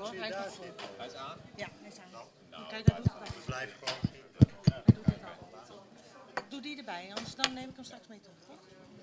hoor, hij is nog vol. Hij is aan? Ja, hij is aan. Kijk, dat doet het al. Blijf gewoon. Hij doet het al. Doe die erbij, anders dan neem ik hem straks mee terug, toch?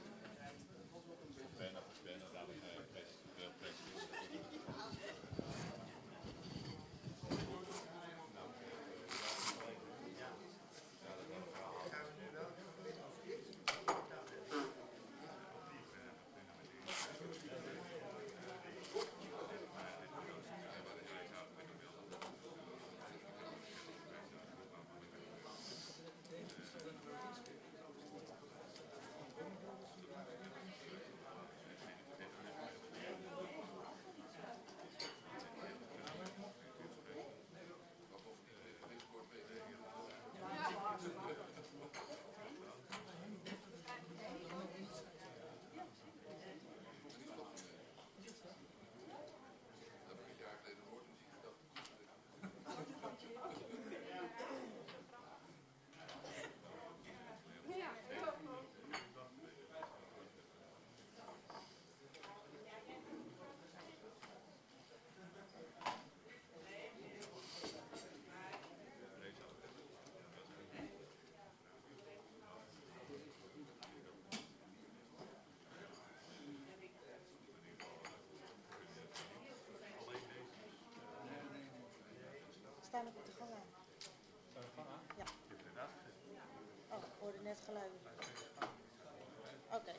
Staan op de gang aan. Ja. Oh, ik hoorde net geluiden. Oké.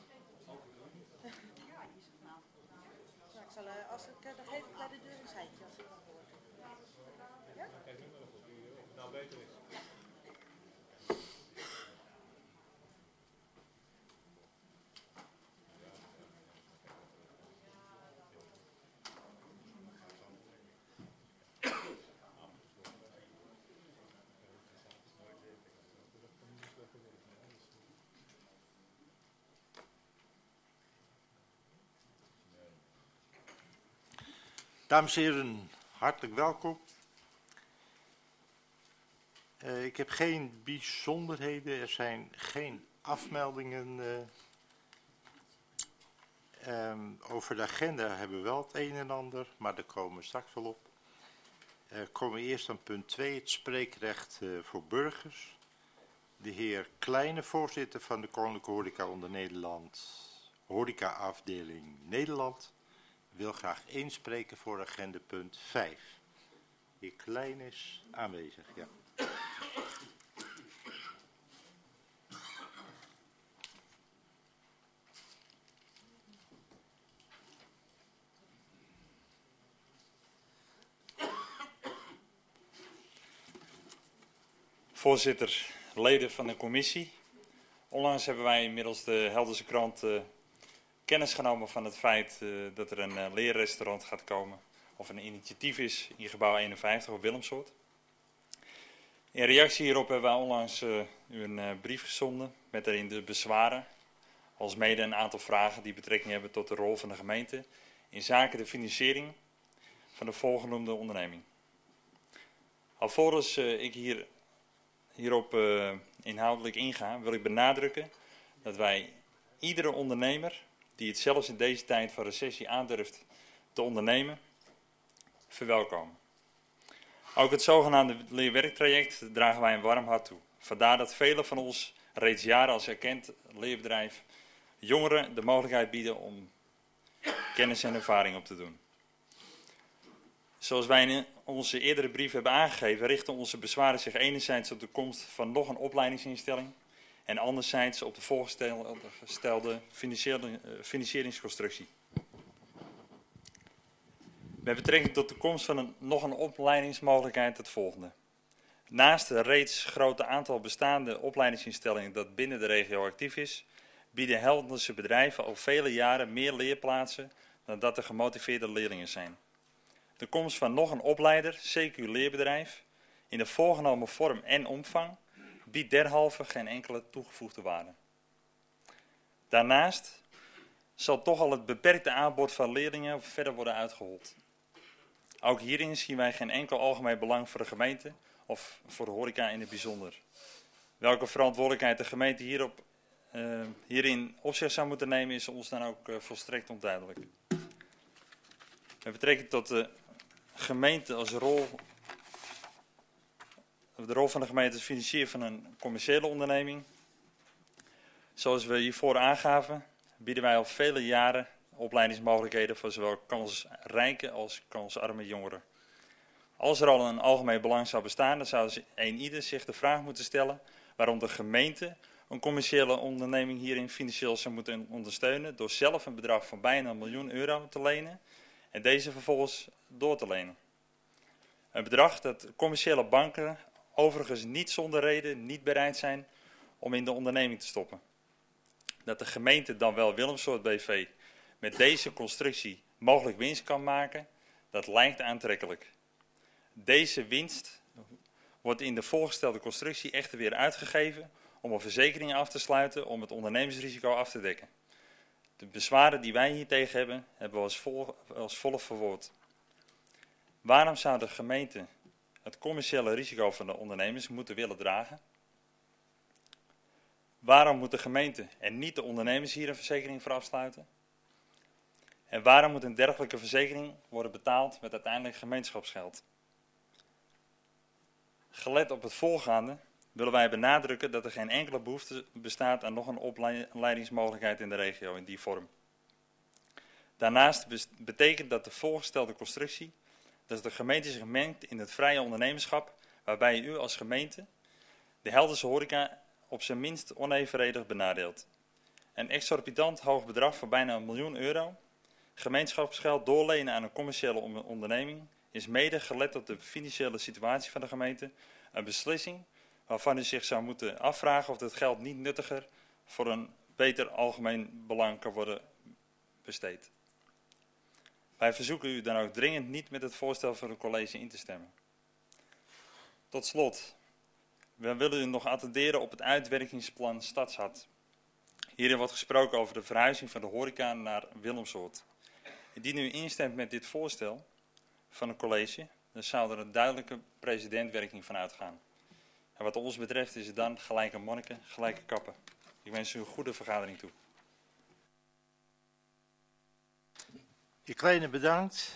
Nou, ik zal, als ik, dan geef ik bij de deur een seintje als ik dat hoort. Ja? Nou, beter is. Dames en heren, hartelijk welkom. Ik heb geen bijzonderheden, er zijn geen afmeldingen. Over de agenda hebben we wel het een en ander, maar daar komen we straks wel op. Komen we eerst aan punt 2, het spreekrecht voor burgers. De heer Kleine, voorzitter van de Koninklijke Horeca onder Nederland, horeca-afdeling Nederland, wil graag inspreken voor agenda punt 5. De heer Klein is aanwezig, ja. Voorzitter, leden van de commissie. Onlangs hebben wij inmiddels de Helderse Krant kennis genomen van het feit dat er een leerrestaurant gaat komen. Of een initiatief is in gebouw 51 op Willemsoort. In reactie hierop hebben wij onlangs u een brief gezonden met daarin de bezwaren. Alsmede een aantal vragen die betrekking hebben tot de rol van de gemeente in zaken de financiering van de voorgenoemde onderneming. Alvorens ik hierop inhoudelijk inga, wil ik benadrukken dat wij iedere ondernemer die het zelfs in deze tijd van recessie aandurft te ondernemen, verwelkomen. Ook het zogenaamde leerwerktraject dragen wij een warm hart toe. Vandaar dat velen van ons reeds jaren als erkend leerbedrijf jongeren de mogelijkheid bieden om kennis en ervaring op te doen. Zoals wij in onze eerdere brief hebben aangegeven, richten onze bezwaren zich enerzijds op de komst van nog een opleidingsinstelling en anderzijds op de voorgestelde financieringsconstructie. Met betrekking tot de komst van nog een opleidingsmogelijkheid het volgende. Naast het reeds grote aantal bestaande opleidingsinstellingen dat binnen de regio actief is, bieden Helderse bedrijven al vele jaren meer leerplaatsen dan dat er gemotiveerde leerlingen zijn. De komst van nog een opleider, CQ-leerbedrijf, in de voorgenomen vorm en omvang, biedt derhalve geen enkele toegevoegde waarde. Daarnaast zal toch al het beperkte aanbod van leerlingen verder worden uitgehold. Ook hierin zien wij geen enkel algemeen belang voor de gemeente of voor de horeca in het bijzonder. Welke verantwoordelijkheid de gemeente hierin op zich zou moeten nemen is ons dan ook volstrekt onduidelijk. Met betrekking tot de gemeente als de rol van de gemeente als financier van een commerciële onderneming. Zoals we hiervoor aangaven, bieden wij al vele jaren opleidingsmogelijkheden voor zowel kansrijke als kansarme jongeren. Als er al een algemeen belang zou bestaan, dan zou eenieder zich de vraag moeten stellen waarom de gemeente een commerciële onderneming hierin financieel zou moeten ondersteunen door zelf een bedrag van bijna €1 miljoen te lenen en deze vervolgens door te lenen. Een bedrag dat commerciële banken overigens niet zonder reden niet bereid zijn om in de onderneming te stoppen. Dat de gemeente dan wel Willemsoort BV met deze constructie mogelijk winst kan maken, dat lijkt aantrekkelijk. Deze winst wordt in de voorgestelde constructie echter weer uitgegeven om een verzekering af te sluiten om het ondernemersrisico af te dekken. De bezwaren die wij hiertegen hebben, hebben we als volgt verwoord. Waarom zou de gemeente het commerciële risico van de ondernemers moeten willen dragen? Waarom moet de gemeente en niet de ondernemers hier een verzekering voor afsluiten? En waarom moet een dergelijke verzekering worden betaald met uiteindelijk gemeenschapsgeld? Gelet op het voorgaande willen wij benadrukken dat er geen enkele behoefte bestaat aan nog een opleidingsmogelijkheid in de regio in die vorm. Daarnaast betekent dat de voorgestelde constructie dat de gemeente zich mengt in het vrije ondernemerschap, waarbij u als gemeente de Helderse horeca op zijn minst onevenredig benadeelt. Een exorbitant hoog bedrag van bijna €1 miljoen gemeenschapsgeld doorlenen aan een commerciële onderneming is mede gelet op de financiële situatie van de gemeente een beslissing waarvan u zich zou moeten afvragen of dit geld niet nuttiger voor een beter algemeen belang kan worden besteed. Wij verzoeken u dan ook dringend niet met het voorstel van het college in te stemmen. Tot slot, we willen u nog attenderen op het uitwerkingsplan Stadshart. Hierin wordt gesproken over de verhuizing van de horeca naar Willemsoort. Indien u instemt met dit voorstel van het college, dan zou er een duidelijke precedentwerking van uitgaan. En wat ons betreft is het dan gelijke monniken, gelijke kappen. Ik wens u een goede vergadering toe. Heer Kleine, bedankt.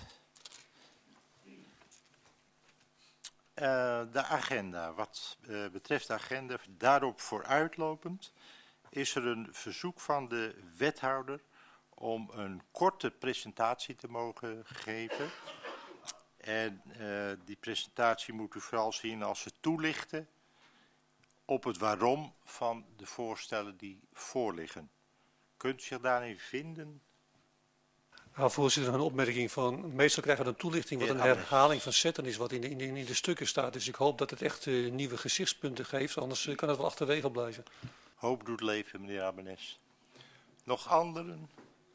De agenda. Wat betreft de agenda, daarop vooruitlopend, is er een verzoek van de wethouder om een korte presentatie te mogen geven. En die presentatie moet u vooral zien als het toelichten op het waarom van de voorstellen die voorliggen. Kunt u zich daarin vinden? Nou, voorzitter, een opmerking van, meestal krijgen we een toelichting wat een herhaling van zetten is wat in de stukken staat. Dus ik hoop dat het echt nieuwe gezichtspunten geeft, anders kan het wel achterwege blijven. Hoop doet leven, meneer Abbenes. Nog anderen?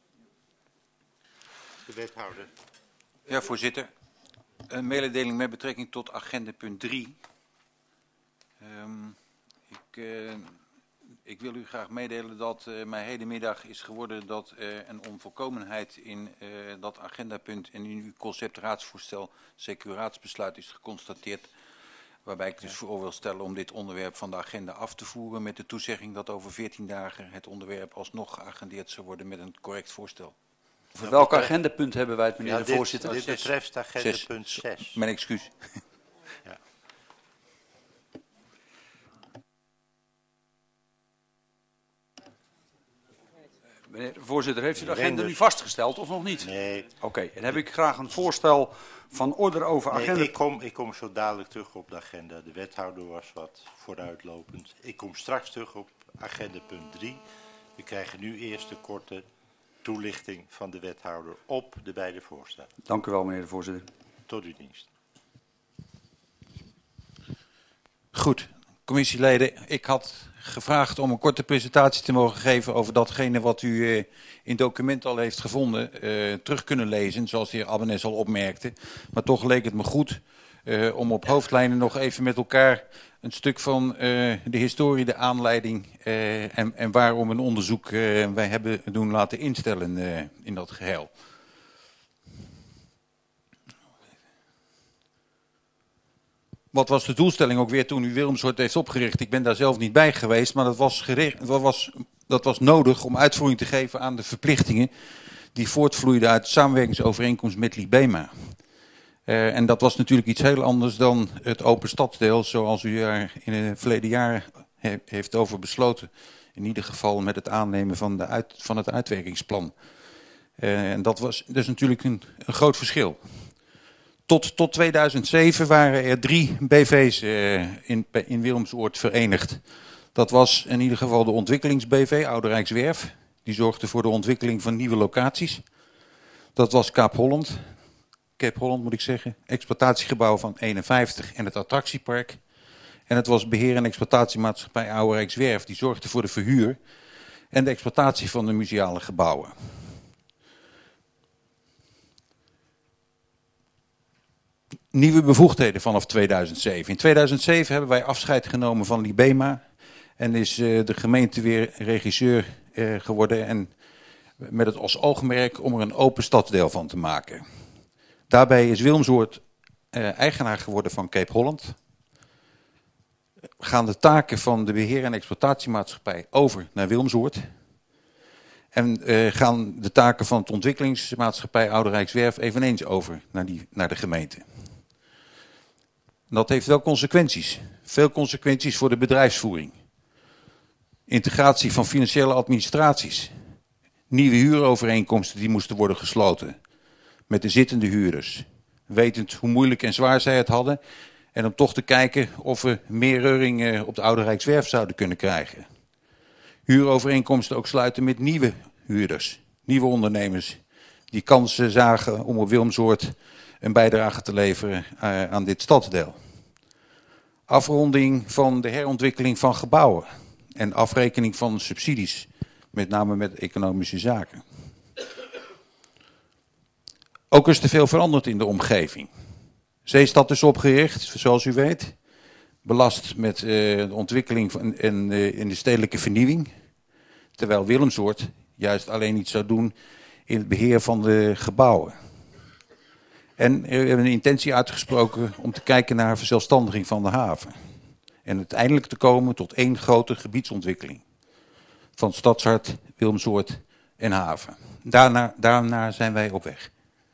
De wethouder. Ja, voorzitter. Een mededeling met betrekking tot agenda punt 3. Ik wil u graag meedelen dat mij hedenmiddag is geworden dat een onvolkomenheid in dat agendapunt en in uw conceptraadsvoorstel CQ-raadsbesluit is geconstateerd. Waarbij ik dus voor wil stellen om dit onderwerp van de agenda af te voeren met de toezegging dat over 14 dagen het onderwerp alsnog geagendeerd zal worden met een correct voorstel. Voor welk agendapunt hebben wij het, meneer de voorzitter? Dit betreft agendapunt 6. Mijn excuus. Ja. Meneer de voorzitter, heeft u de agenda nu vastgesteld of nog niet? Nee. Oké, dan heb ik graag een voorstel van orde over agenda. Nee, ik kom zo dadelijk terug op de agenda. De wethouder was wat vooruitlopend. Ik kom straks terug op agenda punt 3. We krijgen nu eerst een korte toelichting van de wethouder op de beide voorstellen. Dank u wel, meneer de voorzitter. Tot uw dienst. Goed, commissieleden, ik had gevraagd om een korte presentatie te mogen geven over datgene wat u in het document al heeft gevonden, terug kunnen lezen, zoals de heer Abbenes al opmerkte. Maar toch leek het me goed om op hoofdlijnen nog even met elkaar een stuk van de historie, de aanleiding en waarom een onderzoek wij hebben doen laten instellen in dat geheel. Wat was de doelstelling ook weer toen u Willemsoort heeft opgericht? Ik ben daar zelf niet bij geweest, maar dat was nodig om uitvoering te geven aan de verplichtingen die voortvloeiden uit de samenwerkingsovereenkomst met Libema. En dat was natuurlijk iets heel anders dan het open stadsdeel zoals u er in het verleden jaar heeft over besloten. In ieder geval met het aannemen van het uitwerkingsplan. En dat was dus natuurlijk een groot verschil. Tot 2007 waren er 3 BV's in Willemsoord verenigd. Dat was in ieder geval de ontwikkelings-BV, Oude Rijkswerf. Die zorgde voor de ontwikkeling van nieuwe locaties. Dat was Cape Holland moet ik zeggen. Exploitatiegebouw van 51 en het attractiepark. En het was beheer- en exploitatiemaatschappij Oude Rijkswerf. Die zorgde voor de verhuur en de exploitatie van de museale gebouwen. Nieuwe bevoegdheden vanaf 2007. In 2007 hebben wij afscheid genomen van Libema. En is de gemeente weer regisseur geworden. En met het als oogmerk om er een open stadsdeel van te maken. Daarbij is Willemsoord eigenaar geworden van Cape Holland. Gaan de taken van de beheer- en exploitatiemaatschappij over naar Willemsoord. En gaan de taken van het ontwikkelingsmaatschappij Oude Rijkswerf eveneens over naar de gemeente. Dat heeft wel consequenties. Veel consequenties voor de bedrijfsvoering. Integratie van financiële administraties. Nieuwe huurovereenkomsten die moesten worden gesloten. Met de zittende huurders. Wetend hoe moeilijk en zwaar zij het hadden. En om toch te kijken of we meer reuring op de Oude Rijkswerf zouden kunnen krijgen. Huurovereenkomsten ook sluiten met nieuwe huurders. Nieuwe ondernemers. Die kansen zagen om op Willemsoord een bijdrage te leveren aan dit stadsdeel. Afronding van de herontwikkeling van gebouwen. En afrekening van subsidies. Met name met economische zaken. Ook is er veel veranderd in de omgeving. Zeestad is opgericht, zoals u weet. Belast met de ontwikkeling en de stedelijke vernieuwing. Terwijl Willemsoord juist alleen iets zou doen in het beheer van de gebouwen. En we hebben een intentie uitgesproken om te kijken naar verzelfstandiging van de haven. En uiteindelijk te komen tot 1 grote gebiedsontwikkeling. Van Stadshart, Willemsoord en haven. Daarna zijn wij op weg.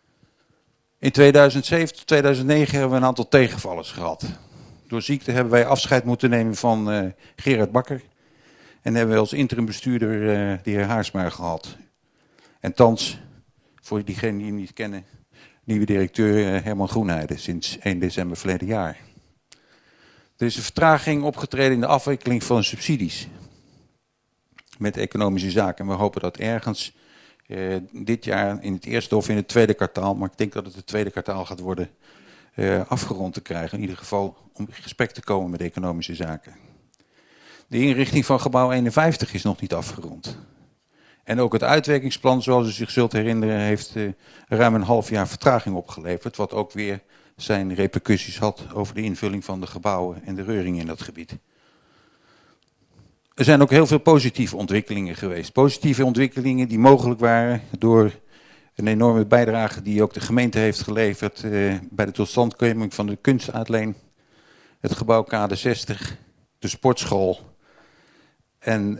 In 2007 tot 2009 hebben we een aantal tegenvallers gehad. Door ziekte hebben wij afscheid moeten nemen van Gerard Bakker. En hebben we als interim bestuurder de heer Haarsma gehad. En thans, voor diegenen die hem niet kennen, nieuwe directeur Herman Groenheide sinds 1 december verleden jaar. Er is een vertraging opgetreden in de afwikkeling van subsidies. Met economische zaken. En we hopen dat ergens dit jaar in het eerste of in het tweede kwartaal, maar ik denk dat het het tweede kwartaal gaat worden, afgerond te krijgen. In ieder geval om in gesprek te komen met economische zaken. De inrichting van gebouw 51 is nog niet afgerond. En ook het uitwerkingsplan, zoals u zich zult herinneren, heeft ruim een half jaar vertraging opgeleverd. Wat ook weer zijn repercussies had over de invulling van de gebouwen en de reuring in dat gebied. Er zijn ook heel veel positieve ontwikkelingen geweest. Positieve ontwikkelingen die mogelijk waren door een enorme bijdrage die ook de gemeente heeft geleverd bij de totstandkoming van de kunstuitleen. Het gebouw Kade 60, de sportschool en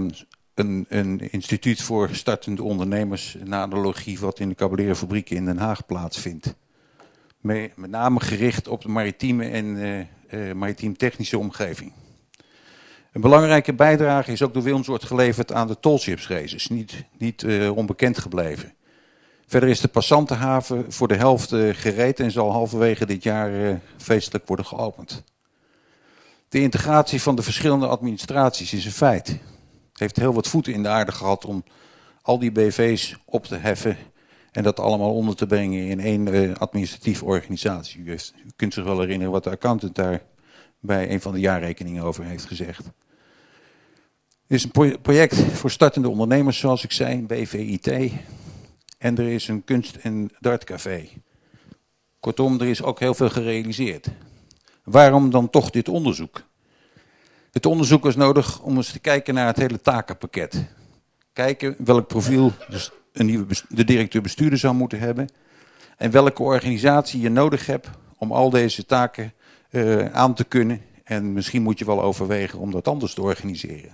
een instituut voor startende ondernemers, een analogie wat in de Caballero fabrieken in Den Haag plaatsvindt. Met name gericht op de maritieme en maritiem-technische omgeving. Een belangrijke bijdrage is ook door Willemsoord geleverd aan de tallshipsraces, niet onbekend gebleven. Verder is de passantenhaven voor de helft gereed en zal halverwege dit jaar feestelijk worden geopend. De integratie van de verschillende administraties is een feit. Het heeft heel wat voeten in de aarde gehad om al die BV's op te heffen en dat allemaal onder te brengen in 1 administratieve organisatie. U kunt zich wel herinneren wat de accountant daar bij een van de jaarrekeningen over heeft gezegd. Er is een project voor startende ondernemers, zoals ik zei, BVIT. En er is een kunst- en dartcafé. Kortom, er is ook heel veel gerealiseerd. Waarom dan toch dit onderzoek? Het onderzoek was nodig om eens te kijken naar het hele takenpakket. Kijken welk profiel dus de directeur-bestuurder zou moeten hebben. En welke organisatie je nodig hebt om al deze taken aan te kunnen. En misschien moet je wel overwegen om dat anders te organiseren.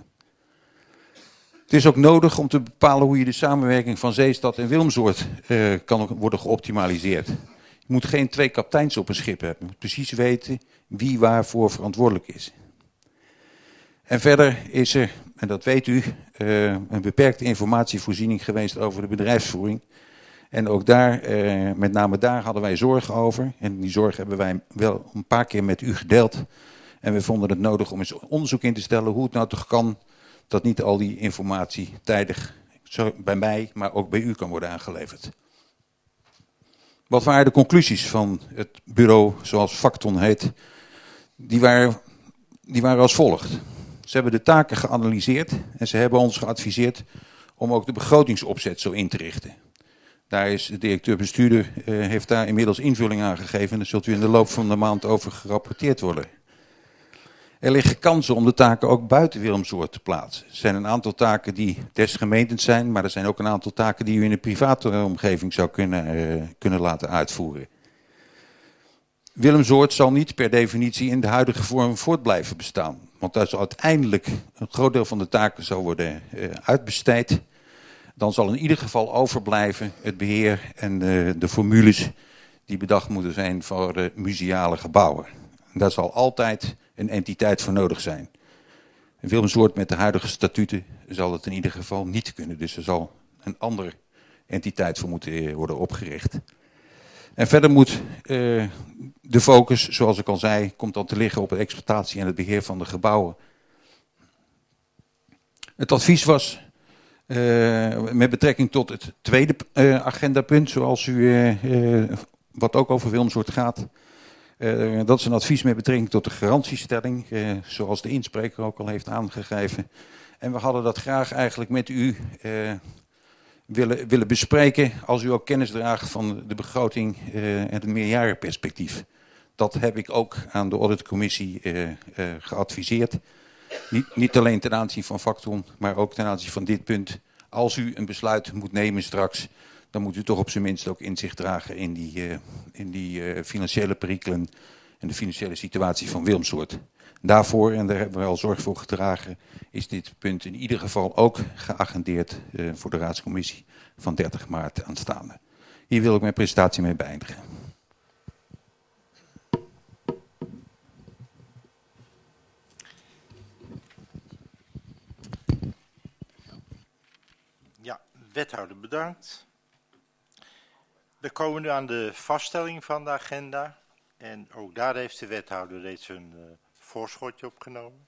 Het is ook nodig om te bepalen hoe je de samenwerking van Zeestad en Willemsoord kan worden geoptimaliseerd. Je moet geen 2 kapiteins op een schip hebben. Je moet precies weten wie waarvoor verantwoordelijk is. En verder is er, en dat weet u, een beperkte informatievoorziening geweest over de bedrijfsvoering. En ook daar, met name daar, hadden wij zorgen over. En die zorg hebben wij wel een paar keer met u gedeeld. En we vonden het nodig om eens onderzoek in te stellen hoe het nou toch kan dat niet al die informatie tijdig bij mij, maar ook bij u kan worden aangeleverd. Wat waren de conclusies van het bureau, zoals Facton heet? Die waren als volgt. Ze hebben de taken geanalyseerd en ze hebben ons geadviseerd om ook de begrotingsopzet zo in te richten. Daar is de directeur-bestuurder heeft daar inmiddels invulling aan gegeven en daar zult u in de loop van de maand over gerapporteerd worden. Er liggen kansen om de taken ook buiten Willemsoord te plaatsen. Er zijn een aantal taken die desgemeentend zijn, maar er zijn ook een aantal taken die u in een private omgeving zou kunnen laten uitvoeren. Willemsoord zal niet per definitie in de huidige vorm voort blijven bestaan. Want als uiteindelijk een groot deel van de taken zal worden uitbesteed, dan zal in ieder geval overblijven het beheer en de formules die bedacht moeten zijn voor de museale gebouwen. En daar zal altijd een entiteit voor nodig zijn. In Willemsoord met de huidige statuten zal het in ieder geval niet kunnen. Dus er zal een andere entiteit voor moeten worden opgericht. En verder moet de focus, zoals ik al zei, komt dan te liggen op de exploitatie en het beheer van de gebouwen. Het advies was met betrekking tot het tweede agendapunt, zoals wat ook over Willemsoord gaat. Dat is een advies met betrekking tot de garantiestelling, zoals de inspreker ook al heeft aangegeven. En we hadden dat graag eigenlijk met u willen bespreken, als u ook kennis draagt van de begroting en het meerjarenperspectief. Dat heb ik ook aan de auditcommissie geadviseerd. Niet alleen ten aanzien van Facton, maar ook ten aanzien van dit punt. Als u een besluit moet nemen straks, dan moet u toch op zijn minst ook inzicht dragen in die financiële perikelen en de financiële situatie van Willemsoord. Daarvoor, en daar hebben we al zorg voor gedragen, is dit punt in ieder geval ook geagendeerd voor de raadscommissie van 30 maart aanstaande. Hier wil ik mijn presentatie mee beëindigen. Ja, wethouder bedankt. We komen nu aan de vaststelling van de agenda. En ook daar heeft de wethouder reeds een voorschotje op genomen.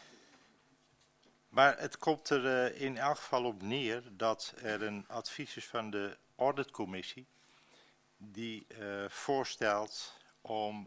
Maar het komt er in elk geval op neer dat er een advies is van de auditcommissie die voorstelt om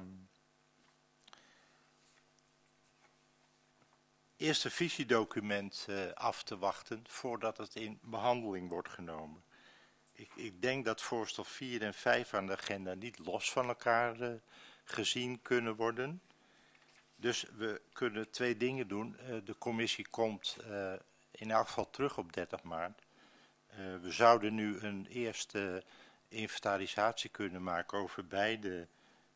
eerst een visiedocument af te wachten voordat het in behandeling wordt genomen. Ik denk dat voorstel 4 en 5 aan de agenda niet los van elkaar gezien kunnen worden. Dus we kunnen 2 dingen doen. De commissie komt in elk geval terug op 30 maart. We zouden nu een eerste inventarisatie kunnen maken over beide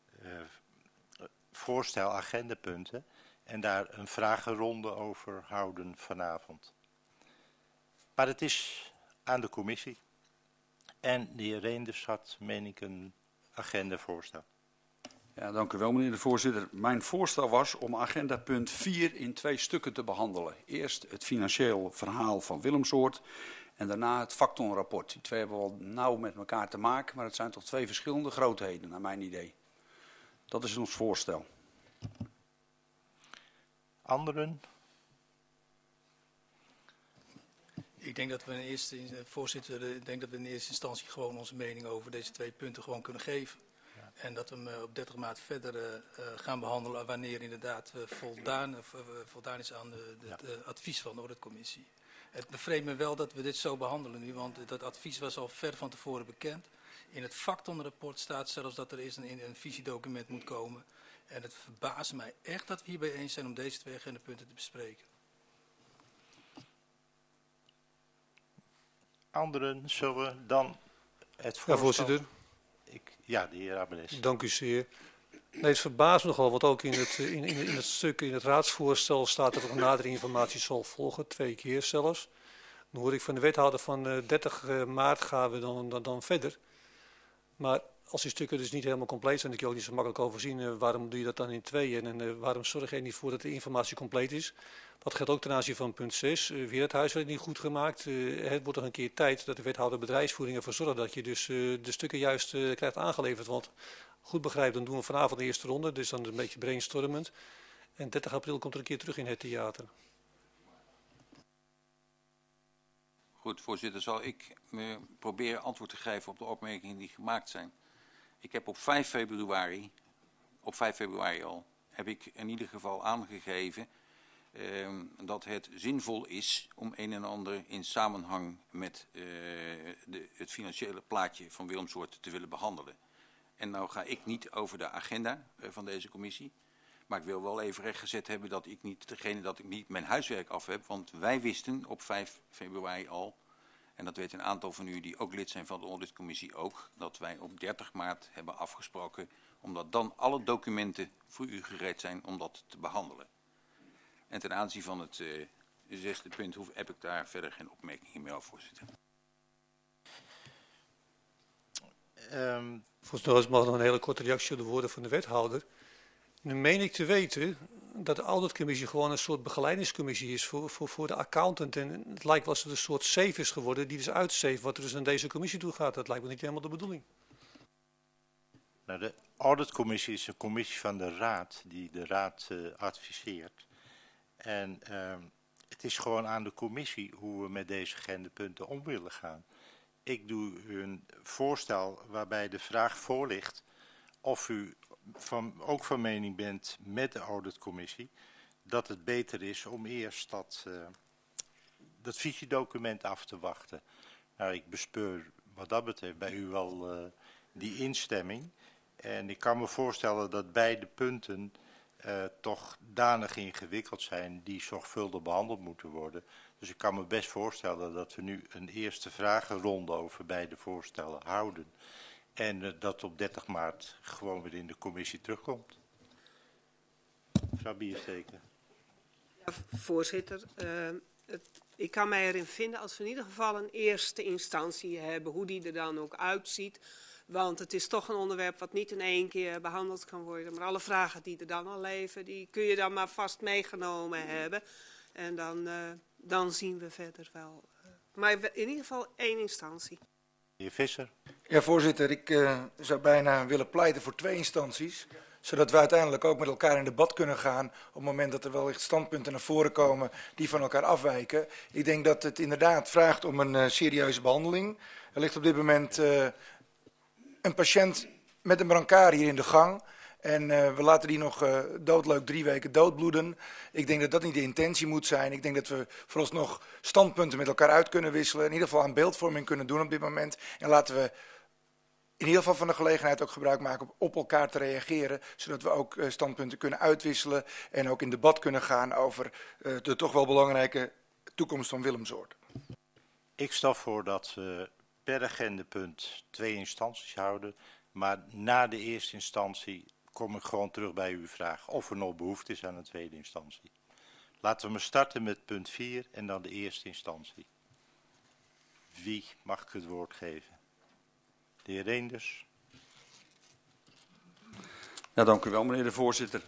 voorstel agendapunten. En daar een vragenronde over houden vanavond. Maar het is aan de commissie. En de heer Reenders had, meen ik, een agendavoorstel. Ja, dank u wel, meneer de voorzitter. Mijn voorstel was om agendapunt 4 in 2 stukken te behandelen. Eerst het financieel verhaal van Willemsoord en daarna het Facton-rapport. Die 2 hebben wel nauw met elkaar te maken, maar het zijn toch 2 verschillende grootheden, naar mijn idee. Dat is ons voorstel. Anderen? Ik denk dat we in eerste, voorzitter, ik denk dat we in eerste instantie gewoon onze mening over deze 2 punten gewoon kunnen geven. Ja. En dat we hem op 30 maart verder gaan behandelen wanneer inderdaad voldaan is aan het advies van de auditcommissie. Het bevreemdt me wel dat we dit zo behandelen nu, want dat advies was al ver van tevoren bekend. In het Facton-rapport staat zelfs dat er eerst een visiedocument moet komen. En het verbaast mij echt dat we hierbij eens zijn om deze 2 agendapunten te bespreken. Anderen zullen dan het voorstel... Ja, voorzitter. Ja, de heer Abbenes. Dank u zeer. Nee, het verbaast me nogal, want ook in het stuk, in het raadsvoorstel staat dat er nadere informatie zal volgen, 2 keer zelfs. Dan hoor ik van de wethouder van 30 maart gaan we dan verder. Maar als die stukken dus niet helemaal compleet zijn, dan kun je ook niet zo makkelijk overzien. Waarom doe je dat dan in tweeën en waarom zorg je er niet voor dat de informatie compleet is? Dat geldt ook ten aanzien van punt 6. Weer het huiswerk niet goed gemaakt. Het wordt nog een keer tijd dat de wethouder bedrijfsvoering ervoor zorgt dat je dus de stukken juist krijgt aangeleverd. Want goed begrijp, dan doen we vanavond de eerste ronde, dus dan een beetje brainstormend. En 30 april komt er een keer terug in het theater. Goed, voorzitter, zal ik proberen antwoord te geven op de opmerkingen die gemaakt zijn. Ik heb op 5 februari al, heb ik in ieder geval aangegeven dat het zinvol is om een en ander in samenhang met het financiële plaatje van Willemsoort te willen behandelen. En nou ga ik niet over de agenda van deze commissie, maar ik wil wel even rechtgezet hebben dat ik niet mijn huiswerk af heb, want wij wisten op 5 februari al, en dat weet een aantal van u die ook lid zijn van de auditcommissie ook, dat wij op 30 maart hebben afgesproken, omdat dan alle documenten voor u gereed zijn om dat te behandelen. En ten aanzien van het 6e punt heb ik daar verder geen opmerkingen meer over, voorzitter. Volgens mij mag nog een hele korte reactie op de woorden van de wethouder. Nu meen ik te weten dat de auditcommissie gewoon een soort begeleidingscommissie is voor de accountant. En het lijkt wel alsof het een soort safe is geworden die dus uitsafe wat er dus aan deze commissie toe gaat. Dat lijkt me niet helemaal de bedoeling. Nou, de auditcommissie is een commissie van de raad die de raad adviseert. En het is gewoon aan de commissie hoe we met deze agendapunten om willen gaan. Ik doe een voorstel waarbij de vraag voor ligt of u ook van mening bent met de auditcommissie dat het beter is om eerst dat visiedocument af te wachten. Nou, ik bespeur wat dat betreft bij u wel die instemming. En ik kan me voorstellen dat beide punten toch danig ingewikkeld zijn die zorgvuldig behandeld moeten worden. Dus ik kan me best voorstellen dat we nu een eerste vragenronde over beide voorstellen houden. En dat op 30 maart gewoon weer in de commissie terugkomt. Mevrouw Biersteken. Ja, voorzitter, ik kan mij erin vinden als we in ieder geval een eerste instantie hebben, hoe die er dan ook uitziet. Want het is toch een onderwerp wat niet in één keer behandeld kan worden. Maar alle vragen die er dan al leven, die kun je dan maar vast meegenomen hebben. En dan zien we verder wel. Maar in ieder geval 1 instantie. De heer Visser. Ja, voorzitter, ik zou bijna willen pleiten voor 2 instanties. Zodat we uiteindelijk ook met elkaar in debat kunnen gaan op het moment dat er wellicht standpunten naar voren komen die van elkaar afwijken. Ik denk dat het inderdaad vraagt om een serieuze behandeling. Er ligt op dit moment een patiënt met een brancard hier in de gang. En we laten die nog doodleuk 3 weken doodbloeden. Ik denk dat dat niet de intentie moet zijn. Ik denk dat we vooralsnog standpunten met elkaar uit kunnen wisselen. In ieder geval aan beeldvorming kunnen doen op dit moment. En laten we in ieder geval van de gelegenheid ook gebruik maken op elkaar te reageren. Zodat we ook standpunten kunnen uitwisselen. En ook in debat kunnen gaan over de toch wel belangrijke toekomst van Willemsoort. Ik stel voor dat we per agendapunt 2 instanties houden. Maar na de eerste instantie kom ik gewoon terug bij uw vraag of er nog behoefte is aan een tweede instantie. Laten we maar starten met punt 4 en dan de eerste instantie. Wie mag ik het woord geven? De heer Reenders. Ja, dank u wel, meneer de voorzitter.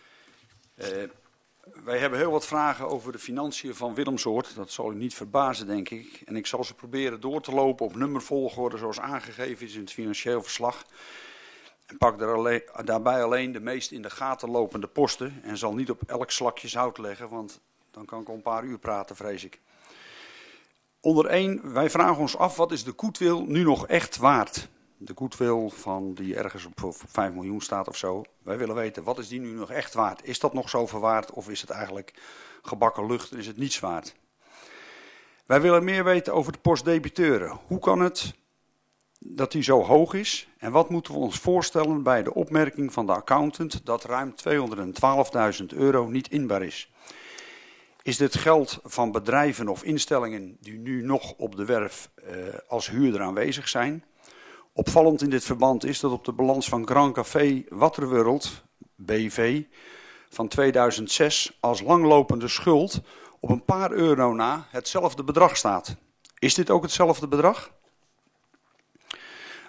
Wij hebben heel wat vragen over de financiën van Willemsoort. Dat zal u niet verbazen, denk ik. En ik zal ze proberen door te lopen op nummervolgorde zoals aangegeven is in het financieel verslag. En pak daarbij alleen de meest in de gaten lopende posten. En zal niet op elk slakje zout leggen, want dan kan ik al een paar uur praten, vrees ik. Onder 1, wij vragen ons af, wat is de goodwill nu nog echt waard? De goodwill van die ergens op 5 miljoen staat of zo. Wij willen weten, wat is die nu nog echt waard? Is dat nog zoveel waard of is het eigenlijk gebakken lucht en is het niets waard? Wij willen meer weten over de postdebiteuren. Hoe kan het dat die zo hoog is? En wat moeten we ons voorstellen bij de opmerking van de accountant dat ruim €212.000 niet inbaar is? Is dit geld van bedrijven of instellingen die nu nog op de werf als huurder aanwezig zijn? Opvallend in dit verband is dat op de balans van Grand Café Waterworld, BV, van 2006 als langlopende schuld op een paar euro na hetzelfde bedrag staat. Is dit ook hetzelfde bedrag?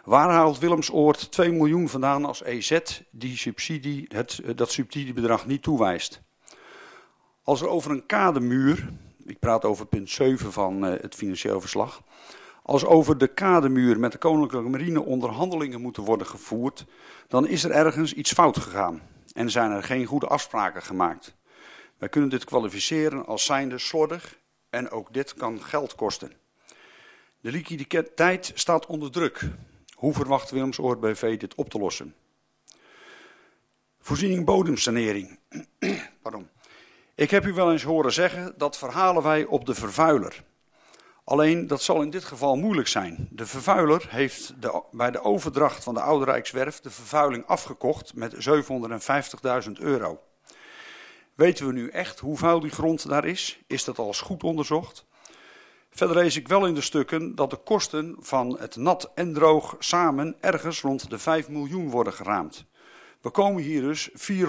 Waar haalt Willemsoord 2 miljoen vandaan als EZ die dat subsidiebedrag niet toewijst? Als er over een kademuur, ik praat over punt 7 van het financieel verslag, als over de kademuur met de Koninklijke Marine onderhandelingen moeten worden gevoerd, dan is er ergens iets fout gegaan en zijn er geen goede afspraken gemaakt. Wij kunnen dit kwalificeren als zijnde slordig en ook dit kan geld kosten. De liquiditeit staat onder druk. Hoe verwacht Willemsoord BV dit op te lossen? Voorziening bodemsanering. Pardon. Ik heb u wel eens horen zeggen, dat verhalen wij op de vervuiler. Alleen, dat zal in dit geval moeilijk zijn. De vervuiler heeft bij de overdracht van de Oude Rijkswerf de vervuiling afgekocht met €750.000. Weten we nu echt hoe vuil die grond daar is? Is dat al eens goed onderzocht? Verder lees ik wel in de stukken dat de kosten van het nat en droog samen ergens rond de 5 miljoen worden geraamd. We komen hier dus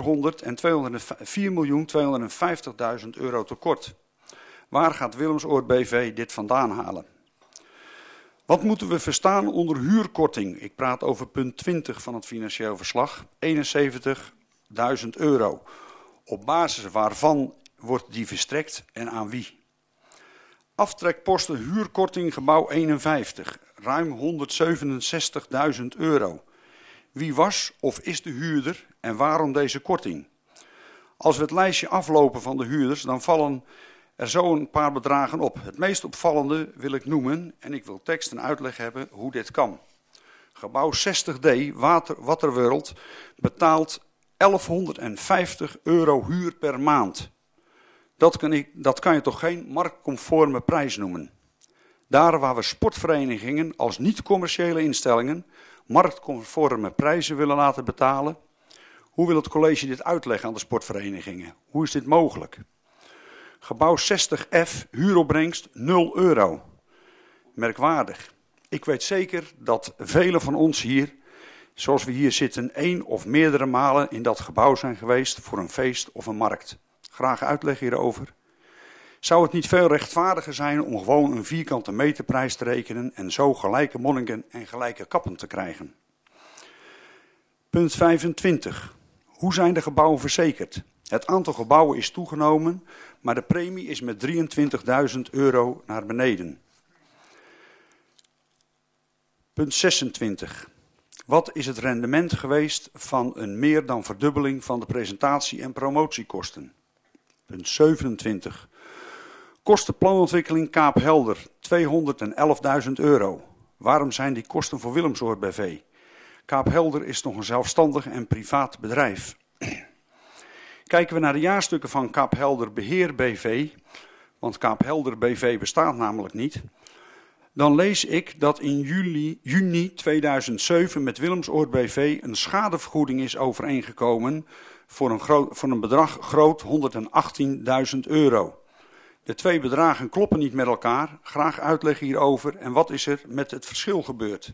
€4.250.000 tekort. Waar gaat Willemsoord BV dit vandaan halen? Wat moeten we verstaan onder huurkorting? Ik praat over punt 20 van het financieel verslag. €71.000. Op basis waarvan wordt die verstrekt en aan wie? Aftrekposten huurkorting gebouw 51. Ruim €167.000. Wie was of is de huurder en waarom deze korting? Als we het lijstje aflopen van de huurders, dan vallen er zo een paar bedragen op. Het meest opvallende wil ik noemen en ik wil tekst en uitleg hebben hoe dit kan. Gebouw 60D, Waterworld, betaalt €1150 huur per maand. Dat kan je toch geen marktconforme prijs noemen? Daar waar we sportverenigingen als niet-commerciële instellingen marktconforme prijzen willen laten betalen. Hoe wil het college dit uitleggen aan de sportverenigingen? Hoe is dit mogelijk? Gebouw 60F, huuropbrengst €0. Merkwaardig. Ik weet zeker dat velen van ons hier, zoals we hier zitten, 1 of meerdere malen in dat gebouw zijn geweest voor een feest of een markt. Graag uitleg hierover. Zou het niet veel rechtvaardiger zijn om gewoon een vierkante meterprijs te rekenen en zo gelijke monniken en gelijke kappen te krijgen? Punt 25. Hoe zijn de gebouwen verzekerd? Het aantal gebouwen is toegenomen, maar de premie is met €23.000 naar beneden. Punt 26. Wat is het rendement geweest van een meer dan verdubbeling van de presentatie- en promotiekosten? Punt 27. Kostenplanontwikkeling Kaap Helder, €211.000. Waarom zijn die kosten voor Willemsoord BV? Kaap Helder is nog een zelfstandig en privaat bedrijf. Kijken we naar de jaarstukken van Kaap Helder Beheer BV, want Kaap Helder BV bestaat namelijk niet, dan lees ik dat in juni 2007 met Willemsoord BV een schadevergoeding is overeengekomen voor een bedrag groot €118.000. De twee bedragen kloppen niet met elkaar. Graag uitleg hierover en wat is er met het verschil gebeurd?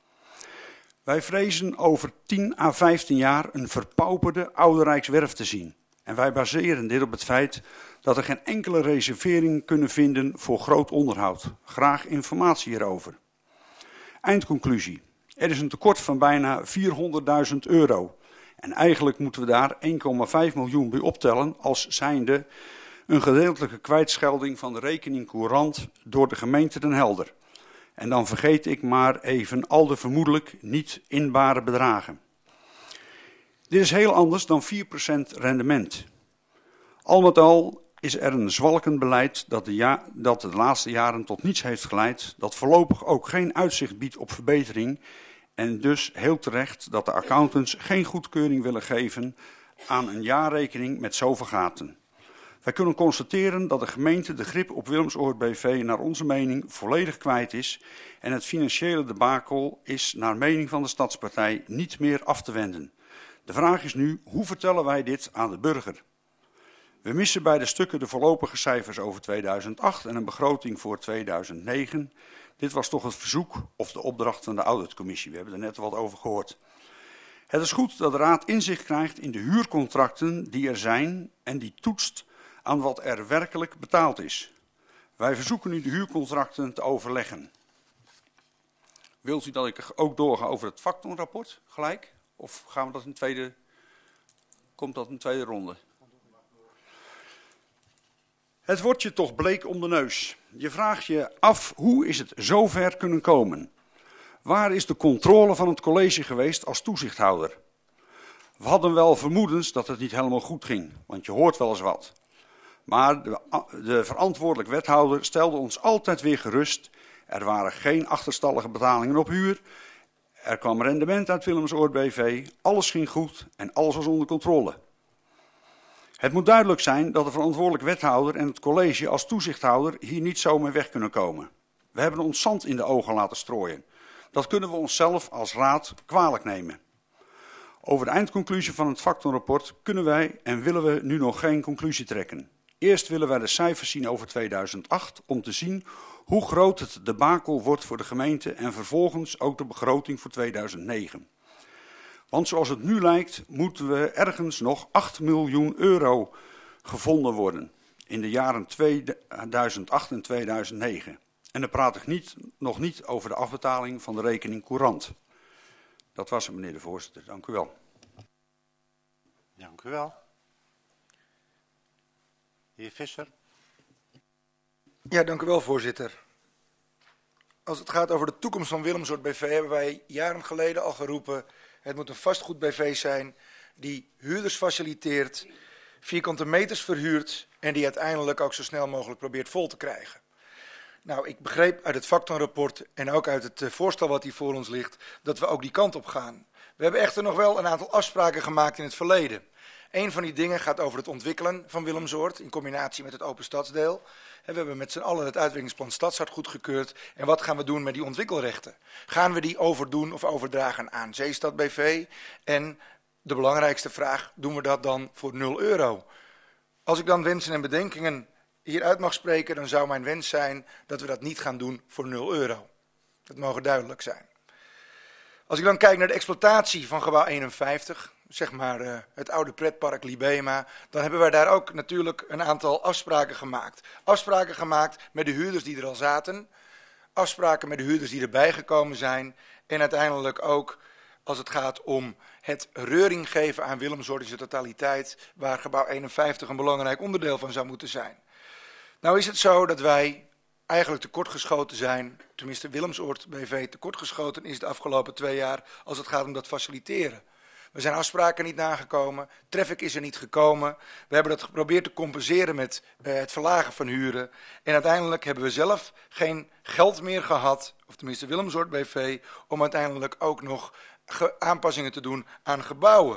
Wij vrezen over 10 à 15 jaar een verpauperde Oude Rijkswerf te zien. En wij baseren dit op het feit dat er geen enkele reservering kunnen vinden voor groot onderhoud. Graag informatie hierover. Eindconclusie. Er is een tekort van bijna €400.000. En eigenlijk moeten we daar 1,5 miljoen bij optellen als zijnde een gedeeltelijke kwijtschelding van de rekening courant door de gemeente Den Helder. En dan vergeet ik maar even al de vermoedelijk niet inbare bedragen. Dit is heel anders dan 4% rendement. Al met al is er een zwalkend beleid dat de laatste jaren tot niets heeft geleid, dat voorlopig ook geen uitzicht biedt op verbetering en dus heel terecht dat de accountants geen goedkeuring willen geven aan een jaarrekening met zoveel gaten. Wij kunnen constateren dat de gemeente de grip op Willemsoord BV naar onze mening volledig kwijt is en het financiële debakel is naar mening van de Stadspartij niet meer af te wenden. De vraag is nu, hoe vertellen wij dit aan de burger? We missen bij de stukken de voorlopige cijfers over 2008 en een begroting voor 2009. Dit was toch het verzoek of de opdracht van de auditcommissie. We hebben er net wat over gehoord. Het is goed dat de Raad inzicht krijgt in de huurcontracten die er zijn en die toetst aan wat er werkelijk betaald is. Wij verzoeken u de huurcontracten te overleggen. Wilt u dat ik ook doorga over het factonrapport gelijk? Of gaan we dat komt dat in tweede ronde? Het wordt je toch bleek om de neus. Je vraagt je af, hoe is het zover kunnen komen? Waar is de controle van het college geweest als toezichthouder? We hadden wel vermoedens dat het niet helemaal goed ging, want je hoort wel eens wat. Maar de verantwoordelijk wethouder stelde ons altijd weer gerust. Er waren geen achterstallige betalingen op huur. Er kwam rendement uit Willemsoord BV. Alles ging goed en alles was onder controle. Het moet duidelijk zijn dat de verantwoordelijk wethouder en het college als toezichthouder hier niet zo mee weg kunnen komen. We hebben ons zand in de ogen laten strooien. Dat kunnen we onszelf als raad kwalijk nemen. Over de eindconclusie van het factonrapport kunnen wij en willen we nu nog geen conclusie trekken. Eerst willen wij de cijfers zien over 2008 om te zien hoe groot het debakel wordt voor de gemeente en vervolgens ook de begroting voor 2009. Want zoals het nu lijkt moeten we ergens nog 8 miljoen euro gevonden worden in de jaren 2008 en 2009. En dan praat ik nog niet over de afbetaling van de rekening courant. Dat was het, meneer de voorzitter. Dank u wel. Dank u wel. De heer Visser. Ja, dank u wel, voorzitter. Als het gaat over de toekomst van Willemsoord BV hebben wij jaren geleden al geroepen, het moet een vastgoed BV zijn die huurders faciliteert, vierkante meters verhuurt en die uiteindelijk ook zo snel mogelijk probeert vol te krijgen. Nou, ik begreep uit het factonrapport en ook uit het voorstel wat hier voor ons ligt, dat we ook die kant op gaan. We hebben echter nog wel een aantal afspraken gemaakt in het verleden. Een van die dingen gaat over het ontwikkelen van Willemsoord in combinatie met het open stadsdeel. We hebben met z'n allen het uitwerkingsplan Stadshart goedgekeurd. En wat gaan we doen met die ontwikkelrechten? Gaan we die overdoen of overdragen aan Zeestad BV? En de belangrijkste vraag, doen we dat dan voor 0 euro? Als ik dan wensen en bedenkingen hieruit mag spreken, dan zou mijn wens zijn dat we dat niet gaan doen voor 0 euro. Dat mogen duidelijk zijn. Als ik dan kijk naar de exploitatie van gebouw 51, zeg maar het oude pretpark Libema, dan hebben wij daar ook natuurlijk een aantal afspraken gemaakt. Afspraken gemaakt met de huurders die er al zaten, afspraken met de huurders die erbij gekomen zijn en uiteindelijk ook als het gaat om het reuring geven aan Willemsoord in zijn totaliteit, waar gebouw 51 een belangrijk onderdeel van zou moeten zijn. Nou is het zo dat wij eigenlijk tekortgeschoten zijn, tenminste Willemsoord BV tekortgeschoten is de afgelopen 2 jaar als het gaat om dat faciliteren. We zijn afspraken niet nagekomen, traffic is er niet gekomen. We hebben dat geprobeerd te compenseren met het verlagen van huren. En uiteindelijk hebben we zelf geen geld meer gehad, of tenminste Willemsoord BV, om uiteindelijk ook nog aanpassingen te doen aan gebouwen.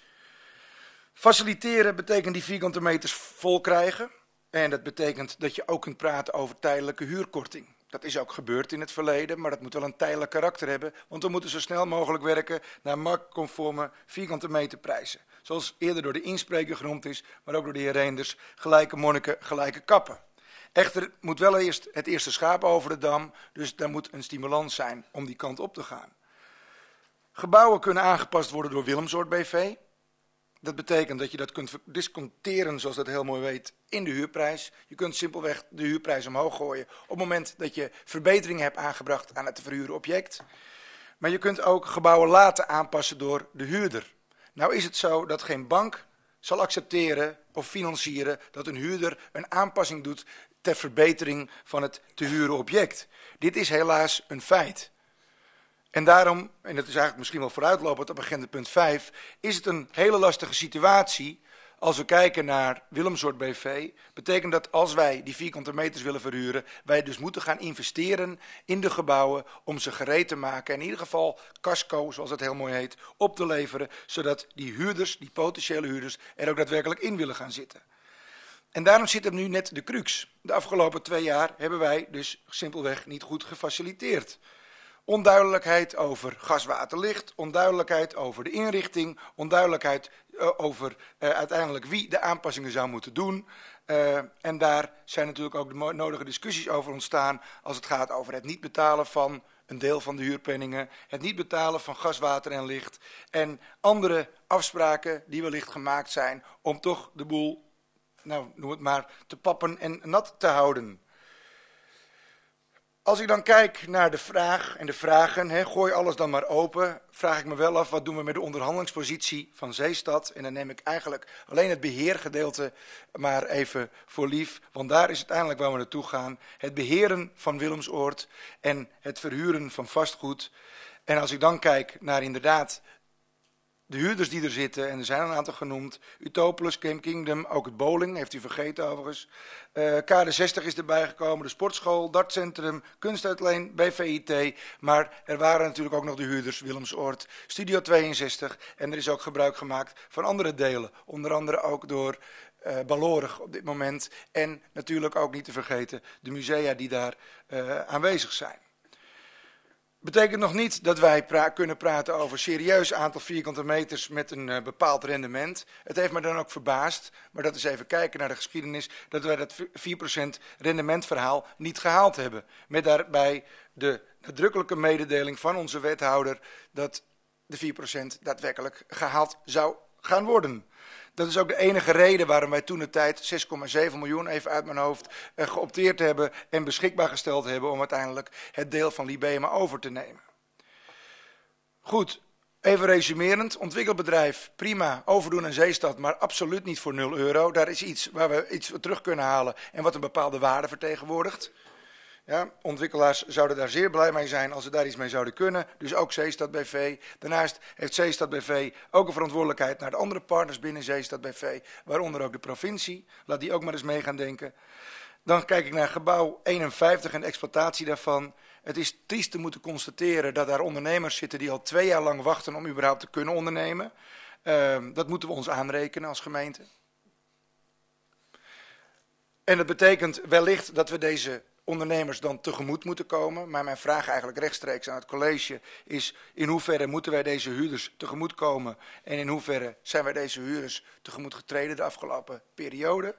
Faciliteren betekent die vierkante meters vol krijgen. En dat betekent dat je ook kunt praten over tijdelijke huurkorting. Dat is ook gebeurd in het verleden, maar dat moet wel een tijdelijk karakter hebben. Want we moeten zo snel mogelijk werken naar marktconforme vierkante meterprijzen. Zoals eerder door de inspreker genoemd is, maar ook door de heer Reenders, gelijke monniken, gelijke kappen. Echter moet wel eerst het eerste schaap over de dam, dus daar moet een stimulans zijn om die kant op te gaan. Gebouwen kunnen aangepast worden door Willemsoord BV. Dat betekent dat je dat kunt disconteren, zoals dat heel mooi weet, in de huurprijs. Je kunt simpelweg de huurprijs omhoog gooien op het moment dat je verbeteringen hebt aangebracht aan het te verhuren object. Maar je kunt ook gebouwen laten aanpassen door de huurder. Nou is het zo dat geen bank zal accepteren of financieren dat een huurder een aanpassing doet ter verbetering van het te huren object. Dit is helaas een feit. En daarom, en dat is eigenlijk misschien wel vooruitlopend op agenda punt 5, is het een hele lastige situatie als we kijken naar Willemsoord BV. Betekent dat als wij die vierkante meters willen verhuren, wij dus moeten gaan investeren in de gebouwen om ze gereed te maken. En in ieder geval casco, zoals dat heel mooi heet, op te leveren, zodat die huurders, die potentiële huurders, er ook daadwerkelijk in willen gaan zitten. En daarom zit er nu net de crux. De afgelopen 2 jaar hebben wij dus simpelweg niet goed gefaciliteerd. Onduidelijkheid over gas-water-licht, onduidelijkheid over de inrichting, onduidelijkheid over uiteindelijk wie de aanpassingen zou moeten doen. En daar zijn natuurlijk ook de nodige discussies over ontstaan als het gaat over het niet betalen van een deel van de huurpenningen, het niet betalen van gas, water en licht en andere afspraken die wellicht gemaakt zijn om toch de boel, nou noem het maar, te pappen en nat te houden. Als ik dan kijk naar de vraag en de vragen, gooi alles dan maar open, vraag ik me wel af wat doen we met de onderhandelingspositie van Zeestad. En dan neem ik eigenlijk alleen het beheergedeelte maar even voor lief, want daar is uiteindelijk waar we naartoe gaan. Het beheren van Willemsoord en het verhuren van vastgoed. En als ik dan kijk naar inderdaad de huurders die er zitten, en er zijn een aantal genoemd, Utopolis, Camp Kingdom, ook het bowling, heeft u vergeten overigens. KD60 is erbij gekomen, de sportschool, dartcentrum, kunstuitleen, BVIT. Maar er waren natuurlijk ook nog de huurders, Willemsoord, Studio 62. En er is ook gebruik gemaakt van andere delen, onder andere ook door Ballorig op dit moment. En natuurlijk ook niet te vergeten de musea die daar aanwezig zijn. Betekent nog niet dat wij kunnen praten over serieus aantal vierkante meters met een bepaald rendement. Het heeft me dan ook verbaasd, maar dat is even kijken naar de geschiedenis, dat wij dat 4% rendementverhaal niet gehaald hebben. Met daarbij de nadrukkelijke mededeling van onze wethouder dat de 4% daadwerkelijk gehaald zou gaan worden. Dat is ook de enige reden waarom wij toen de tijd 6,7 miljoen, even uit mijn hoofd, geopteerd hebben en beschikbaar gesteld hebben om uiteindelijk het deel van Libema over te nemen. Goed, even resumerend. Ontwikkelbedrijf, prima, overdoen aan Zeestad, maar absoluut niet voor €0. Daar is iets waar we iets terug kunnen halen en wat een bepaalde waarde vertegenwoordigt. Ja, ontwikkelaars zouden daar zeer blij mee zijn als ze daar iets mee zouden kunnen. Dus ook Zeestad BV. Daarnaast heeft Zeestad BV ook een verantwoordelijkheid naar de andere partners binnen Zeestad BV. Waaronder ook de provincie. Laat die ook maar eens mee gaan denken. Dan kijk ik naar gebouw 51 en de exploitatie daarvan. Het is triest te moeten constateren dat daar ondernemers zitten die al 2 jaar lang wachten om überhaupt te kunnen ondernemen. Dat moeten we ons aanrekenen als gemeente. En dat betekent wellicht dat we deze ondernemers dan tegemoet moeten komen. Maar mijn vraag eigenlijk rechtstreeks aan het college is: in hoeverre moeten wij deze huurders tegemoet komen en in hoeverre zijn wij deze huurders tegemoet getreden de afgelopen periode?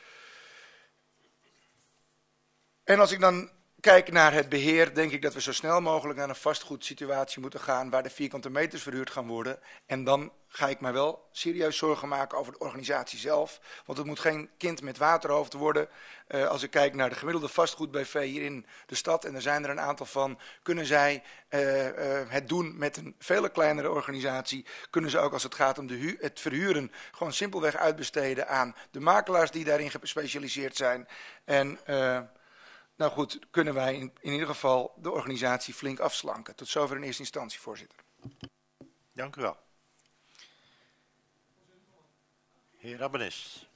En als ik dan kijk naar het beheer, denk ik dat we zo snel mogelijk naar een vastgoedsituatie moeten gaan waar de vierkante meters verhuurd gaan worden. En dan ga ik mij wel serieus zorgen maken over de organisatie zelf. Want het moet geen kind met waterhoofd worden. Als ik kijk naar de gemiddelde vastgoed-BV hier in de stad, en er zijn er een aantal van, kunnen zij het doen met een veel kleinere organisatie. Kunnen ze ook als het gaat om het verhuren gewoon simpelweg uitbesteden aan de makelaars die daarin gespecialiseerd zijn. En nou goed, kunnen wij in ieder geval de organisatie flink afslanken. Tot zover in eerste instantie, voorzitter. Dank u wel. Heer Abbenis.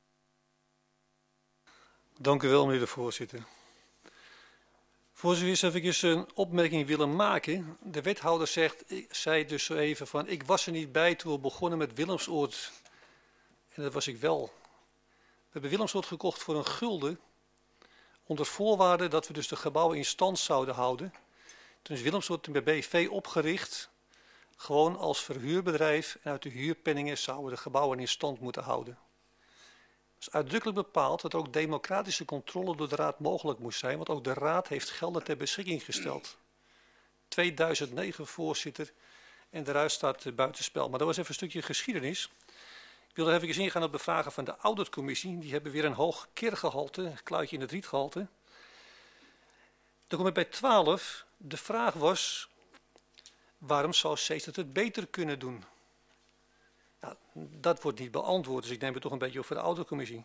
Dank u wel, meneer de voorzitter. Voorzitter, eerst even een opmerking willen maken. De wethouder zei dus zo even van: ik was er niet bij toen we begonnen met Willemsoord. En dat was ik wel. We hebben Willemsoord gekocht voor €1. Onder voorwaarde dat we dus de gebouwen in stand zouden houden. Toen is Willemsoord een BV opgericht, gewoon als verhuurbedrijf. En uit de huurpenningen zouden we de gebouwen in stand moeten houden. Het is uitdrukkelijk bepaald dat ook democratische controle door de raad mogelijk moest zijn. Want ook de raad heeft gelden ter beschikking gesteld. 2009 voorzitter en de ruis staat buitenspel. Maar dat was even een stukje geschiedenis. Ik wil er even ingaan op de vragen van de auditcommissie. Die hebben weer een hoog keergehalte, een kluitje in het rietgehalte. Dan kom ik bij 12. De vraag was: waarom zou Zeestad het beter kunnen doen? Nou, dat wordt niet beantwoord, dus ik neem het toch een beetje op voor de auditcommissie.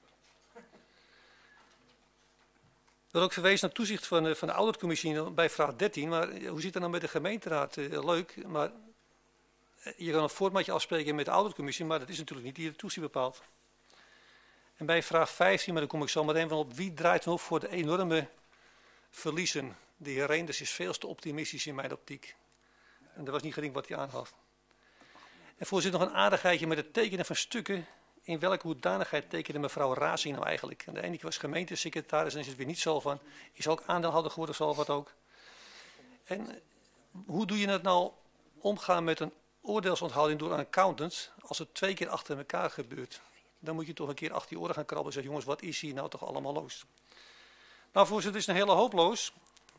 Ik wil ook verwezen naar toezicht van de auditcommissie bij vraag 13. Maar hoe zit het dan met de gemeenteraad? Leuk, maar je kan een formatje afspreken met de auditcommissie, maar dat is natuurlijk niet die de toezicht bepaalt. En bij vraag 15, maar dan kom ik zo meteen van op: wie draait nog voor de enorme verliezen? De heer Reenders is veel te optimistisch in mijn optiek. En dat was niet gering wat hij aangaf. En voorzitter, nog een aardigheidje met het tekenen van stukken. In welke hoedanigheid tekende mevrouw Razing nou eigenlijk? En de ene keer was gemeentesecretaris en is het weer niet zo van. Is ook aandeelhouder geworden, zo wat ook. En hoe doe je het nou omgaan met een oordeelsonthouding door een accountant als het 2 keer achter elkaar gebeurt? Dan moet je toch een keer achter je oren gaan krabben en zeggen: jongens, wat is hier nou toch allemaal los? Nou voorzitter, het is een hele hoop los.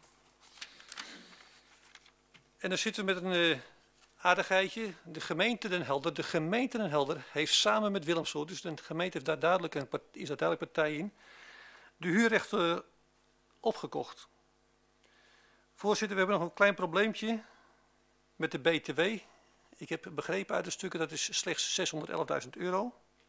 En dan zitten we met een aardigheidje. De gemeente Den Helder heeft samen met Willemsoord, dus de gemeente heeft daar is daar duidelijk partij in, de huurrechten opgekocht. Voorzitter, we hebben nog een klein probleempje met de BTW. Ik heb begrepen uit de stukken dat is slechts €611.000.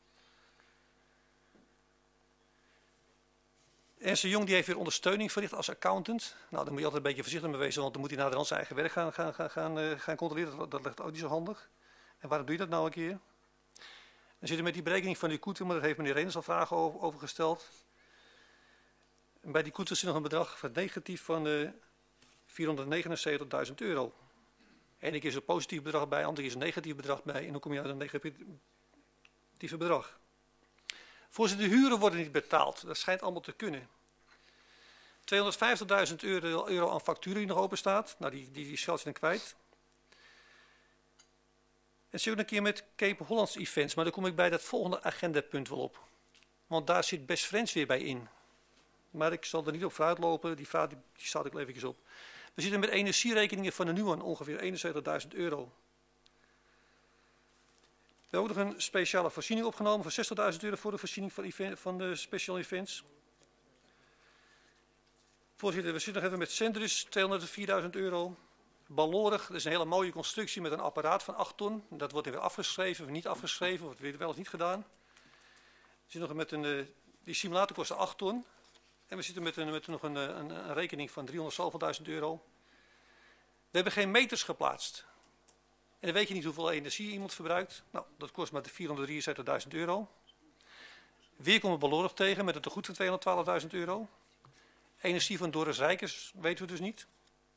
Ernst & Jong die heeft weer ondersteuning verricht als accountant. Nou, daar moet je altijd een beetje voorzichtig mee wezen, want dan moet hij naderhand zijn eigen werk gaan controleren. Dat ligt ook niet zo handig. En waarom doe je dat nou een keer? Dan zit er met die berekening van die koeten, maar daar heeft meneer Reenders al vragen over gesteld. En bij die koeten zit nog een bedrag van negatief van €479.000. Eén keer is er een positief bedrag bij, andere keer is een negatief bedrag bij. En dan kom je uit een negatieve bedrag. Voorzitter, de huren worden niet betaald. Dat schijnt allemaal te kunnen. €250.000 aan facturen die nog open staat. Nou, die scheld je dan kwijt. En zit ook een keer met Cape Hollands Events. Maar dan kom ik bij dat volgende agendapunt wel op. Want daar zit Best Friends weer bij in. Maar ik zal er niet op vooruit lopen. Die vraag die staat ik even op. We zitten met energierekeningen van de Nuon ongeveer €71.000. We hebben ook nog een speciale voorziening opgenomen van €60.000 voor de voorziening van de special events. Voorzitter, we zitten nog even met Centrus, €204.000. Ballorig, dat is een hele mooie constructie met een apparaat van 8 ton. Dat wordt weer afgeschreven, niet afgeschreven, wordt weer wel of niet gedaan. We zitten nog met die simulator kost 8 ton. En we zitten met nog een rekening van €300.000. We hebben geen meters geplaatst. En dan weet je niet hoeveel energie iemand verbruikt. Nou, dat kost maar €473.000. Weer komen we Ballorig tegen met een tegoed van €212.000. Energie van Doris Rijkers weten we dus niet.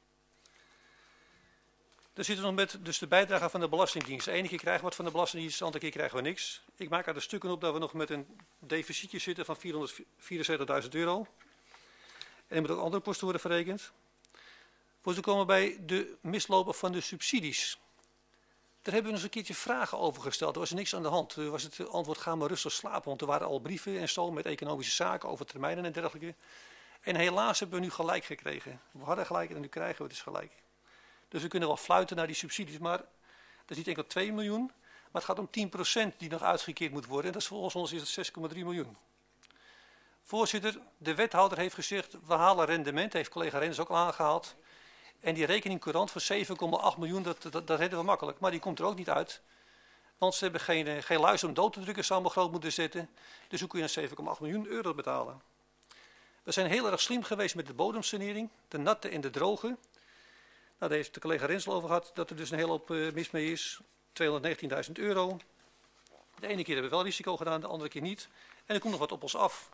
Dan zitten we nog met dus de bijdrage van de Belastingdienst. De ene keer krijgen we wat van de Belastingdienst, de andere keer krijgen we niks. Ik maak uit de stukken op dat we nog met een deficitje zitten van €474.000. En er moeten ook andere posten worden verrekend. We komen bij de mislopen van de subsidies. Daar hebben we eens een keertje vragen over gesteld. Er was niks aan de hand. Er was het antwoord, ga maar rustig slapen. Want er waren al brieven en zo met economische zaken over termijnen en dergelijke. En helaas hebben we nu gelijk gekregen. We hadden gelijk en nu krijgen we het dus gelijk. Dus we kunnen wel fluiten naar die subsidies. Maar dat is niet enkel 2 miljoen. Maar het gaat om 10% die nog uitgekeerd moet worden. En dat is volgens ons is het 6,3 miljoen. Voorzitter, de wethouder heeft gezegd, we halen rendement. Heeft collega Rens ook al aangehaald. En die rekening courant van 7,8 miljoen, dat redden we makkelijk. Maar die komt er ook niet uit. Want ze hebben geen luister om dood te drukken, zou maar groot moeten zetten. Dus hoe kun je €7,8 miljoen betalen? We zijn heel erg slim geweest met de bodemsanering, de natte en de droge. Nou, daar heeft de collega Rensel over gehad, dat er dus een hele hoop mis mee is. €219.000. De ene keer hebben we wel risico gedaan, de andere keer niet. En er komt nog wat op ons af.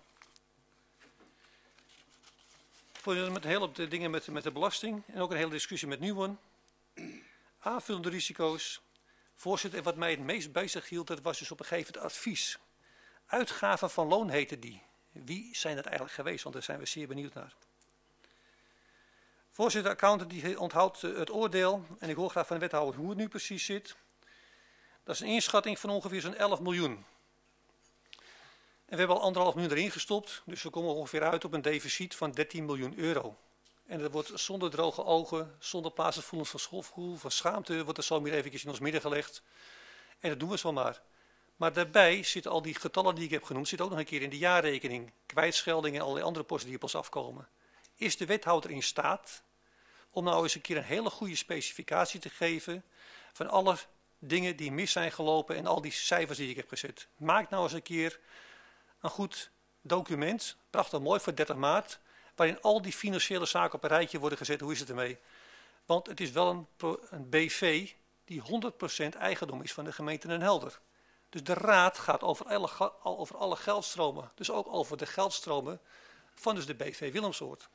Met een hele hoop dingen met de belasting en ook een hele discussie met Nuon. Aanvullende risico's. Voorzitter, en wat mij het meest bezig hield, dat was dus op een gegeven moment advies. Uitgaven van loon heette die. Wie zijn dat eigenlijk geweest? Want daar zijn we zeer benieuwd naar. Voorzitter, de accountant die onthoudt het oordeel. En ik hoor graag van de wethouder hoe het nu precies zit. Dat is een inschatting van ongeveer zo'n 11 miljoen. En we hebben al €1,5 miljoen erin gestopt. Dus we komen ongeveer uit op een deficit van €13 miljoen. En dat wordt zonder droge ogen, zonder plaatsgevoelens van schuldgevoel, van schaamte, wordt er zo meer eventjes in ons midden gelegd. En dat doen we zo maar. Maar daarbij zitten al die getallen die ik heb genoemd, zitten ook nog een keer in de jaarrekening. Kwijtscheldingen en allerlei andere posten die op ons afkomen. Is de wethouder in staat om nou eens een keer een hele goede specificatie te geven van alle dingen die mis zijn gelopen en al die cijfers die ik heb gezet? Maak nou eens een keer een goed document, prachtig mooi voor 30 maart, waarin al die financiële zaken op een rijtje worden gezet. Hoe is het ermee? Want het is wel een BV die 100% eigendom is van de gemeente Den Helder. Dus de raad gaat over alle geldstromen, dus ook over de geldstromen van dus de BV Willemsoord.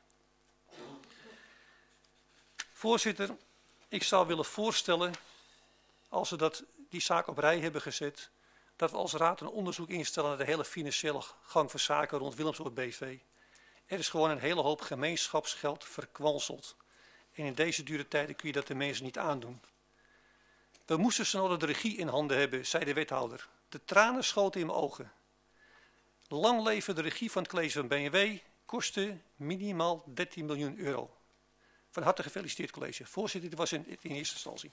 Voorzitter, ik zou willen voorstellen, als we die zaak op rij hebben gezet, dat we als raad een onderzoek instellen naar de hele financiële gang van zaken rond Willemsoord BV. Er is gewoon een hele hoop gemeenschapsgeld verkwanseld. En in deze dure tijden kun je dat de mensen niet aandoen. We moesten snel de regie in handen hebben, zei de wethouder. De tranen schoten in mijn ogen. Lang leven de regie van het college van BMW kostte minimaal €13 miljoen. Van harte gefeliciteerd college. Voorzitter, dit was in eerste instantie.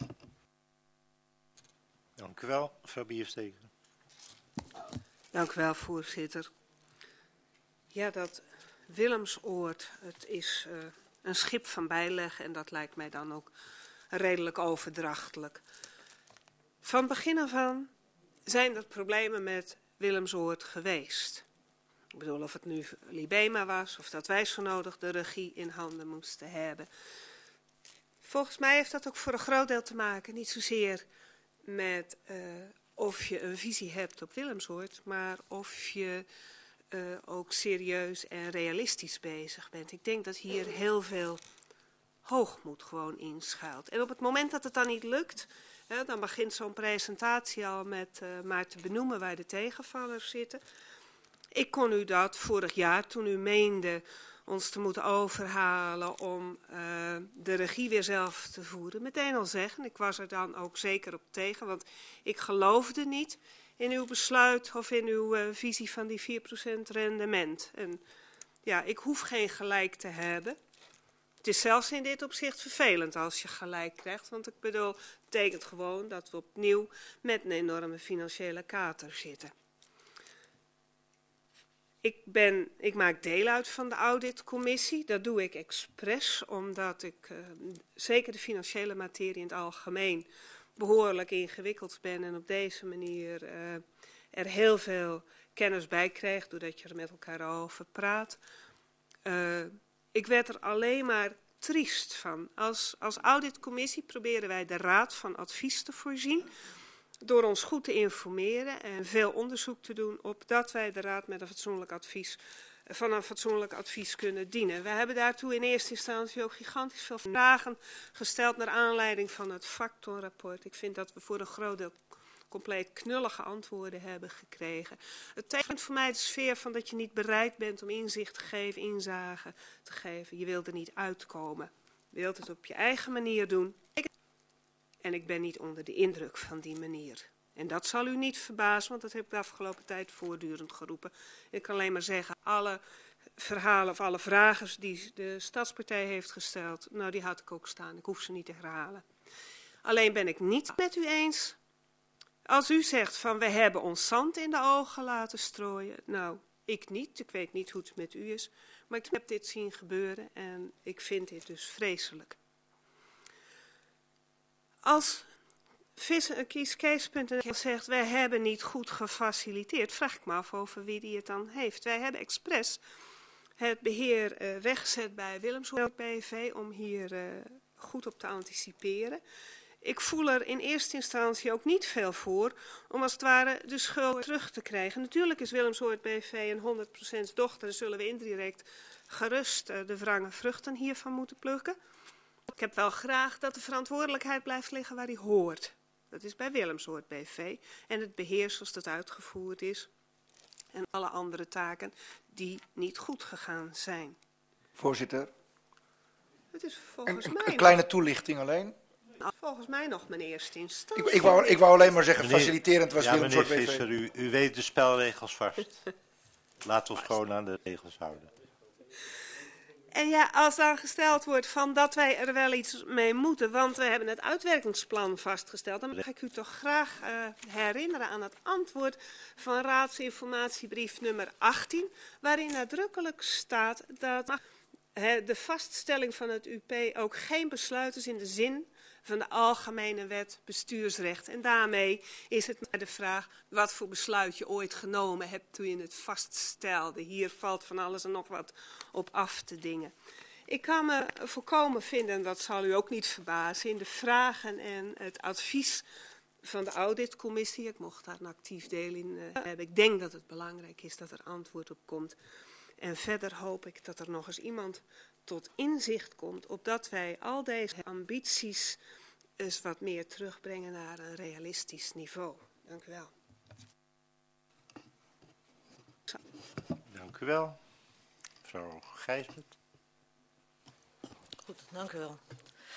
Dank u wel, mevrouw Biersteker. Dank u wel, voorzitter. Ja, dat Willemsoord, het is een schip van bijleggen en dat lijkt mij dan ook redelijk overdrachtelijk. Van begin af aan zijn er problemen met Willemsoord geweest. Ik bedoel, of het nu Libema was of dat wij zo nodig de regie in handen moesten hebben. Volgens mij heeft dat ook voor een groot deel te maken, niet zozeer met of je een visie hebt op Willemsoord, maar of je ook serieus en realistisch bezig bent. Ik denk dat hier heel veel hoogmoed gewoon inschuilt. En op het moment dat het dan niet lukt, dan begint zo'n presentatie al met maar te benoemen waar de tegenvallers zitten. Ik kon u dat vorig jaar, toen u meende ons te moeten overhalen om de regie weer zelf te voeren, meteen al zeggen. Ik was er dan ook zeker op tegen, want ik geloofde niet in uw besluit of in uw visie van die 4% rendement. En ja, ik hoef geen gelijk te hebben. Het is zelfs in dit opzicht vervelend als je gelijk krijgt, want ik bedoel, het betekent gewoon dat we opnieuw met een enorme financiële kater zitten. Ik maak deel uit van de auditcommissie. Dat doe ik expres, omdat ik zeker de financiële materie in het algemeen behoorlijk ingewikkeld ben en op deze manier er heel veel kennis bij krijg, doordat je er met elkaar over praat. Ik werd er alleen maar triest van. Als auditcommissie proberen wij de raad van advies te voorzien, door ons goed te informeren en veel onderzoek te doen, opdat wij de raad met een fatsoenlijk advies kunnen dienen. We hebben daartoe in eerste instantie ook gigantisch veel vragen gesteld naar aanleiding van het factonrapport. Ik vind dat we voor een groot deel compleet knullige antwoorden hebben gekregen. Het tekent voor mij de sfeer van dat je niet bereid bent om inzicht te geven, inzage te geven. Je wilt er niet uitkomen. Je wilt het op je eigen manier doen. En ik ben niet onder de indruk van die manier. En dat zal u niet verbazen, want dat heb ik de afgelopen tijd voortdurend geroepen. Ik kan alleen maar zeggen, alle verhalen of alle vragen die de Stadspartij heeft gesteld, nou die had ik ook staan. Ik hoef ze niet te herhalen. Alleen ben ik niet met u eens als u zegt van we hebben ons zand in de ogen laten strooien. Nou, ik niet. Ik weet niet hoe het met u is. Maar ik heb dit zien gebeuren en ik vind dit dus vreselijk. Als kiescase.nl zegt wij hebben niet goed gefaciliteerd, vraag ik me af over wie die het dan heeft. Wij hebben expres het beheer weggezet bij Willemsoord BV om hier goed op te anticiperen. Ik voel er in eerste instantie ook niet veel voor om als het ware de schuld terug te krijgen. Natuurlijk is Willemsoord BV een 100% dochter en zullen we indirect gerust de wrange vruchten hiervan moeten plukken. Ik heb wel graag dat de verantwoordelijkheid blijft liggen waar die hoort. Dat is bij Willemsoord BV en het beheer zoals dat uitgevoerd is. En alle andere taken die niet goed gegaan zijn. Voorzitter, Het is volgens mij een kleine toelichting alleen. Volgens mij nog mijn eerste instantie. Ik wou alleen maar zeggen, faciliterend was ja, Willemsoord meneer BV. Visser, u weet de spelregels vast. Laten we ons gewoon aan de regels houden. En ja, als dan gesteld wordt van dat wij er wel iets mee moeten, want we hebben het uitwerkingsplan vastgesteld, dan mag ik u toch graag herinneren aan het antwoord van raadsinformatiebrief nummer 18, waarin nadrukkelijk staat dat de vaststelling van het UP ook geen besluit is in de zin van de Algemene Wet Bestuursrecht. En daarmee is het maar de vraag wat voor besluit je ooit genomen hebt toen je het vaststelde. Hier valt van alles en nog wat op af te dingen. Ik kan me volkomen vinden, en dat zal u ook niet verbazen, in de vragen en het advies van de auditcommissie. Ik mocht daar een actief deel in hebben. Ik denk dat het belangrijk is dat er antwoord op komt. En verder hoop ik dat er nog eens iemand tot inzicht komt, opdat wij al deze ambities eens wat meer terugbrengen naar een realistisch niveau. Dank u wel. Dank u wel. Mevrouw Gijsbert. Goed, dank u wel.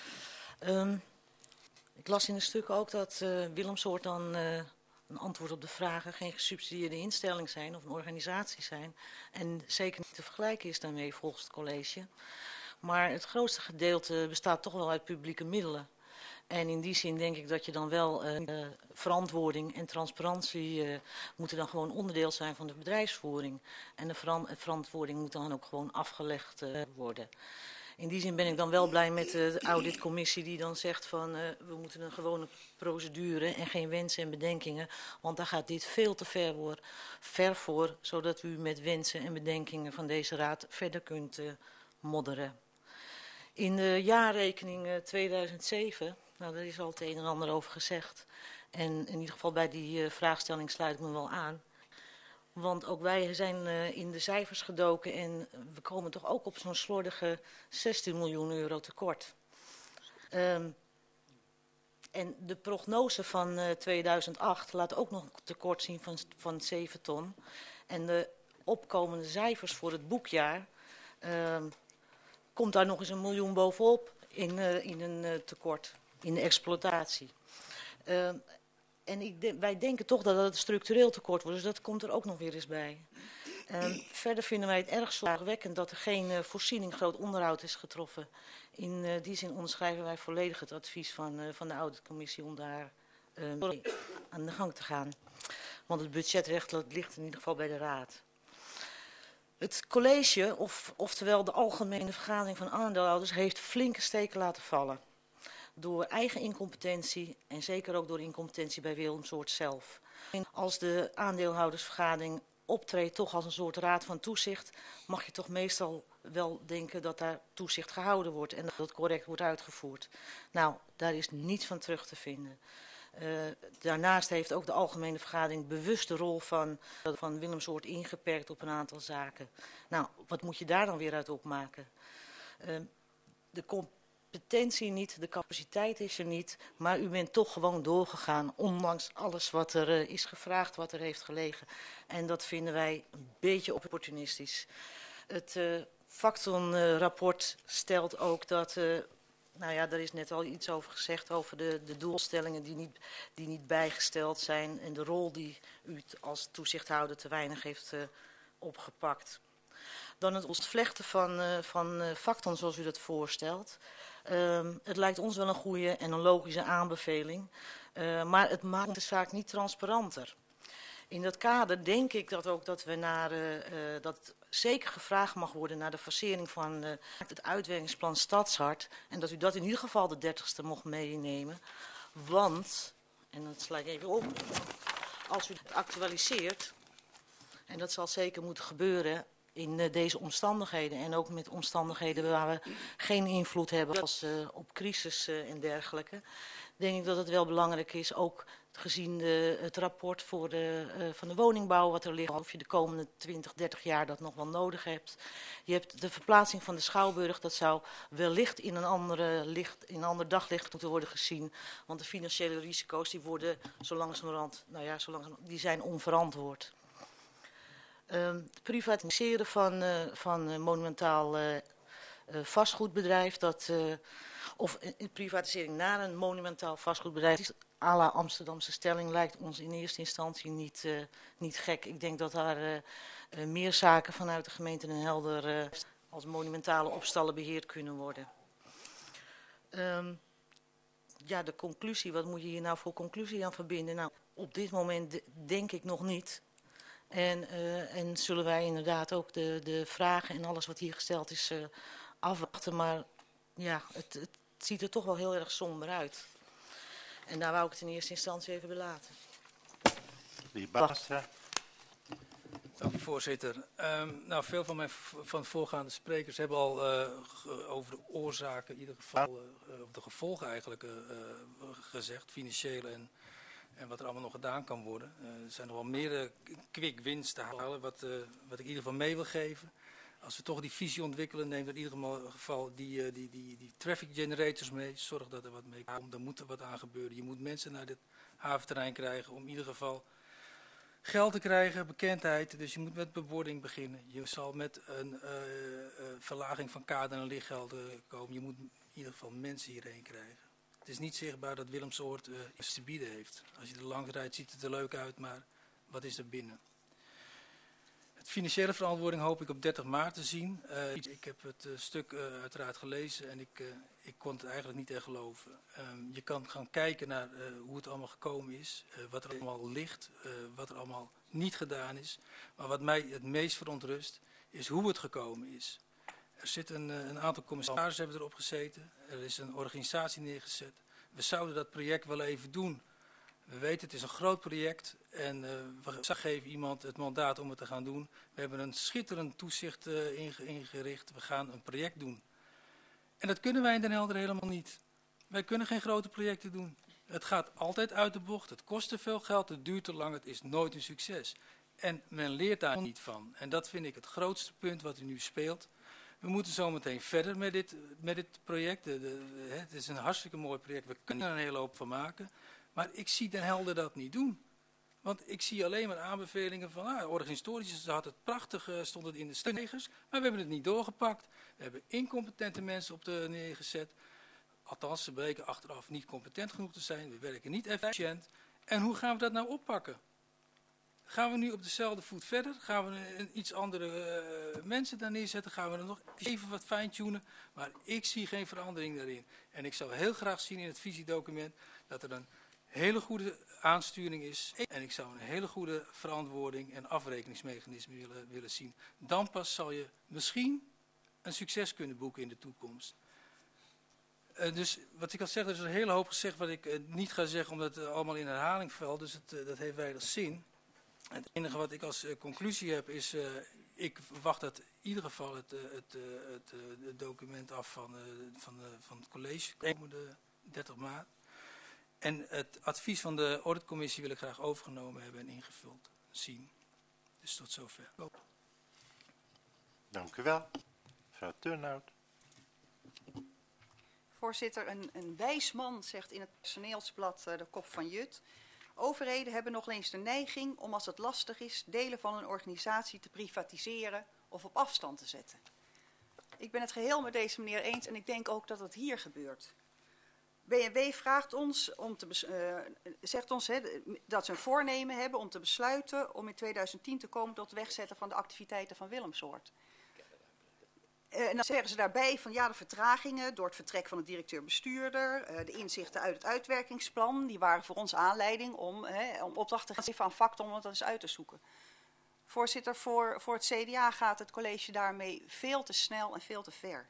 Ik las in een stuk ook dat Willemsoord dan een antwoord op de vragen geen gesubsidieerde instelling zijn of een organisatie zijn. En zeker niet te vergelijken is daarmee volgens het college. Maar het grootste gedeelte bestaat toch wel uit publieke middelen. En in die zin denk ik dat je dan wel verantwoording en transparantie moeten dan gewoon onderdeel zijn van de bedrijfsvoering. En de verantwoording moet dan ook gewoon afgelegd worden. In die zin ben ik dan wel blij met de auditcommissie die dan zegt van we moeten een gewone procedure en geen wensen en bedenkingen. Want daar gaat dit veel te ver voor, zodat u met wensen en bedenkingen van deze raad verder kunt modderen. In de jaarrekening 2007, nou daar is al het een en ander over gezegd. En in ieder geval bij die vraagstelling sluit ik me wel aan. Want ook wij zijn in de cijfers gedoken en we komen toch ook op zo'n slordige 16 miljoen euro tekort. En de prognose van 2008 laat ook nog een tekort zien van 7 ton. En de opkomende cijfers voor het boekjaar komt daar nog eens 1 miljoen bovenop in een tekort, in de exploitatie. En wij denken toch dat het structureel tekort wordt, dus dat komt er ook nog weer eens bij. Verder vinden wij het erg zorgwekkend dat er geen voorziening groot onderhoud is getroffen. In die zin onderschrijven wij volledig het advies van de auditcommissie om daar aan de gang te gaan. Want het budgetrecht ligt in ieder geval bij de raad. Het college, oftewel de algemene vergadering van aandeelhouders, heeft flinke steken laten vallen. Door eigen incompetentie en zeker ook door incompetentie bij Willemsoort zelf. Als de aandeelhoudersvergadering optreedt toch als een soort raad van toezicht, mag je toch meestal wel denken dat daar toezicht gehouden wordt en dat het correct wordt uitgevoerd. Nou, daar is niets van terug te vinden. Daarnaast heeft ook de algemene vergadering bewust de rol van Willemsoort ingeperkt op een aantal zaken. Nou, wat moet je daar dan weer uit opmaken? De competentie niet, de capaciteit is er niet, maar u bent toch gewoon doorgegaan, ondanks alles wat er is gevraagd, wat er heeft gelegen. En dat vinden wij een beetje opportunistisch. Het Facton-rapport stelt ook dat, nou ja, daar is net al iets over gezegd, over de doelstellingen die niet bijgesteld zijn en de rol die u als toezichthouder te weinig heeft opgepakt. Dan het ontvlechten van Facton zoals u dat voorstelt. Het lijkt ons wel een goede en een logische aanbeveling, maar het maakt de zaak niet transparanter. In dat kader denk ik dat we dat zeker gevraagd mag worden naar de facering van het uitwerkingsplan Stadshart en dat u dat in ieder geval de 30ste mocht meenemen. Want, en dat sla ik even op, als u het actualiseert, en dat zal zeker moeten gebeuren in deze omstandigheden en ook met omstandigheden waar we geen invloed hebben als op crisis en dergelijke, denk ik dat het wel belangrijk is, ook gezien het rapport van de woningbouw wat er ligt, of je de komende 20, 30 jaar dat nog wel nodig hebt. Je hebt de verplaatsing van de Schouwburg, dat zou wellicht in een ander daglicht moeten worden gezien, want de financiële risico's die worden zo langzamerhand, die zijn onverantwoord. Het privatiseren van monumentaal vastgoedbedrijf, of privatisering naar een monumentaal vastgoedbedrijf à la Amsterdamse stelling lijkt ons in eerste instantie niet gek. Ik denk dat daar meer zaken vanuit de gemeente Den Helder als monumentale opstallen beheerd kunnen worden. Ja, de conclusie, wat moet je hier nou voor conclusie aan verbinden? Nou, op dit moment denk ik nog niet. En zullen wij inderdaad ook de vragen en alles wat hier gesteld is afwachten. Maar ja, het ziet er toch wel heel erg somber uit. En daar wou ik het in eerste instantie even bij laten. Dank u, voorzitter. Nou, veel van de voorgaande sprekers hebben al over de oorzaken, in ieder geval de gevolgen eigenlijk gezegd, financiële en wat er allemaal nog gedaan kan worden. Er zijn nog wel meer quick wins te halen, wat ik in ieder geval mee wil geven. Als we toch die visie ontwikkelen, neem er in ieder geval die traffic generators mee. Zorg dat er wat mee komt, daar moet er wat aan gebeuren. Je moet mensen naar dit haventerrein krijgen om in ieder geval geld te krijgen, bekendheid. Dus je moet met bebording beginnen. Je zal met een verlaging van kader en lichtgelden komen. Je moet in ieder geval mensen hierheen krijgen. Het is niet zichtbaar dat Willemsoord iets te bieden heeft. Als je er langs rijdt ziet het er leuk uit, maar wat is er binnen? Het financiële verantwoording hoop ik op 30 maart te zien. Ik heb het stuk uiteraard gelezen en ik kon het eigenlijk niet echt geloven. Je kan gaan kijken naar hoe het allemaal gekomen is, wat er allemaal ligt, wat er allemaal niet gedaan is. Maar wat mij het meest verontrust is hoe het gekomen is. Er zitten een aantal commissarissen hebben erop gezeten. Er is een organisatie neergezet. We zouden dat project wel even doen. We weten het is een groot project en we geven iemand het mandaat om het te gaan doen. We hebben een schitterend toezicht ingericht. We gaan een project doen. En dat kunnen wij in Den Helder helemaal niet. Wij kunnen geen grote projecten doen. Het gaat altijd uit de bocht. Het kost te veel geld. Het duurt te lang. Het is nooit een succes. En men leert daar niet van. En dat vind ik het grootste punt wat u nu speelt. We moeten zometeen verder met dit project. Het is een hartstikke mooi project. We kunnen er een hele hoop van maken. Maar ik zie Den Helder dat niet doen. Want ik zie alleen maar aanbevelingen van, organisatorisch had het prachtig, stond het in de stijgers, maar we hebben het niet doorgepakt. We hebben incompetente mensen op de neergezet. Althans, ze bleken achteraf niet competent genoeg te zijn. We werken niet efficiënt. En hoe gaan we dat nou oppakken? Gaan we nu op dezelfde voet verder? Gaan we iets andere mensen daar neerzetten? Gaan we er nog even wat fine-tunen? Maar ik zie geen verandering daarin. En ik zou heel graag zien in het visiedocument dat er een hele goede aansturing is. En ik zou een hele goede verantwoording en afrekeningsmechanisme willen zien. Dan pas zal je misschien een succes kunnen boeken in de toekomst. Dus wat ik al zeg, er is een hele hoop gezegd wat ik niet ga zeggen omdat het allemaal in herhaling valt. Dus dat heeft weinig zin. Het enige wat ik als conclusie heb is, ik wacht dat in ieder geval het document af van het college komende 30 maart. En het advies van de auditcommissie wil ik graag overgenomen hebben en ingevuld zien. Dus tot zover. Dank u wel. Mevrouw Turnhout. Voorzitter, een wijs man zegt in het personeelsblad de Kop van Jut. Overheden hebben nog eens de neiging om als het lastig is delen van een organisatie te privatiseren of op afstand te zetten. Ik ben het geheel met deze meneer eens en ik denk ook dat het hier gebeurt. BMW vraagt ons zegt ons dat ze een voornemen hebben om te besluiten om in 2010 te komen tot het wegzetten van de activiteiten van Willemsoord. En dan zeggen ze daarbij van ja, de vertragingen door het vertrek van de directeur-bestuurder, de inzichten uit het uitwerkingsplan, die waren voor ons aanleiding om opdrachten te geven aan Facton om dat eens uit te zoeken. Voorzitter, voor het CDA gaat het college daarmee veel te snel en veel te ver.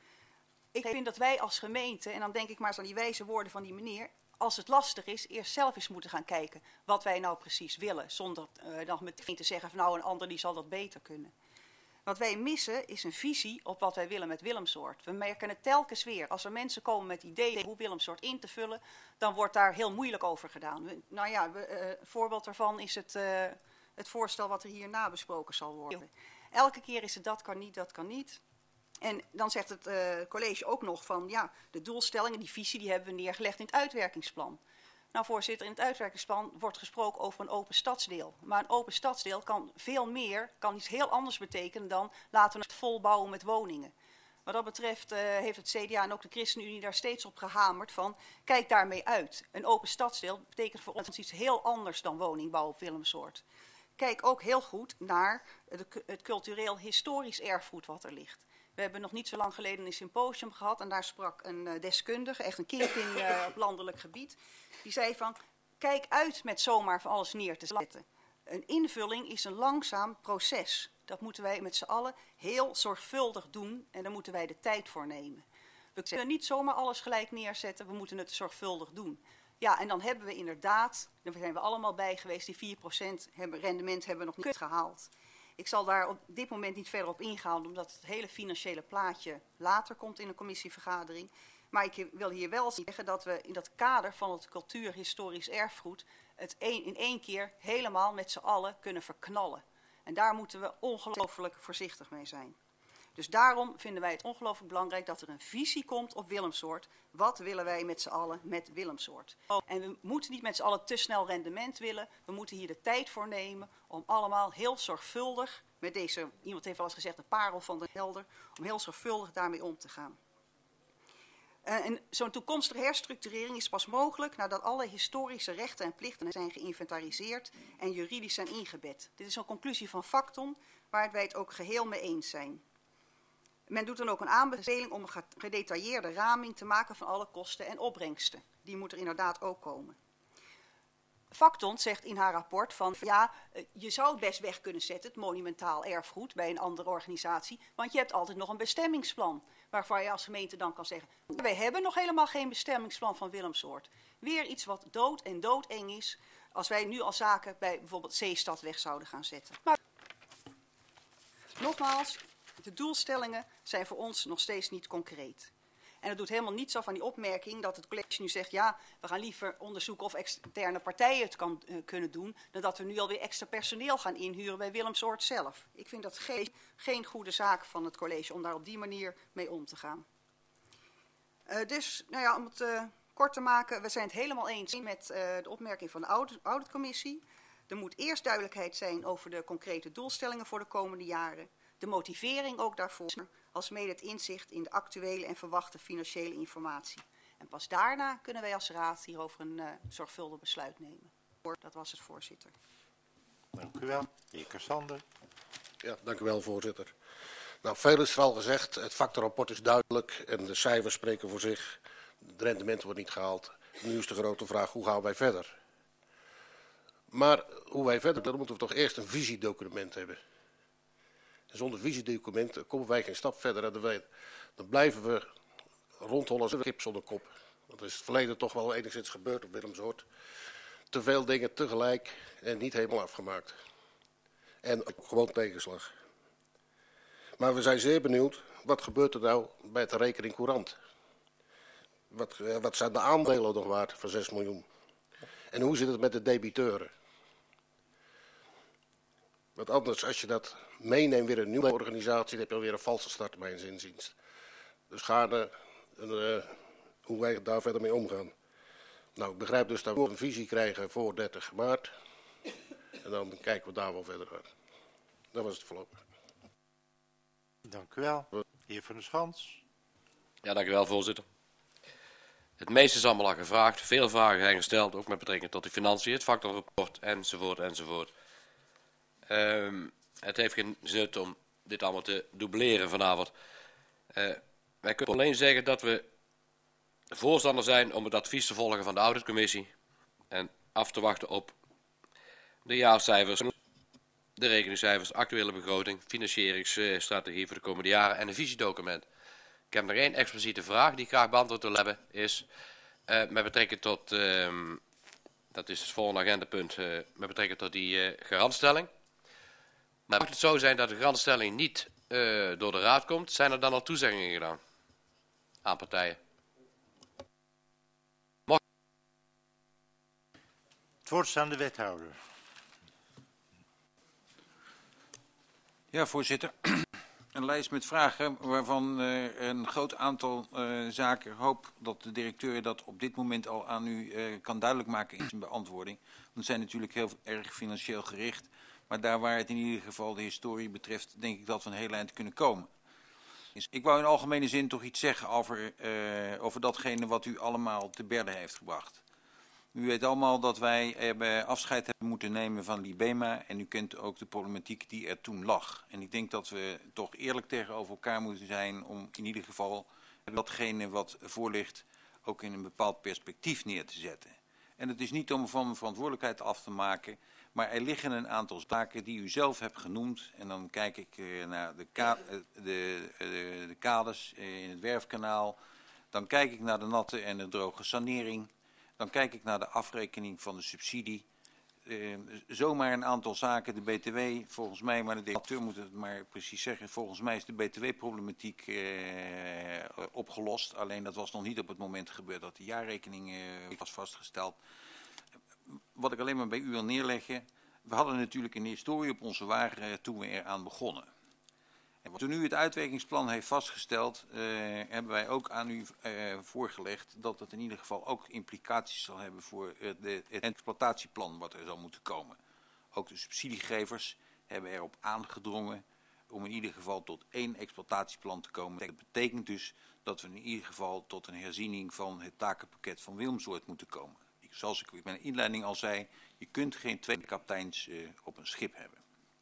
Ik vind dat wij als gemeente, en dan denk ik maar eens aan die wijze woorden van die meneer, als het lastig is, eerst zelf eens moeten gaan kijken wat wij nou precies willen. Zonder dan meteen te zeggen van nou een ander die zal dat beter kunnen. Wat wij missen is een visie op wat wij willen met Willemsoord. We merken het telkens weer. Als er mensen komen met ideeën hoe Willemsoord in te vullen, dan wordt daar heel moeilijk over gedaan. Nou ja, een voorbeeld daarvan is het voorstel wat er hierna besproken zal worden. Elke keer is het dat kan niet, dat kan niet. En dan zegt het college ook nog van ja, de doelstellingen, die visie, die hebben we neergelegd in het uitwerkingsplan. Nou voorzitter, in het uitwerkingsplan wordt gesproken over een open stadsdeel. Maar een open stadsdeel kan veel meer, kan iets heel anders betekenen dan laten we het volbouwen met woningen. Wat dat betreft heeft het CDA en ook de ChristenUnie daar steeds op gehamerd van kijk daarmee uit. Een open stadsdeel betekent voor ons iets heel anders dan woningbouw op Willemsoord. Kijk ook heel goed naar het cultureel historisch erfgoed wat er ligt. We hebben nog niet zo lang geleden een symposium gehad en daar sprak een deskundige, echt een kingpin op landelijk gebied. Die zei van, kijk uit met zomaar van alles neer te zetten. Een invulling is een langzaam proces. Dat moeten wij met z'n allen heel zorgvuldig doen en daar moeten wij de tijd voor nemen. We kunnen niet zomaar alles gelijk neerzetten, we moeten het zorgvuldig doen. Ja, en dan hebben we inderdaad, daar zijn we allemaal bij geweest, die 4% rendement hebben we nog niet gehaald. Ik zal daar op dit moment niet verder op ingaan, omdat het hele financiële plaatje later komt in een commissievergadering. Maar ik wil hier wel zeggen dat we in dat kader van het cultuurhistorisch erfgoed het in één keer helemaal met z'n allen kunnen verknallen. En daar moeten we ongelooflijk voorzichtig mee zijn. Dus daarom vinden wij het ongelooflijk belangrijk dat er een visie komt op Willemsoord. Wat willen wij met z'n allen met Willemsoord? En we moeten niet met z'n allen te snel rendement willen. We moeten hier de tijd voor nemen om allemaal heel zorgvuldig, met deze, iemand heeft al eens gezegd, de parel van de Helder, om heel zorgvuldig daarmee om te gaan. En zo'n toekomstige herstructurering is pas mogelijk nadat alle historische rechten en plichten zijn geïnventariseerd en juridisch zijn ingebed. Dit is een conclusie van Facton, waar wij het ook geheel mee eens zijn. Men doet dan ook een aanbeveling om een gedetailleerde raming te maken van alle kosten en opbrengsten. Die moet er inderdaad ook komen. Vakton zegt in haar rapport van ja, je zou het best weg kunnen zetten, het monumentaal erfgoed, bij een andere organisatie. Want je hebt altijd nog een bestemmingsplan. Waarvan je als gemeente dan kan zeggen, wij hebben nog helemaal geen bestemmingsplan van Willemsoord. Weer iets wat dood en doodeng is, als wij nu al zaken bij bijvoorbeeld Zeestad weg zouden gaan zetten. Maar nogmaals, de doelstellingen zijn voor ons nog steeds niet concreet. En het doet helemaal niets af van die opmerking dat het college nu zegt, ja, we gaan liever onderzoeken of externe partijen het kunnen doen, dan dat we nu alweer extra personeel gaan inhuren bij Willemsoord zelf. Ik vind dat geen goede zaak van het college om daar op die manier mee om te gaan. Dus, nou ja, om het kort te maken, we zijn het helemaal eens met de opmerking van de auditcommissie. Er moet eerst duidelijkheid zijn over de concrete doelstellingen voor de komende jaren. De motivering ook daarvoor, alsmede het inzicht in de actuele en verwachte financiële informatie. En pas daarna kunnen wij als raad hierover een zorgvuldig besluit nemen. Dat was het, voorzitter. Dank u wel. De heer Cassander. Ja, dank u wel, voorzitter. Nou, veel is er al gezegd. Het factorrapport is duidelijk en de cijfers spreken voor zich. Het rendement wordt niet gehaald. Nu is de grote vraag, hoe gaan wij verder? Maar hoe wij verder, dan moeten we toch eerst een visiedocument hebben. En zonder visiedocument komen wij geen stap verder. En dan blijven we rondhollen als een kip zonder kop. Dat is het verleden toch wel enigszins gebeurd op Willemsoord. Te veel dingen tegelijk en niet helemaal afgemaakt. En ook gewoon tegenslag. Maar we zijn zeer benieuwd, wat gebeurt er nou bij de rekening courant? Wat zijn de aandelen nog waard van 6 miljoen? En hoe zit het met de debiteuren? Want anders, als je dat meeneemt weer een nieuwe organisatie, dan heb je alweer een valse start bij een inziens. Dus hoe wij daar verder mee omgaan. Nou, ik begrijp dus dat we een visie krijgen voor 30 maart. En dan kijken we daar wel verder aan. Dat was het voorlopig. Dank u wel. Heer Van der Schans. Ja, dank u wel, voorzitter. Het meeste is allemaal al gevraagd. Veel vragen zijn gesteld, ook met betrekking tot de financiën, het factorrapport, enzovoort, enzovoort. Het heeft geen zin om dit allemaal te dubleren vanavond. Wij kunnen alleen zeggen dat we voorstander zijn om het advies te volgen van de auditcommissie en af te wachten op de jaarcijfers, de rekeningcijfers, actuele begroting, financieringsstrategie voor de komende jaren en een visiedocument. Ik heb nog één expliciete vraag die ik graag beantwoord wil hebben, is met betrekking tot, dat is het volgende agendapunt, met betrekking tot die garantstelling. Maar mocht het zo zijn dat de garantstelling niet door de raad komt, zijn er dan al toezeggingen gedaan aan partijen? Het woord is aan de wethouder. Ja, voorzitter. Een lijst met vragen waarvan een groot aantal zaken hoop dat de directeur dat op dit moment al aan u kan duidelijk maken in zijn beantwoording. Want het zijn natuurlijk heel erg financieel gericht. Maar daar waar het in ieder geval de historie betreft, denk ik dat we een heel eind kunnen komen. Dus ik wou in algemene zin toch iets zeggen over datgene wat u allemaal te berde heeft gebracht. U weet allemaal dat wij afscheid hebben moeten nemen van Libema en u kent ook de problematiek die er toen lag. En ik denk dat we toch eerlijk tegenover elkaar moeten zijn om in ieder geval datgene wat voor ligt ook in een bepaald perspectief neer te zetten. En het is niet om van verantwoordelijkheid af te maken, maar er liggen een aantal zaken die u zelf hebt genoemd. En dan kijk ik naar de kaders in het Werfkanaal, dan kijk ik naar de natte en de droge sanering. Dan kijk ik naar de afrekening van de subsidie. Zomaar een aantal zaken, de BTW, volgens mij, maar de directeur moet het maar precies zeggen. Volgens mij is de BTW-problematiek opgelost. Alleen dat was nog niet op het moment gebeurd dat de jaarrekening was vastgesteld. Wat ik alleen maar bij u wil neerleggen. We hadden natuurlijk een historie op onze wagen toen we eraan begonnen. En toen u het uitwerkingsplan heeft vastgesteld, hebben wij ook aan u voorgelegd dat het in ieder geval ook implicaties zal hebben voor het exploitatieplan wat er zal moeten komen. Ook de subsidiegevers hebben erop aangedrongen om in ieder geval tot 1 exploitatieplan te komen. Dat betekent dus dat we in ieder geval tot een herziening van het takenpakket van Willemsoord moeten komen. Zoals ik in mijn inleiding al zei, je kunt geen 2 kapiteins op een schip hebben.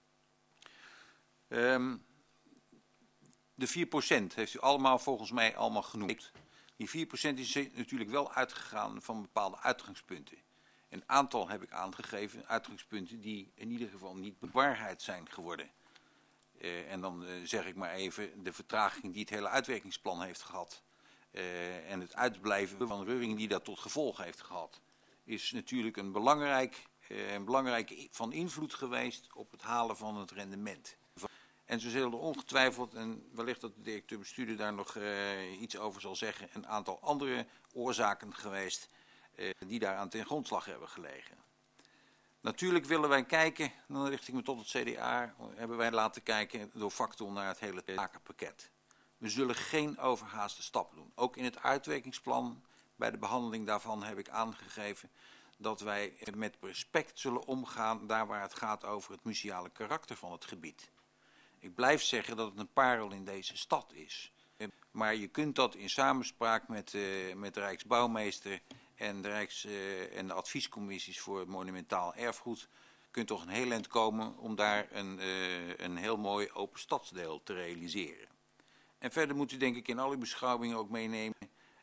De 4% heeft u allemaal volgens mij allemaal genoemd. Die 4% is natuurlijk wel uitgegaan van bepaalde uitgangspunten. Een aantal heb ik aangegeven, uitgangspunten die in ieder geval niet bewaarheid zijn geworden. En dan zeg ik maar even de vertraging die het hele uitwerkingsplan heeft gehad. En het uitblijven van reuringen die dat tot gevolg heeft gehad. Is natuurlijk een belangrijk van invloed geweest op het halen van het rendement. En zo zullen er ongetwijfeld, en wellicht dat de directeur-bestuurder daar nog iets over zal zeggen, een aantal andere oorzaken geweest die daaraan ten grondslag hebben gelegen. Natuurlijk willen wij kijken, dan richt ik me tot het CDA, hebben wij laten kijken door Facton naar het hele takenpakket. We zullen geen overhaaste stappen doen. Ook in het uitwerkingsplan, bij de behandeling daarvan heb ik aangegeven dat wij met respect zullen omgaan daar waar het gaat over het museale karakter van het gebied. Ik blijf zeggen dat het een parel in deze stad is. Maar je kunt dat in samenspraak met de Rijksbouwmeester en de adviescommissies voor het monumentaal erfgoed, kunt toch een heel eind komen om daar een heel mooi open stadsdeel te realiseren. En verder moet u denk ik in alle beschouwingen ook meenemen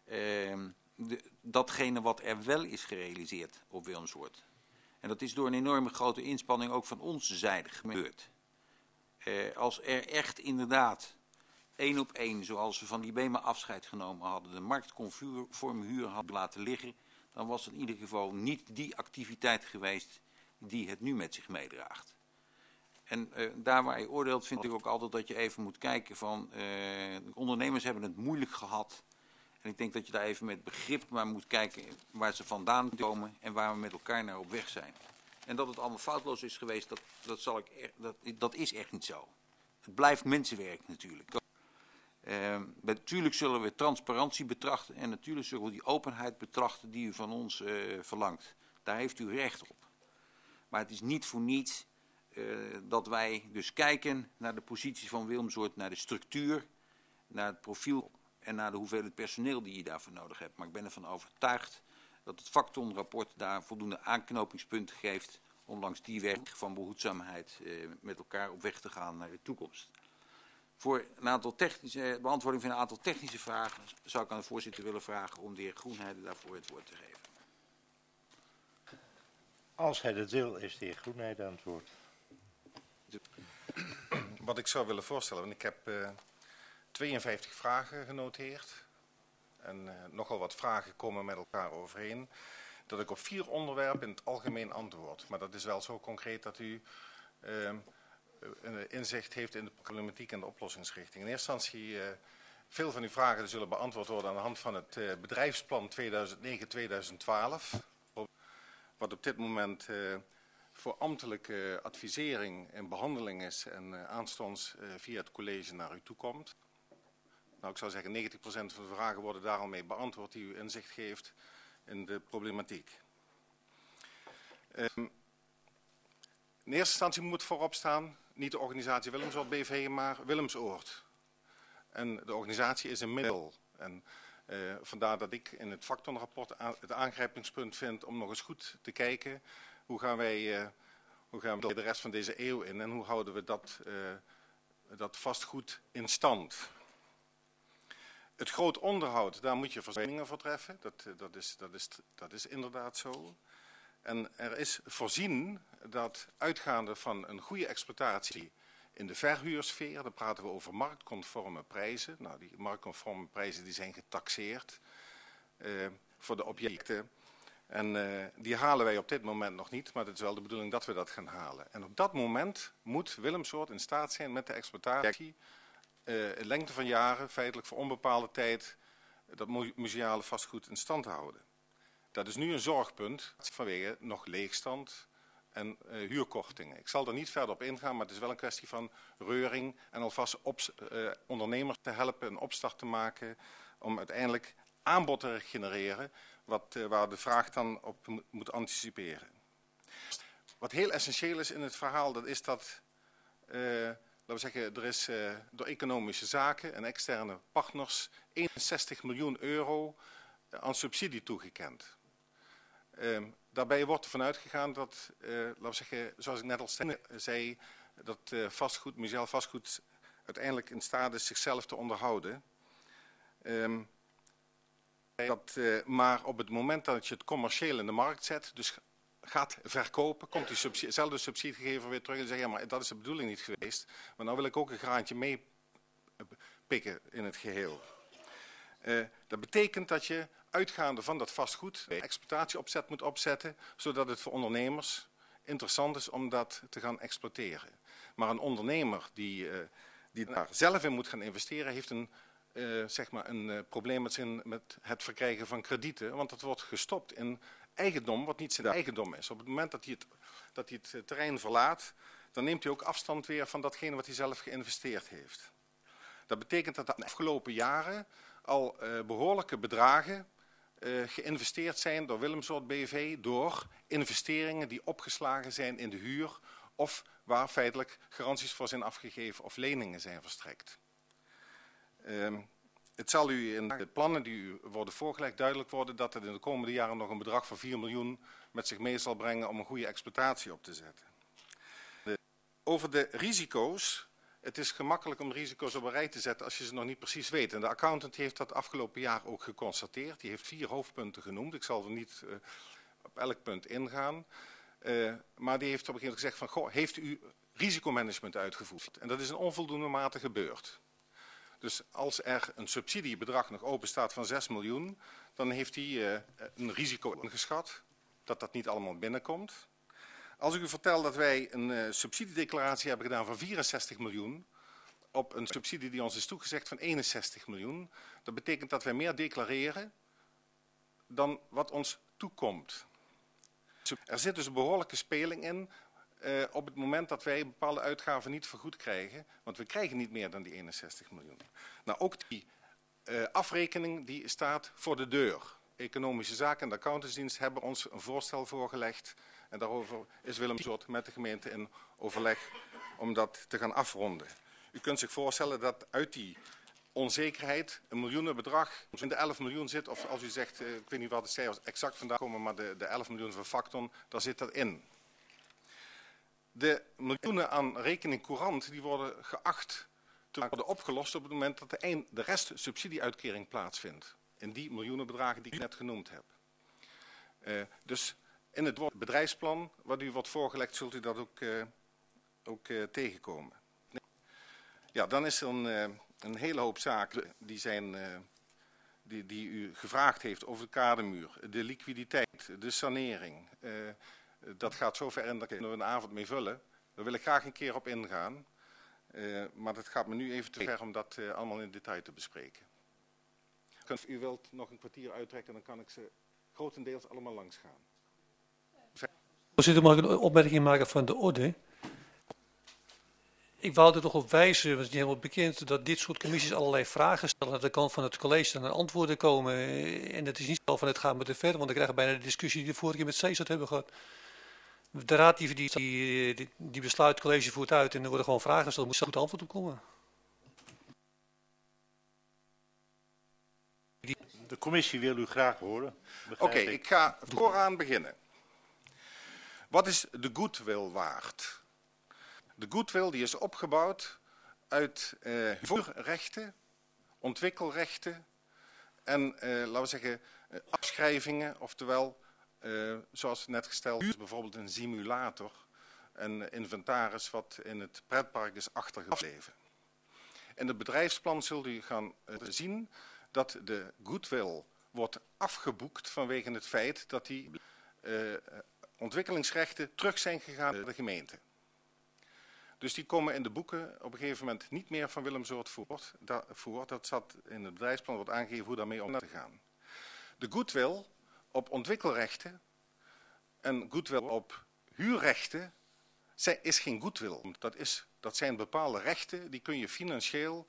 datgene wat er wel is gerealiseerd op Willemsoord. En dat is door een enorme grote inspanning ook van onze zijde gebeurd. Als er echt inderdaad 1 op 1, zoals we van die BEMA afscheid genomen hadden, de marktconforme huur hadden laten liggen, dan was het in ieder geval niet die activiteit geweest die het nu met zich meedraagt. En daar waar je oordeelt vind ik ook altijd dat je even moet kijken van, de ondernemers hebben het moeilijk gehad. En ik denk dat je daar even met begrip maar moet kijken waar ze vandaan komen en waar we met elkaar naar op weg zijn. En dat het allemaal foutloos is geweest, dat is echt niet zo. Het blijft mensenwerk natuurlijk. Natuurlijk zullen we transparantie betrachten en natuurlijk zullen we die openheid betrachten die u van ons verlangt. Daar heeft u recht op. Maar het is niet voor niets dat wij dus kijken naar de positie van Willemsoord, naar de structuur, naar het profiel en naar de hoeveelheid personeel die je daarvoor nodig hebt. Maar ik ben ervan overtuigd dat het Facton-rapport daar voldoende aanknopingspunten geeft om langs die weg van behoedzaamheid met elkaar op weg te gaan naar de toekomst. Voor een aantal beantwoording van een aantal technische vragen zou ik aan de voorzitter willen vragen om de heer Groenheide daarvoor het woord te geven. Als hij dat wil, is de heer Groenheide aan het woord. Wat ik zou willen voorstellen, want ik heb 52 vragen genoteerd. En nogal wat vragen komen met elkaar overeen. Dat ik op 4 onderwerpen in het algemeen antwoord. Maar dat is wel zo concreet dat u een inzicht heeft in de problematiek en de oplossingsrichting. In eerste instantie, veel van uw vragen zullen beantwoord worden aan de hand van het bedrijfsplan 2009-2012. Wat op dit moment voor ambtelijke advisering en behandeling is en aanstonds via het college naar u toe komt. Nou, ik zou zeggen 90% van de vragen worden daar al mee beantwoord die u inzicht geeft in de problematiek. In eerste instantie moet voorop staan, niet de organisatie Willemsoord BV, maar Willemsoord. En de organisatie is een middel. En vandaar dat ik in het Facton-rapport het aangrijpingspunt vind om nog eens goed te kijken hoe gaan we de rest van deze eeuw in en hoe houden we dat vastgoed in stand. Het groot onderhoud, daar moet je voorzieningen voor treffen. Dat is inderdaad zo. En er is voorzien dat uitgaande van een goede exploitatie in de verhuursfeer, dan praten we over marktconforme prijzen. Nou, die marktconforme prijzen die zijn getaxeerd voor de objecten. En die halen wij op dit moment nog niet, maar het is wel de bedoeling dat we dat gaan halen. En op dat moment moet Willemsoord in staat zijn met de exploitatie in lengte van jaren, feitelijk voor onbepaalde tijd, dat museale vastgoed in stand te houden. Dat is nu een zorgpunt vanwege nog leegstand en huurkortingen. Ik zal er niet verder op ingaan, maar het is wel een kwestie van reuring en alvast ondernemers te helpen een opstart te maken om uiteindelijk aanbod te genereren waar de vraag dan op moet anticiperen. Wat heel essentieel is in het verhaal, dat is dat laten we zeggen, er is door economische zaken en externe partners 61 miljoen euro aan subsidie toegekend. Daarbij wordt ervan uitgegaan dat, laten we zeggen, zoals ik net al zei, dat vastgoed, museaal vastgoed uiteindelijk in staat is zichzelf te onderhouden. Maar op het moment dat je het commercieel in de markt zet, dus gaat verkopen, komt diezelfde subsidiegever weer terug en zegt, ja, maar dat is de bedoeling niet geweest. Maar nou wil ik ook een graantje mee pikken in het geheel. Dat betekent dat je uitgaande van dat vastgoed een exploitatieopzet moet opzetten, zodat het voor ondernemers interessant is om dat te gaan exploiteren. Maar een ondernemer die daar zelf in moet gaan investeren, heeft een probleem met het verkrijgen van kredieten, want dat wordt gestopt in eigendom wat niet zijn eigendom is. Op het moment dat hij het terrein verlaat, dan neemt hij ook afstand weer van datgene wat hij zelf geïnvesteerd heeft. Dat betekent dat de afgelopen jaren al behoorlijke bedragen geïnvesteerd zijn door Willemsoort BV door investeringen die opgeslagen zijn in de huur of waar feitelijk garanties voor zijn afgegeven of leningen zijn verstrekt. Het zal u in de plannen die u worden voorgelegd duidelijk worden dat het in de komende jaren nog een bedrag van 4 miljoen met zich mee zal brengen om een goede exploitatie op te zetten. Over de risico's. Het is gemakkelijk om risico's op een rij te zetten als je ze nog niet precies weet. En de accountant heeft dat afgelopen jaar ook geconstateerd. Die heeft 4 hoofdpunten genoemd. Ik zal er niet op elk punt ingaan. Maar die heeft op een gegeven moment gezegd van, goh, heeft u risicomanagement uitgevoerd? En dat is in onvoldoende mate gebeurd. Dus als er een subsidiebedrag nog open staat van 6 miljoen, dan heeft hij een risico ingeschat dat dat niet allemaal binnenkomt. Als ik u vertel dat wij een subsidiedeclaratie hebben gedaan van 64 miljoen op een subsidie die ons is toegezegd van 61 miljoen, dat betekent dat wij meer declareren dan wat ons toekomt. Er zit dus een behoorlijke speling in op het moment dat wij bepaalde uitgaven niet vergoed krijgen, want we krijgen niet meer dan die 61 miljoen. Nou, ook die afrekening die staat voor de deur. Economische Zaken en de accountantsdienst hebben ons een voorstel voorgelegd. En daarover is Willemsoort met de gemeente in overleg om dat te gaan afronden. U kunt zich voorstellen dat uit die onzekerheid een miljoenenbedrag in de 11 miljoen zit. Of als u zegt, ik weet niet waar de cijfers exact vandaan komen, maar de 11 miljoen van Facton, daar zit dat in. De miljoenen aan rekening courant die worden geacht te worden opgelost op het moment dat de rest subsidieuitkering plaatsvindt. In die miljoenenbedragen die ik net genoemd heb. Dus in het bedrijfsplan wat u wordt voorgelegd zult u dat ook tegenkomen. Ja, dan is er een hele hoop zaken die u gevraagd heeft over de kademuur, de liquiditeit, de sanering. Dat gaat zo ver in dat ik er een avond mee vullen. Daar wil ik graag een keer op ingaan. Maar dat gaat me nu even te ver om dat allemaal in detail te bespreken. Als u wilt nog een kwartier uittrekken, dan kan ik ze grotendeels allemaal langs gaan. Voorzitter, mag ik een opmerking maken van de orde? Ik wou er toch op wijzen, want het is niet helemaal bekend, dat dit soort commissies allerlei vragen stellen. Dat er kan van het college dan antwoorden komen. En het is niet zo van het gaat met te ver, want dan krijgen we bijna de discussie die we de vorige keer met CESAT hebben gehad. De raad die besluit, het college voert uit en er worden gewoon vragen gesteld. Er moet goed antwoord op komen. De commissie wil u graag horen. Oké, ik ga vooraan beginnen. Wat is de goodwill waard? De goodwill die is opgebouwd uit huurrechten, ontwikkelrechten en laten we zeggen afschrijvingen, oftewel zoals net gesteld is bijvoorbeeld een simulator, een inventaris wat in het pretpark is achtergebleven. In het bedrijfsplan zult u gaan zien dat de goodwill wordt afgeboekt vanwege het feit dat die ontwikkelingsrechten terug zijn gegaan naar de gemeente. Dus die komen in de boeken op een gegeven moment niet meer van Willemsoort voort. Dat zat in het bedrijfsplan, wordt aangegeven hoe daarmee om te gaan. De goodwill op ontwikkelrechten en goodwill op huurrechten is geen goodwill. Dat zijn bepaalde rechten, die kun je financieel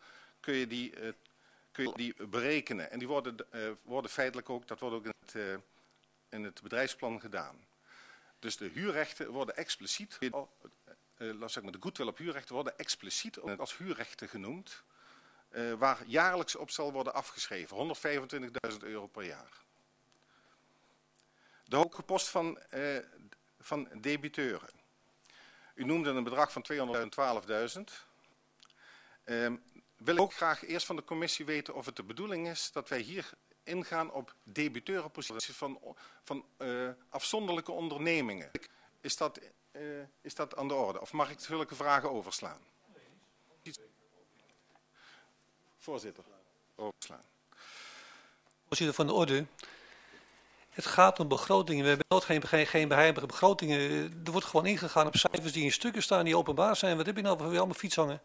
berekenen. En die worden feitelijk ook, dat wordt ook in het bedrijfsplan gedaan. Dus de huurrechten worden expliciet, de goodwill op huurrechten worden expliciet als huurrechten genoemd, waar jaarlijks op zal worden afgeschreven, €125.000 per jaar. De hoge post van debiteuren. U noemde een bedrag van 212.000. Wil ik ook graag eerst van de commissie weten of het de bedoeling is dat wij hier ingaan op debiteurenposities van afzonderlijke ondernemingen. Is dat aan de orde? Of mag ik zulke vragen overslaan? Voorzitter, overslaan. Voorzitter van de orde. Het gaat om begrotingen. We hebben nooit geen geheime begrotingen. Er wordt gewoon ingegaan op cijfers die in stukken staan, die openbaar zijn. Wat heb je nou voor allemaal fiets hangen?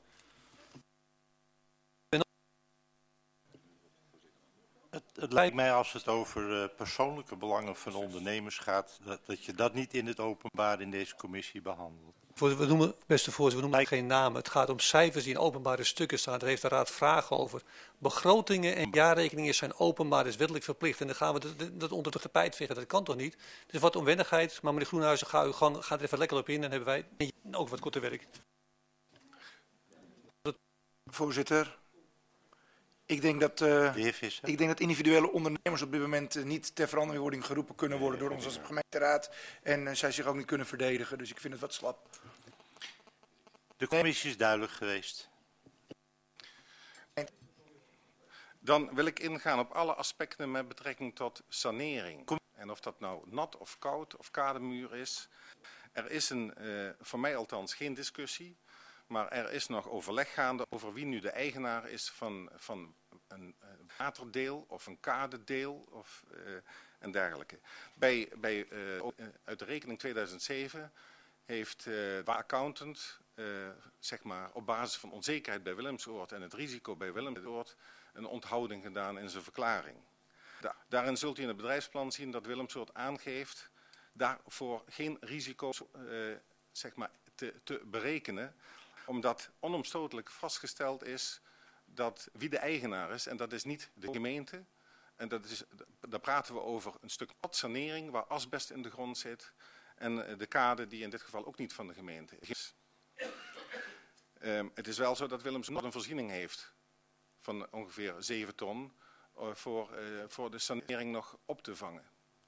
Het lijkt mij als het over persoonlijke belangen van ondernemers gaat, dat je dat niet in het openbaar in deze commissie behandelt. We noemen, beste voorzitter, we noemen geen namen. Het gaat om cijfers die in openbare stukken staan. Daar heeft de Raad vragen over. Begrotingen en jaarrekeningen zijn openbaar, dus wettelijk verplicht. En dan gaan we dat onder de tapijt vegen. Dat kan toch niet? Dus wat onwennigheid. Maar meneer Groenhuizen, ga er even lekker op in. Dan hebben wij ook wat korter werk. Voorzitter, ik denk dat individuele ondernemers op dit moment niet ter verantwoording geroepen kunnen worden door ons als gemeenteraad. En zij zich ook niet kunnen verdedigen. Dus ik vind het wat slap. De commissie is duidelijk geweest. Dan wil ik ingaan op alle aspecten met betrekking tot sanering. En of dat nou nat of koud of kademuur is. Er is voor mij althans geen discussie. Maar er is nog overleg gaande over wie nu de eigenaar is van een waterdeel of een kadedeel en dergelijke. Uit de rekening 2007 heeft de accountant zeg maar, op basis van onzekerheid bij Willemsoord en het risico bij Willemsoord een onthouding gedaan in zijn verklaring. Daarin zult u in het bedrijfsplan zien dat Willemsoord aangeeft daarvoor geen risico's zeg maar, te berekenen, omdat onomstotelijk vastgesteld is dat wie de eigenaar is, en dat is niet de gemeente. En daar praten we over een stuk sanering waar asbest in de grond zit. En de kade die in dit geval ook niet van de gemeente is. Het is wel zo dat Willemsoord een voorziening heeft van ongeveer 7 ton voor de sanering nog op te vangen.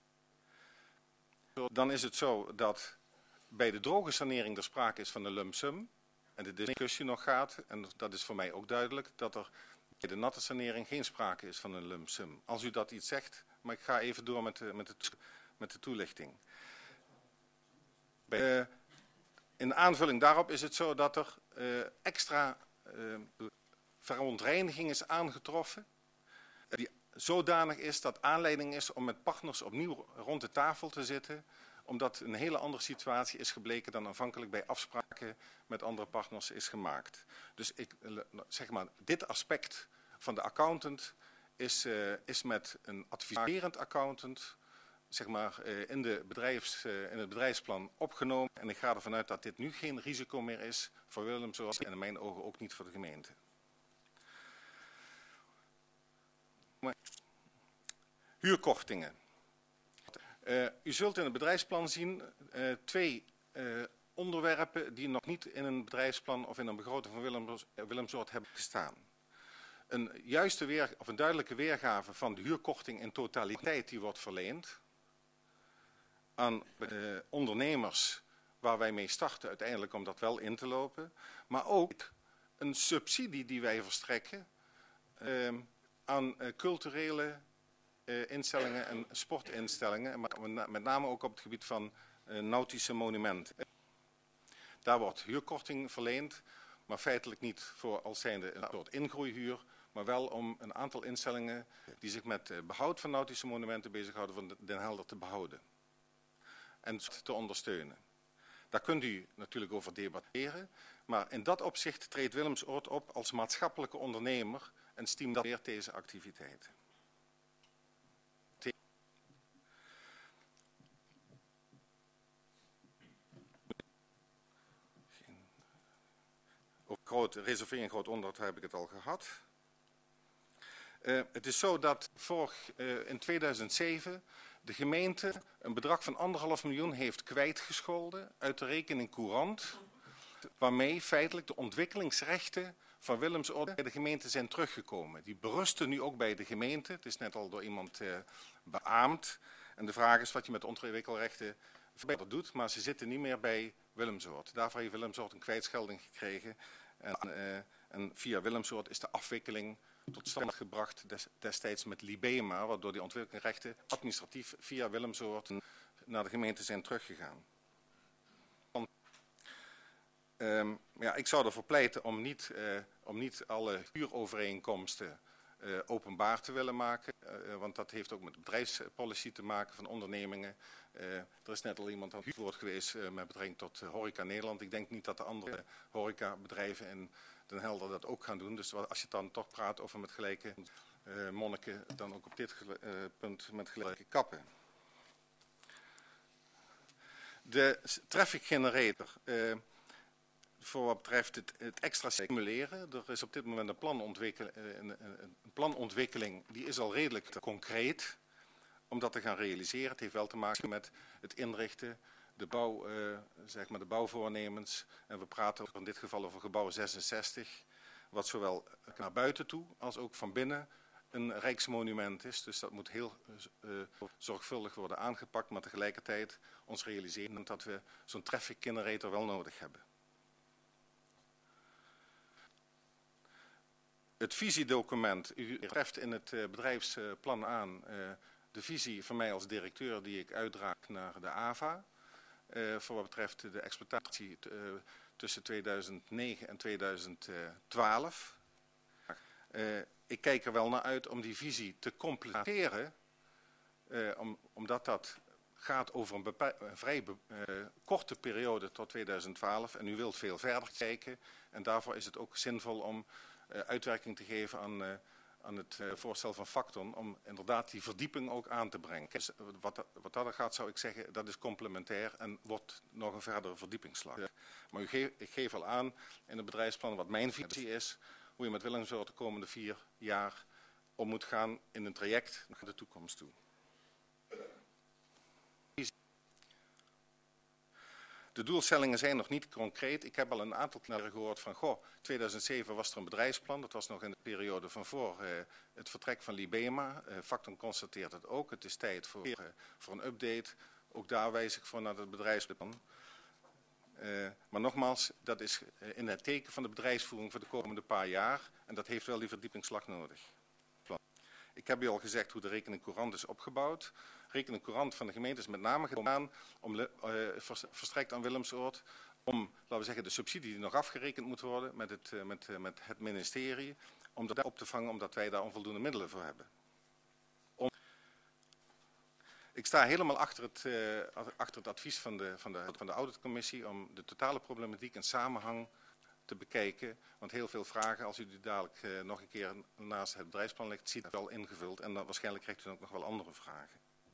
Dan is het zo dat bij de droge sanering er sprake is van een lump sum. En de discussie nog gaat, en dat is voor mij ook duidelijk, dat er bij de natte sanering geen sprake is van een lump sum. Als u dat iets zegt, maar ik ga even door met de toelichting. In aanvulling daarop is het zo dat er extra verontreiniging is aangetroffen, die zodanig is dat aanleiding is om met partners opnieuw rond de tafel te zitten, omdat een hele andere situatie is gebleken dan aanvankelijk bij afspraken met andere partners is gemaakt. Dus zeg maar, dit aspect van de accountant is met een adviserend accountant zeg maar, in het bedrijfsplan opgenomen. En ik ga ervan uit dat dit nu geen risico meer is voor Willemsoord en in mijn ogen ook niet voor de gemeente. Huurkortingen. U zult in het bedrijfsplan zien 2 onderwerpen die nog niet in een bedrijfsplan of in een begroting van Willemsoord hebben gestaan. Een duidelijke weergave van de huurkorting in totaliteit die wordt verleend aan ondernemers waar wij mee starten uiteindelijk om dat wel in te lopen. Maar ook een subsidie die wij verstrekken aan culturele instellingen en sportinstellingen, maar met name ook op het gebied van nautische monumenten. Daar wordt huurkorting verleend, maar feitelijk niet voor als zijnde een soort ingroeihuur, maar wel om een aantal instellingen die zich met behoud van nautische monumenten bezighouden van Den Helder te behouden en te ondersteunen. Daar kunt u natuurlijk over debatteren, maar in dat opzicht treedt Willemsoord op als maatschappelijke ondernemer en stimuleert deze activiteiten. Over reservering groot onderhoud heb ik het al gehad. Het is zo dat in 2007 de gemeente een bedrag van 1,5 miljoen heeft kwijtgescholden uit de rekening courant, waarmee feitelijk de ontwikkelingsrechten van Willemsoord bij de gemeente zijn teruggekomen. Die berusten nu ook bij de gemeente. Het is net al door iemand beaamd. En de vraag is wat je met de ontwikkelrechten verder doet, maar ze zitten niet meer bij Willemsoord. Daarvoor heeft Willemsoord een kwijtschelding gekregen. En via Willemsoord is de afwikkeling tot stand gebracht destijds met Libema, waardoor die ontwikkelingsrechten administratief via Willemsoord naar de gemeente zijn teruggegaan. Ja, ik zou ervoor pleiten om niet alle huurovereenkomsten openbaar te willen maken, want dat heeft ook met bedrijfspolicy te maken van ondernemingen. Er is net al iemand aan het woord geweest met betrekking tot Horeca Nederland. Ik denk niet dat de andere horecabedrijven in Den Helder dat ook gaan doen. Dus als je dan toch praat over met gelijke monniken, dan ook op dit punt met gelijke kappen. De traffic generator. Voor wat betreft het extra stimuleren. Er is op dit moment een planontwikkeling die is al redelijk concreet om dat te gaan realiseren. Het heeft wel te maken met het inrichten, de bouw, zeg maar de bouwvoornemens. En we praten in dit geval over gebouw 66, wat zowel naar buiten toe als ook van binnen een rijksmonument is. Dus dat moet heel zorgvuldig worden aangepakt, maar tegelijkertijd ons realiseren dat we zo'n traffic generator wel nodig hebben. Het visiedocument, u treft in het bedrijfsplan aan de visie van mij als directeur die ik uitdraag naar de AVA. Voor wat betreft de exploitatie tussen 2009 en 2012. Ik kijk er wel naar uit om die visie te completeren, omdat dat gaat over een vrij korte periode tot 2012 en u wilt veel verder kijken. En daarvoor is het ook zinvol om uitwerking te geven aan het voorstel van Facton om inderdaad die verdieping ook aan te brengen. Dus wat dat gaat zou ik zeggen, dat is complementair en wordt nog een verdere verdiepingsslag. Maar ik geef al aan in het bedrijfsplan wat mijn visie is, hoe je met Willemsoord de komende 4 jaar om moet gaan in een traject naar de toekomst toe. De doelstellingen zijn nog niet concreet. Ik heb al een aantal keren gehoord van, 2007 was er een bedrijfsplan. Dat was nog in de periode van voor het vertrek van Libema. Facton constateert het ook. Het is tijd voor een update. Ook daar wijs ik voor naar het bedrijfsplan. Maar nogmaals, dat is in het teken van de bedrijfsvoering voor de komende paar jaar. En dat heeft wel die verdiepingsslag nodig. Ik heb u al gezegd hoe de rekening courant is opgebouwd. Rekening courant van de gemeente is met name gedaan om verstrekt aan Willemsoord om, laten we zeggen, de subsidie die nog afgerekend moet worden met het ministerie, om dat op te vangen omdat wij daar onvoldoende middelen voor hebben. Ik sta helemaal achter het advies van de auditcommissie om de totale problematiek en samenhang te bekijken. Want heel veel vragen, als u die dadelijk nog een keer naast het bedrijfsplan legt, ziet het wel ingevuld. En dan waarschijnlijk krijgt u dan ook nog wel andere vragen.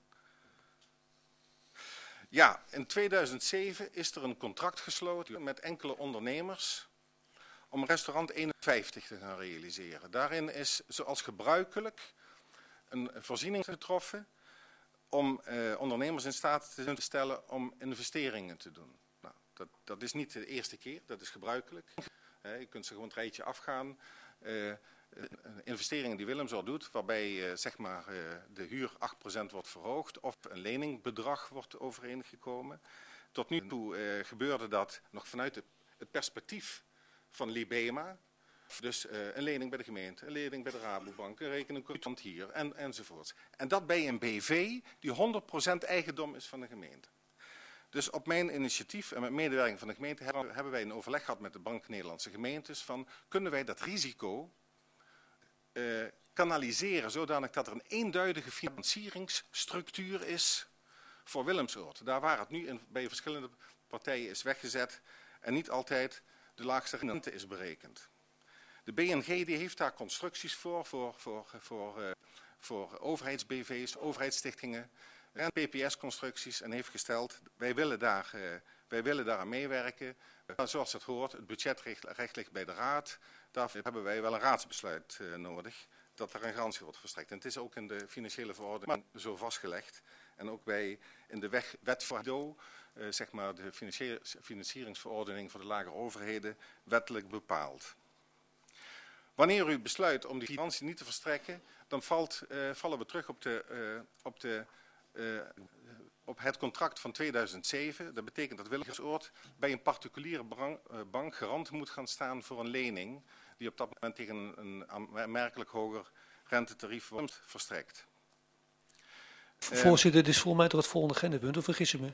Ja, in 2007 is er een contract gesloten met enkele ondernemers om restaurant 51 te gaan realiseren. Daarin is, zoals gebruikelijk, een voorziening getroffen om ondernemers in staat te stellen om investeringen te doen. Nou, dat is niet de eerste keer, dat is gebruikelijk. Je kunt ze gewoon het rijtje afgaan. Investeringen die Willemsoord doet, waarbij zeg maar, de huur 8% wordt verhoogd of een leningbedrag wordt overeengekomen. Tot nu toe gebeurde dat nog vanuit het perspectief van Libema. Dus een lening bij de gemeente, een lening bij de Rabobank, een rekening courant hier enzovoorts. En dat bij een BV die 100% eigendom is van de gemeente. Dus op mijn initiatief en met medewerking van de gemeente hebben wij een overleg gehad met de Bank Nederlandse Gemeentes van kunnen wij dat risico kanaliseren zodanig dat er een eenduidige financieringsstructuur is voor Willemsoord. Daar waar het nu bij verschillende partijen is weggezet en niet altijd de laagste rente is berekend. De BNG die heeft daar constructies voor overheids-BV's, overheidsstichtingen en PPS-constructies en heeft gesteld wij willen daar aan meewerken. Zoals het hoort, het budgetrecht ligt bij de Raad. Daarvoor hebben wij wel een raadsbesluit nodig dat er een garantie wordt verstrekt. En het is ook in de financiële verordening zo vastgelegd. En ook in de wet voor DO, zeg maar de financieringsverordening voor de lagere overheden, wettelijk bepaald. Wanneer u besluit om die garantie niet te verstrekken, dan vallen we terug op het contract van 2007. Dat betekent dat Willemsoord bij een particuliere bank garant moet gaan staan voor een lening die op dat moment tegen een aanmerkelijk hoger rentetarief wordt verstrekt. Voorzitter, dit is volgens mij toch het volgende agendapunt, of vergis ik me?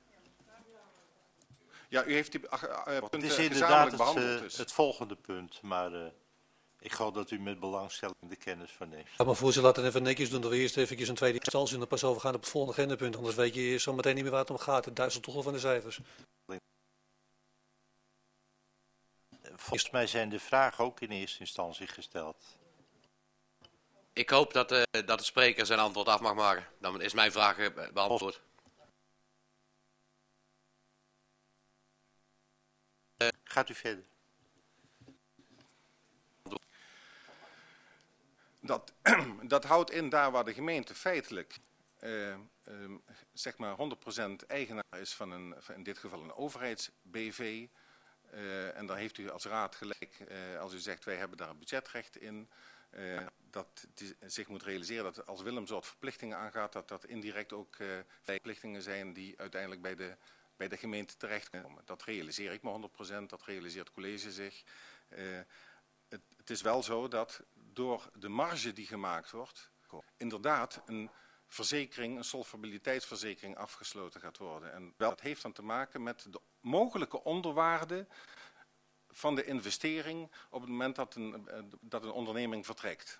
Ja, u heeft die Het punten is inderdaad gezamenlijk behandeld. Dus. het volgende punt, maar ik hoop dat u met belangstelling de kennis van neemt. Ja, maar voorzitter, laten we even netjes doen dat we eerst even een tweede instantie en dan pas overgaan op het volgende agendapunt. Anders weet je zo meteen niet meer waar het om gaat. Het duizelt toch wel van de cijfers. Volgens mij zijn de vragen ook in eerste instantie gesteld. Ik hoop dat de spreker zijn antwoord af mag maken. Dan is mijn vraag beantwoord. Gaat u verder. Dat houdt in daar waar de gemeente feitelijk zeg maar 100% eigenaar is van in dit geval een overheids-BV. En dan heeft u als raad gelijk als u zegt wij hebben daar een budgetrecht in. Dat zich moet realiseren dat als Willemsoord verplichtingen aangaat, dat indirect ook verplichtingen zijn die uiteindelijk bij de gemeente terechtkomen. Dat realiseer ik me 100%, dat realiseert het college zich. Het is wel zo dat door de marge die gemaakt wordt, inderdaad een verzekering, een solvabiliteitsverzekering afgesloten gaat worden. En dat heeft dan te maken met de mogelijke onderwaarde van de investering op het moment dat een onderneming vertrekt.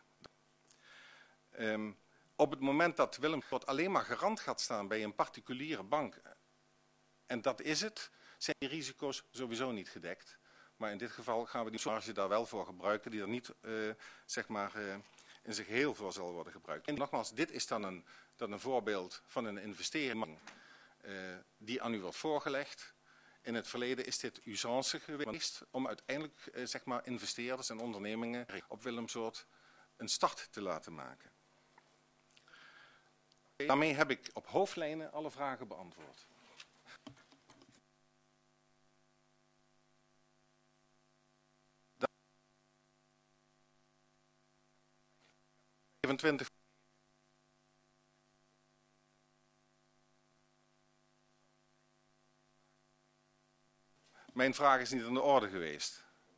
Op het moment dat Willemsoord alleen maar garant gaat staan bij een particuliere bank, en dat is het, zijn die risico's sowieso niet gedekt. Maar in dit geval gaan we die marge daar wel voor gebruiken, die er niet zeg maar, in zich heel voor zal worden gebruikt. En nogmaals, dit is dan een voorbeeld van een investering die aan u wordt voorgelegd. In het verleden is dit usance geweest om uiteindelijk zeg maar, investeerders en ondernemingen op Willemsoord een start te laten maken. Daarmee heb ik op hoofdlijnen alle vragen beantwoord. Mijn vraag is niet aan de orde geweest.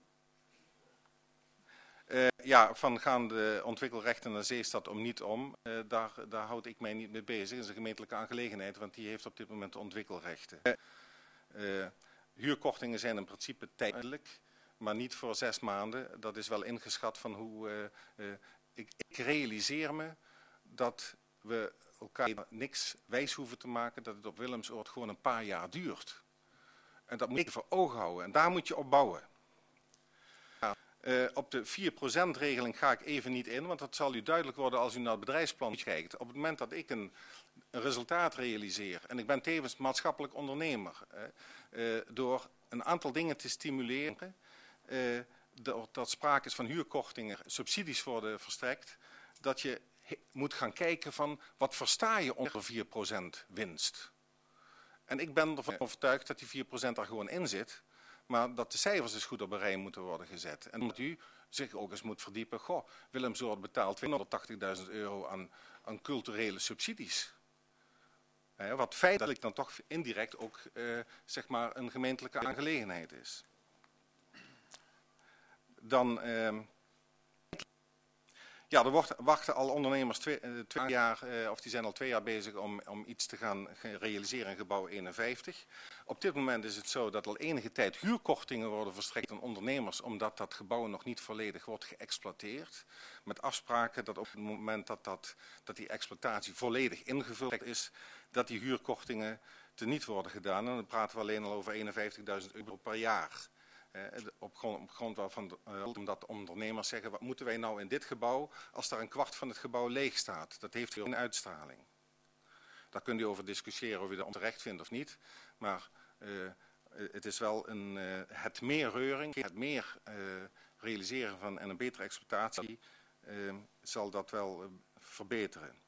Ja, van gaan de ontwikkelrechten naar Zeestad om niet om, daar houd ik mij niet mee bezig. Dat is een gemeentelijke aangelegenheid, want die heeft op dit moment de ontwikkelrechten. Huurkortingen zijn in principe tijdelijk, maar niet voor 6 maanden. Dat is wel ingeschat van hoe... Ik realiseer me dat we elkaar niks wijs hoeven te maken, dat het op Willemsoord gewoon een paar jaar duurt. En dat moet je voor ogen houden en daar moet je op bouwen. Op de 4% regeling ga ik even niet in, want dat zal u duidelijk worden als u naar het bedrijfsplan kijkt. Op het moment dat ik een resultaat realiseer, en ik ben tevens maatschappelijk ondernemer, door een aantal dingen te stimuleren, dat sprake is van huurkortingen, subsidies worden verstrekt, dat je moet gaan kijken van wat versta je onder 4% winst. En ik ben ervan overtuigd dat die 4% er gewoon in zit, maar dat de cijfers dus goed op een rij moeten worden gezet. En dat u zich ook eens moet verdiepen, goh, Willemsoord betaalt 280.000 euro aan culturele subsidies. Wat feitelijk dan toch indirect ook zeg maar een gemeentelijke aangelegenheid is. Dan, ja, er wachten al ondernemers 2 jaar, of die zijn al 2 jaar bezig om iets te gaan realiseren in gebouw 51. Op dit moment is het zo dat al enige tijd huurkortingen worden verstrekt aan ondernemers, omdat dat gebouw nog niet volledig wordt geëxploiteerd. Met afspraken dat op het moment dat die exploitatie volledig ingevuld is, dat die huurkortingen teniet worden gedaan. En dan praten we alleen al over 51.000 euro per jaar. Op grond waarvan omdat ondernemers zeggen, wat moeten wij nou in dit gebouw als daar een kwart van het gebouw leeg staat? Dat heeft geen uitstraling. Daar kunt u over discussiëren of u dat onterecht vindt of niet. Maar het is wel het meer reuring, het meer realiseren van en een betere exploitatie zal dat wel verbeteren.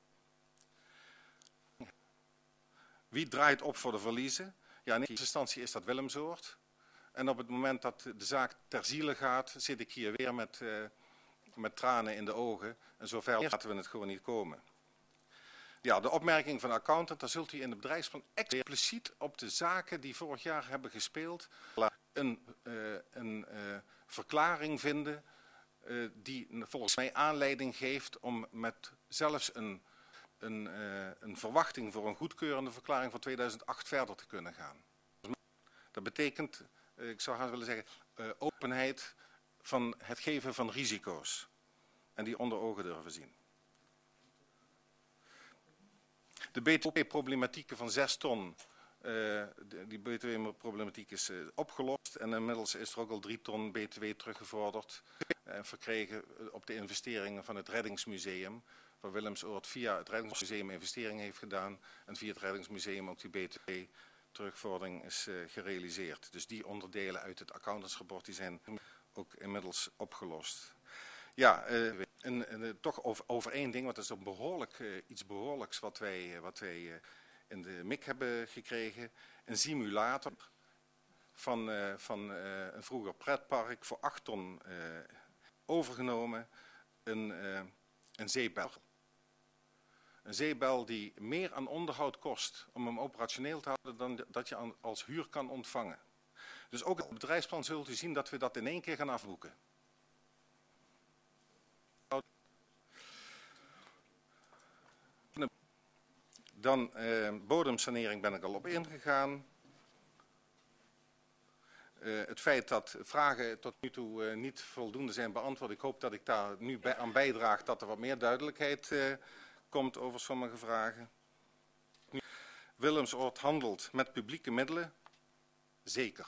Wie draait op voor de verliezen? Ja, in eerste instantie is dat Willemsoord. En op het moment dat de zaak ter ziele gaat, zit ik hier weer met tranen in de ogen. En zover laten we het gewoon niet komen. Ja, de opmerking van de accountant, daar zult u in het bedrijfsplan expliciet op de zaken die vorig jaar hebben gespeeld, een verklaring vinden die volgens mij aanleiding geeft om met zelfs een verwachting voor een goedkeurende verklaring van 2008 verder te kunnen gaan. Dat betekent, ik zou haast willen zeggen, openheid van het geven van risico's. En die onder ogen durven zien. De BTW-problematiek van 6 ton, die BTW-problematiek is opgelost. En inmiddels is er ook al 3 ton BTW teruggevorderd en verkregen op de investeringen van het Reddingsmuseum. Waar Willemsoord via het Reddingsmuseum investeringen heeft gedaan. En via het Reddingsmuseum ook die BTW-terugvordering is gerealiseerd. Dus die onderdelen uit het accountantsrapport die zijn ook inmiddels opgelost. Ja, toch over één ding, want dat is een behoorlijk, iets behoorlijks wat wij in de MIC hebben gekregen. Een simulator van een vroeger pretpark voor 8 ton overgenomen. Een zeebel. Een zeebel die meer aan onderhoud kost om hem operationeel te houden dan dat je als huur kan ontvangen. Dus ook het bedrijfsplan zult u zien dat we dat in 1 keer gaan afboeken. Dan bodemsanering ben ik al op ingegaan. Het feit dat vragen tot nu toe niet voldoende zijn beantwoord. Ik hoop dat ik daar nu aan bijdraag dat er wat meer duidelijkheid komt over sommige vragen. Willemsoord handelt met publieke middelen. Zeker.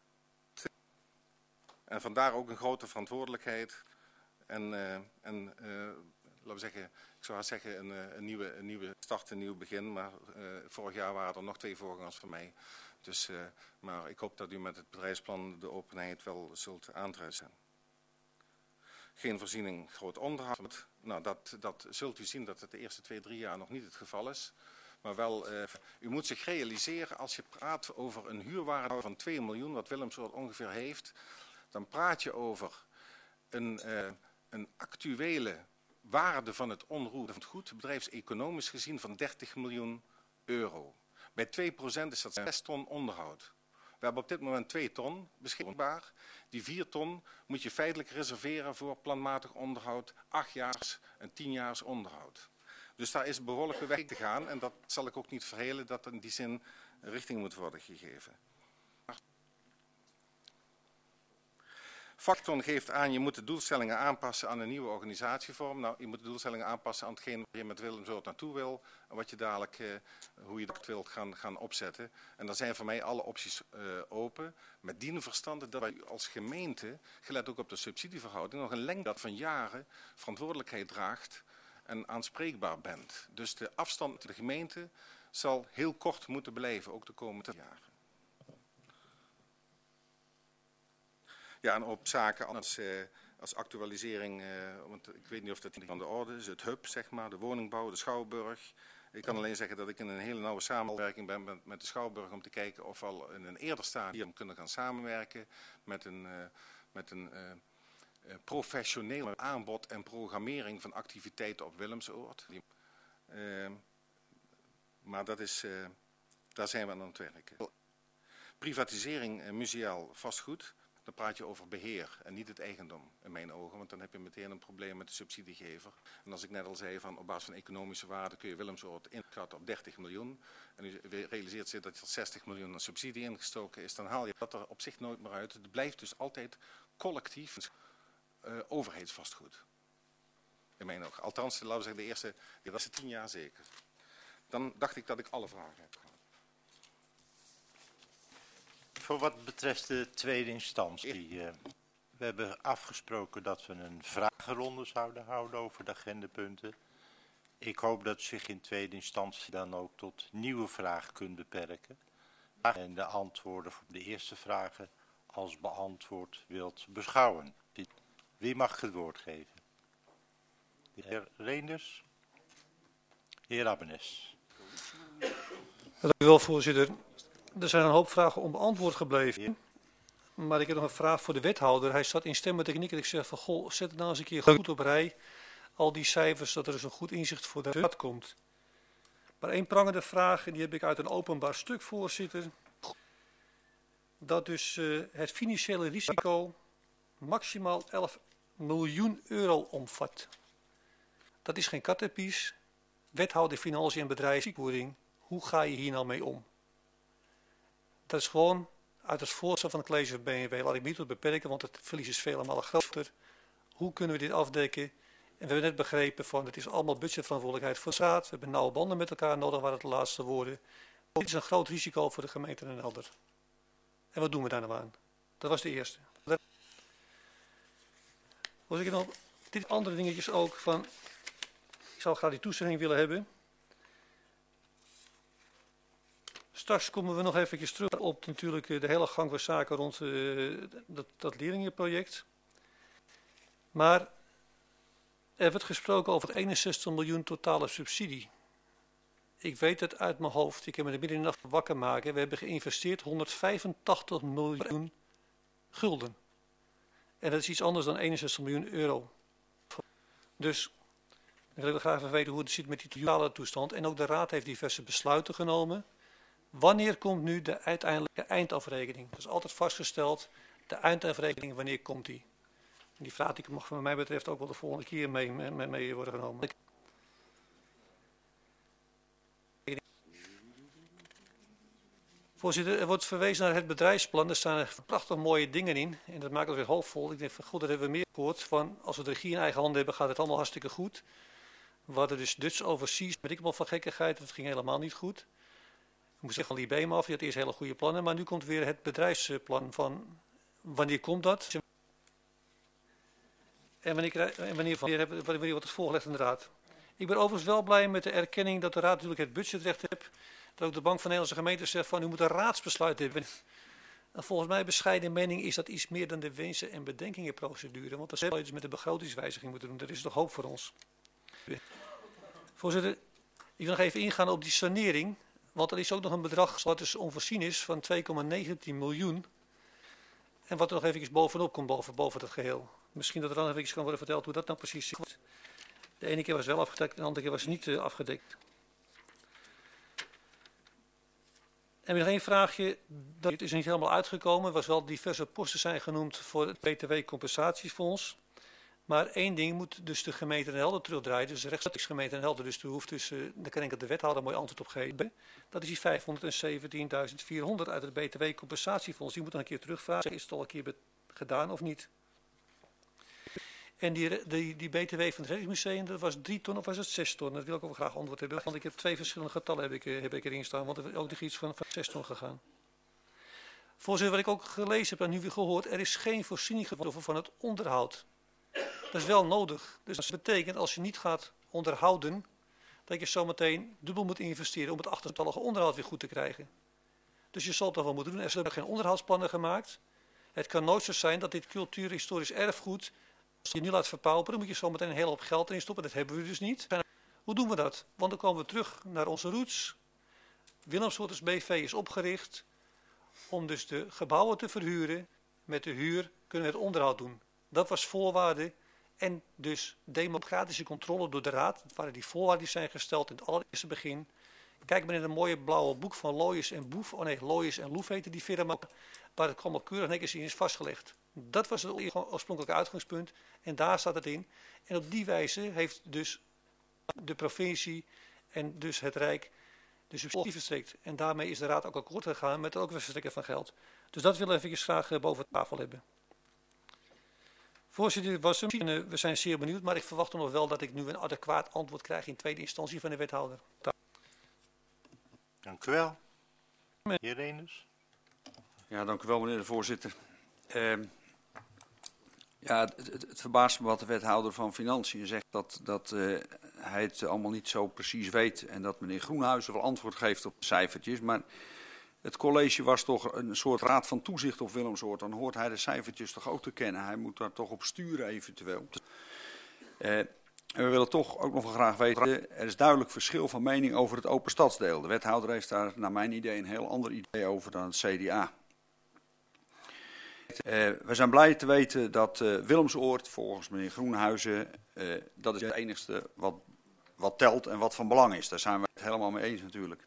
En vandaar ook een grote verantwoordelijkheid. Laten we zeggen, ik zou haast zeggen een nieuwe start, een nieuw begin. Maar vorig jaar waren er nog 2 voorgangers van mij. Dus, maar ik hoop dat u met het bedrijfsplan de openheid wel zult aantrekken. Geen voorziening, groot onderhoud. Nou, dat zult u zien dat het de eerste 2-3 jaar nog niet het geval is. Maar wel, u moet zich realiseren als je praat over een huurwaarde van 2 miljoen, wat Willemsoord ongeveer heeft. Dan praat je over een actuele waarde van het onroerend goed, bedrijfseconomisch gezien, van 30 miljoen euro. Bij 2% is dat 6 ton onderhoud. We hebben op dit moment 2 ton beschikbaar. Die 4 ton moet je feitelijk reserveren voor planmatig onderhoud, 8 jaar en 10 jaar onderhoud. Dus daar is behoorlijk weg te gaan en dat zal ik ook niet verhelen dat in die zin richting moet worden gegeven. Facton geeft aan, je moet de doelstellingen aanpassen aan een nieuwe organisatievorm. Nou, je moet de doelstellingen aanpassen aan hetgeen waar je met Willemsoord naartoe wil. En wat je dadelijk, hoe je dat wilt gaan opzetten. En dan zijn voor mij alle opties open. Met dien verstande dat wij als gemeente, gelet ook op de subsidieverhouding, nog een lengte van jaren verantwoordelijkheid draagt en aanspreekbaar bent. Dus de afstand met de gemeente zal heel kort moeten blijven, ook de komende jaren. Ja, en op zaken als actualisering, want ik weet niet of dat aan de orde is, het hub, zeg maar, de woningbouw, de Schouwburg. Ik kan alleen zeggen dat ik in een hele nauwe samenwerking ben met de Schouwburg om te kijken of we al in een eerder stadium kunnen gaan samenwerken met een professioneel aanbod en programmering van activiteiten op Willemsoord. Maar daar zijn we aan het werken. Privatisering museaal vastgoed. Dan praat je over beheer en niet het eigendom, in mijn ogen. Want dan heb je meteen een probleem met de subsidiegever. En als ik net al zei, van op basis van economische waarde kun je Willemsoord inschatten op 30 miljoen. En u realiseert zich dat er 60 miljoen aan subsidie ingestoken is. Dan haal je dat er op zich nooit meer uit. Het blijft dus altijd collectief overheidsvastgoed. In mijn ogen. Althans, laten we zeggen, de eerste 10 jaar zeker. Dan dacht ik dat ik alle vragen heb gehad. Voor wat betreft de tweede instantie, we hebben afgesproken dat we een vragenronde zouden houden over de agendapunten. Ik hoop dat u zich in tweede instantie dan ook tot nieuwe vragen kunt beperken. En de antwoorden op de eerste vragen als beantwoord wilt beschouwen. Wie mag het woord geven? De heer Reenders. De heer Abbenes. Dank u wel, voorzitter. Er zijn een hoop vragen onbeantwoord gebleven. Maar ik heb nog een vraag voor de wethouder. Hij zat in stemmetechniek en ik zeg van, goh, zet het nou eens een keer goed op rij. Al die cijfers, dat er dus een goed inzicht voor de raad komt. Maar één prangende vraag, en die heb ik uit een openbaar stuk, voorzitter. Dat dus het financiële risico maximaal miljoen euro omvat. Dat is geen kattenpies. Wethouder Financiën en Bedrijfsvoering, hoe ga je hier nou mee om? Dat is gewoon uit het voorstel van het college van BNW. Laat ik me niet tot beperken, want het verlies is vele malen groter. Hoe kunnen we dit afdekken? En we hebben net begrepen van het is allemaal budgetverantwoordelijkheid voor de raad. We hebben nauwe banden met elkaar nodig, waren het de laatste woorden. Dit is een groot risico voor de gemeente Den Helder. En wat doen we daar nou aan? Dat was de eerste. Ik heb nog dit andere dingetjes ook van. Ik zou graag die toestemming willen hebben. Straks komen we nog eventjes terug op natuurlijk de hele gang van zaken rond dat leerlingenproject. Maar er wordt gesproken over 61 miljoen totale subsidie. Ik weet het uit mijn hoofd, ik heb me er midden in de nacht wakker maken. We hebben geïnvesteerd 185 miljoen gulden. En dat is iets anders dan 61 miljoen euro. Dus dan wil ik graag even weten hoe het zit met die totale toestand. En ook de raad heeft diverse besluiten genomen. Wanneer komt nu de uiteindelijke eindafrekening? Dat is altijd vastgesteld. De eindafrekening, wanneer komt die? En die vraag die mag van mij betreft ook wel de volgende keer mee worden genomen. Voorzitter, er wordt verwezen naar het bedrijfsplan. Er staan prachtig mooie dingen in. En dat maakt ons weer hoopvol. Ik denk van goed, dat hebben we meer gehoord. Van, als we de regie in eigen handen hebben, gaat het allemaal hartstikke goed. We hadden dus Dutch Overseas, weet ik wel van gekkigheid. Dat ging helemaal niet goed. Ik moest zeggen van Libema af, die had eerst hele goede plannen. Maar nu komt weer het bedrijfsplan van wanneer komt dat? En wanneer wordt het voorgelegd aan de raad? Ik ben overigens wel blij met de erkenning dat de raad natuurlijk het budgetrecht heeft. Dat ook de Bank van Nederlandse Gemeenten zegt van u moet een raadsbesluit hebben. En volgens mij bescheiden mening is dat iets meer dan de wensen- en bedenkingenprocedure. Want dat zou je dus met de begrotingswijziging moeten doen. Er is nog hoop voor ons. Voorzitter, ik wil nog even ingaan op die sanering. Want er is ook nog een bedrag wat dus onvoorzien is van 2,19 miljoen. En wat er nog even bovenop komt, boven dat geheel. Misschien dat er dan even kan worden verteld hoe dat nou precies zit. De ene keer was wel afgedekt, de andere keer was het niet afgedekt. En nog één vraagje, dat is niet helemaal uitgekomen. Er was wel diverse posten zijn genoemd voor het BTW-compensatiefonds. Maar één ding moet dus de gemeente Den Helder terugdraaien. Dus de rechtstreeks gemeente Den Helder. Dus daar hoeft dus, daar kan ik de wethouder een mooi antwoord op geven. Dat is die 517.400 uit het BTW-compensatiefonds. Die moet dan een keer terugvragen. Is het al een keer gedaan of niet? En die BTW van het Reddingsmuseum, dat was 3 ton of was het 6 ton? Dat wil ik ook graag antwoord hebben. Want ik heb 2 verschillende getallen heb ik erin staan. Want er is ook nog iets van 6 ton gegaan. Voorzitter, wat ik ook gelezen heb en nu weer gehoord. Er is geen voorziening geworden van het onderhoud. Dat is wel nodig. Dus dat betekent als je niet gaat onderhouden, dat je zometeen dubbel moet investeren om het achterstallige onderhoud weer goed te krijgen. Dus je zal het dan wel moeten doen. Er zijn geen onderhoudsplannen gemaakt. Het kan nooit zo zijn dat dit cultuurhistorisch erfgoed, als je nu laat verpauperen, dan moet je zometeen een hele hoop geld erin stoppen. Dat hebben we dus niet. Hoe doen we dat? Want dan komen we terug naar onze roots. Willemsoorts BV is opgericht om dus de gebouwen te verhuren. Met de huur kunnen we het onderhoud doen. Dat was voorwaarde en dus democratische controle door de raad. Dat waren die voorwaarden die zijn gesteld in het allereerste begin. Kijk maar in een mooie blauwe boek van Looijers en Boef. Oh nee, Looijers en Loef heette die firma. Waar het allemaal keurig netjes in is vastgelegd. Dat was het oorspronkelijke uitgangspunt. En daar staat het in. En op die wijze heeft dus de provincie en dus het Rijk de subsidie verstrekt. En daarmee is de raad ook akkoord gegaan met ook weer verstrekken van geld. Dus dat willen we even graag boven de tafel hebben. Voorzitter, dit was hem. We zijn zeer benieuwd, maar ik verwacht nog wel dat ik nu een adequaat antwoord krijg in tweede instantie van de wethouder. Dank u wel. Heer Reeners. Ja, dank u wel, meneer de voorzitter. Ja, het verbaast me wat de wethouder van Financiën zegt dat hij het allemaal niet zo precies weet en dat meneer Groenhuizen wel antwoord geeft op de cijfertjes. Maar het college was toch een soort raad van toezicht op Willemsoord. Dan hoort hij de cijfertjes toch ook te kennen. Hij moet daar toch op sturen eventueel. En we willen toch ook nog graag weten, er is duidelijk verschil van mening over het open stadsdeel. De wethouder heeft daar naar mijn idee een heel ander idee over dan het CDA. We zijn blij te weten dat Willemsoord, volgens meneer Groenhuizen, dat is het enigste wat telt en wat van belang is. Daar zijn we het helemaal mee eens natuurlijk.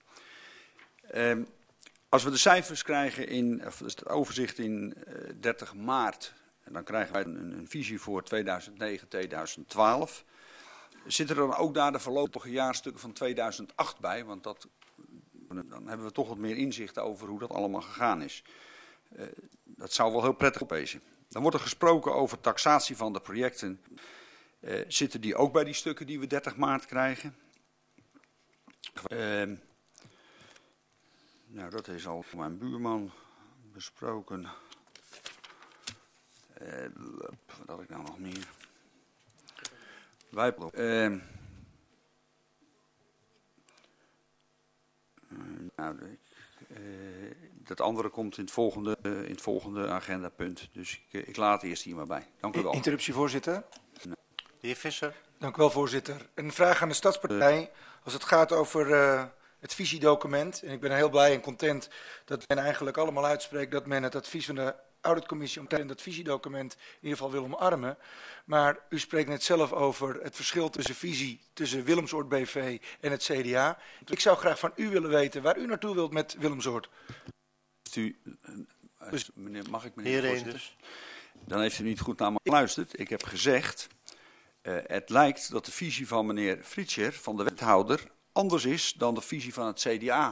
Als we de cijfers krijgen, of het overzicht in 30 maart En dan krijgen wij een visie voor 2009-2012. Zitten er dan ook daar de voorlopige jaarstukken van 2008 bij? Want dan hebben we toch wat meer inzicht over hoe dat allemaal gegaan is. Dat zou wel heel prettig wezen. Dan wordt er gesproken over taxatie van de projecten. Zitten die ook bij die stukken die we 30 maart krijgen? Nou, dat is al door mijn buurman besproken. Wat had ik nou nog meer? Dat andere komt in het volgende agendapunt. Dus ik laat eerst hier maar bij. Dank u wel. Interruptie, voorzitter. De heer Visser. Dank u wel, voorzitter. Een vraag aan de Stadspartij. Als het gaat over het visiedocument. En ik ben heel blij en content dat men eigenlijk allemaal uitspreekt dat men het advies van de auditcommissie omtrent dat visiedocument in ieder geval wil omarmen. Maar u spreekt net zelf over het verschil tussen visie tussen Willemsoord BV en het CDA. Ik zou graag van u willen weten waar u naartoe wilt met Willemsoord. Meneer, mag ik, meneer de voorzitter? Dan heeft u niet goed naar me geluisterd. Ik heb gezegd, het lijkt dat de visie van meneer Fritscher, van de wethouder, anders is dan de visie van het CDA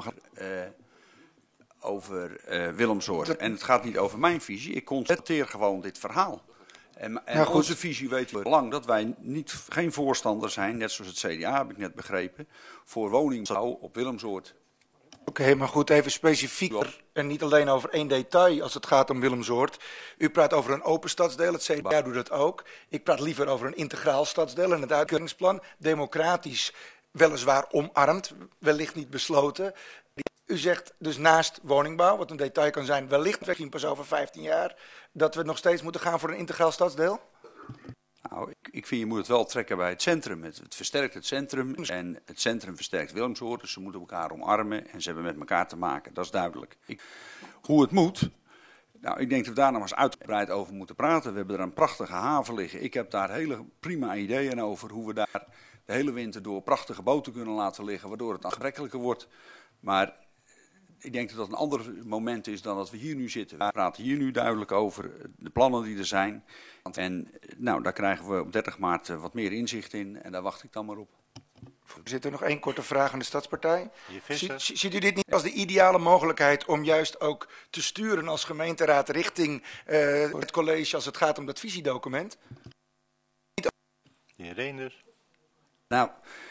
over Willemsoord. En het gaat niet over mijn visie. Ik constateer gewoon dit verhaal. En onze visie weten we lang dat wij geen voorstander zijn, net zoals het CDA, heb ik net begrepen, voor woningbouw op Willemsoord. Oké, maar goed, even specifieker en niet alleen over één detail als het gaat om Willemsoord. U praat over een open stadsdeel, het CDA doet dat ook. Ik praat liever over een integraal stadsdeel en het uitkeringsplan, democratisch weliswaar omarmd, wellicht niet besloten. U zegt dus naast woningbouw, wat een detail kan zijn, wellicht misschien pas over 15 jaar, dat we nog steeds moeten gaan voor een integraal stadsdeel? Nou, ik vind je moet het wel trekken bij het centrum. Het versterkt het centrum en het centrum versterkt Willemsoord. Dus ze moeten elkaar omarmen en ze hebben met elkaar te maken. Dat is duidelijk. Hoe het moet, nou, ik denk dat we daar nog eens uitgebreid over moeten praten. We hebben er een prachtige haven liggen. Ik heb daar hele prima ideeën over hoe we daar de hele winter door prachtige boten kunnen laten liggen, waardoor het aantrekkelijker wordt. Maar ik denk dat dat een ander moment is dan dat we hier nu zitten. We praten hier nu duidelijk over de plannen die er zijn. En nou, daar krijgen we op 30 maart wat meer inzicht in en daar wacht ik dan maar op. Voorzitter, nog één korte vraag aan de Stadspartij. Ziet u dit niet als de ideale mogelijkheid om juist ook te sturen als gemeenteraad richting het college als het gaat om dat visiedocument? De heer Reenders. Nou,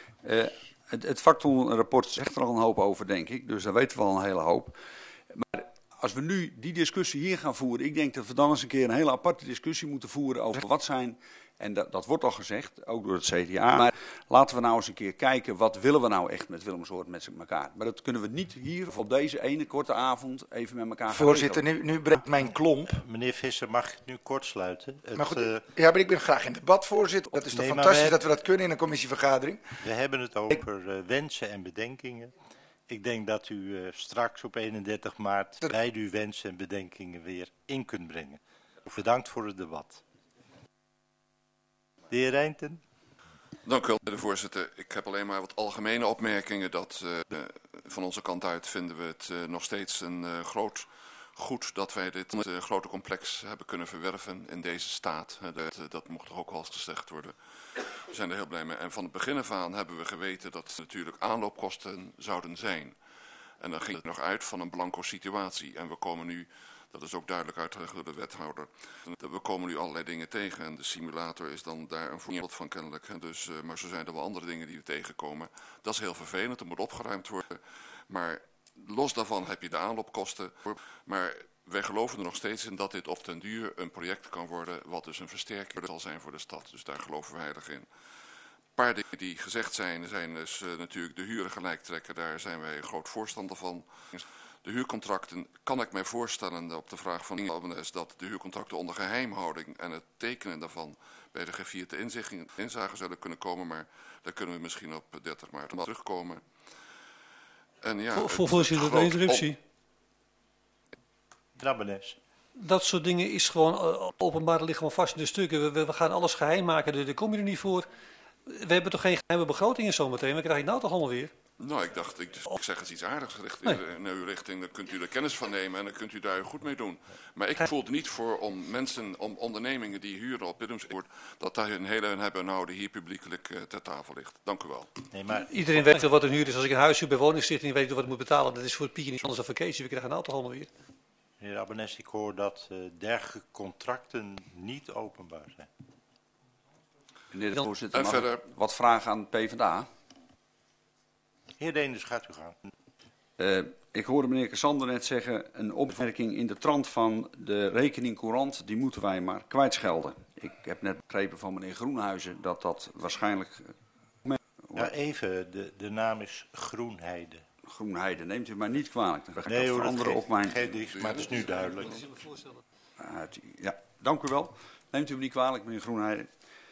het factorrapport zegt er al een hoop over, denk ik. Dus daar weten we al een hele hoop. Maar als we nu die discussie hier gaan voeren, ik denk dat we dan eens een keer een hele aparte discussie moeten voeren over wat zijn, en dat wordt al gezegd, ook door het CDA. Maar laten we nou eens een keer kijken, wat willen we nou echt met Willemsoord met elkaar? Maar dat kunnen we niet hier op deze ene korte avond even met elkaar gaan Voorzitter, nu breekt mijn klomp. Meneer Visser, mag ik nu kort sluiten? Maar goed, ja, maar ik ben graag in debat, voorzitter. Dat is toch fantastisch dat we dat kunnen in een commissievergadering? We hebben het over wensen en bedenkingen. Ik denk dat u straks op 31 maart beide uw wensen en bedenkingen weer in kunt brengen. Bedankt voor het debat. De heer Reinten. Dank u wel, meneer de voorzitter. Ik heb alleen maar wat algemene opmerkingen. Van onze kant uit vinden we het nog steeds een groot goed dat wij dit grote complex hebben kunnen verwerven in deze staat. Dat mocht toch ook wel eens gezegd worden. We zijn er heel blij mee. En van het begin af aan hebben we geweten dat het natuurlijk aanloopkosten zouden zijn. En dan ging het nog uit van een blanco situatie. En we komen nu, dat is ook duidelijk uitgelegd door de wethouder, we komen nu allerlei dingen tegen. En de simulator is dan daar een voorbeeld van kennelijk. Dus, maar zo zijn er wel andere dingen die we tegenkomen. Dat is heel vervelend, er moet opgeruimd worden. Maar los daarvan heb je de aanloopkosten. Maar wij geloven er nog steeds in dat dit op den duur een project kan worden wat dus een versterking zal zijn voor de stad. Dus daar geloven we heilig in. Een paar dingen die gezegd zijn dus natuurlijk de huren gelijk trekken. Daar zijn wij een groot voorstander van. De huurcontracten kan ik mij voorstellen op de vraag van Albenes dat de huurcontracten onder geheimhouding en het tekenen daarvan bij de gevierde inzage zullen kunnen komen. Maar daar kunnen we misschien op 30 maart terugkomen. En ja, voorzitter, de interruptie. Drabbenes. Dat soort dingen is gewoon openbaar, liggen gewoon vast in de stukken. We gaan alles geheim maken, daar kom je er niet voor. We hebben toch geen geheime begrotingen zometeen, we krijgen nou toch allemaal weer? Nou, ik zeg eens iets aardigs naar uw richting. Dan kunt u er kennis van nemen en dan kunt u daar goed mee doen. Maar ik voel het niet voor om mensen, om ondernemingen die huren op Willemsoord, dat daar hun hele hebben houden hier publiekelijk ter tafel ligt. Dank u wel. Nee, maar... Iedereen weet wel wat een huur is. Als ik een huis huur bij woningstichting, weet ik wat ik moet betalen. Dat is voor het Pietje niet anders dan voor Kees. We krijgen een auto allemaal weer. Meneer Abbenest, ik hoor dat dergelijke contracten niet openbaar zijn. Meneer de voorzitter, en mag verder... ik wat vragen aan de PvdA? Heer Deenders, gaat u gaan. Ik hoorde meneer Cassander net zeggen, een opmerking in de trant van de rekening courant, die moeten wij maar kwijtschelden. Ik heb net begrepen van meneer Groenhuizen dat dat waarschijnlijk... Ja, even, de naam is Groenheide. Groenheide, neemt u mij niet kwalijk. Dan ga ik Nee, dat hoor, veranderen op mijn... maar het is nu duidelijk. Ja, dank u wel. Neemt u me niet kwalijk, meneer Groenheide.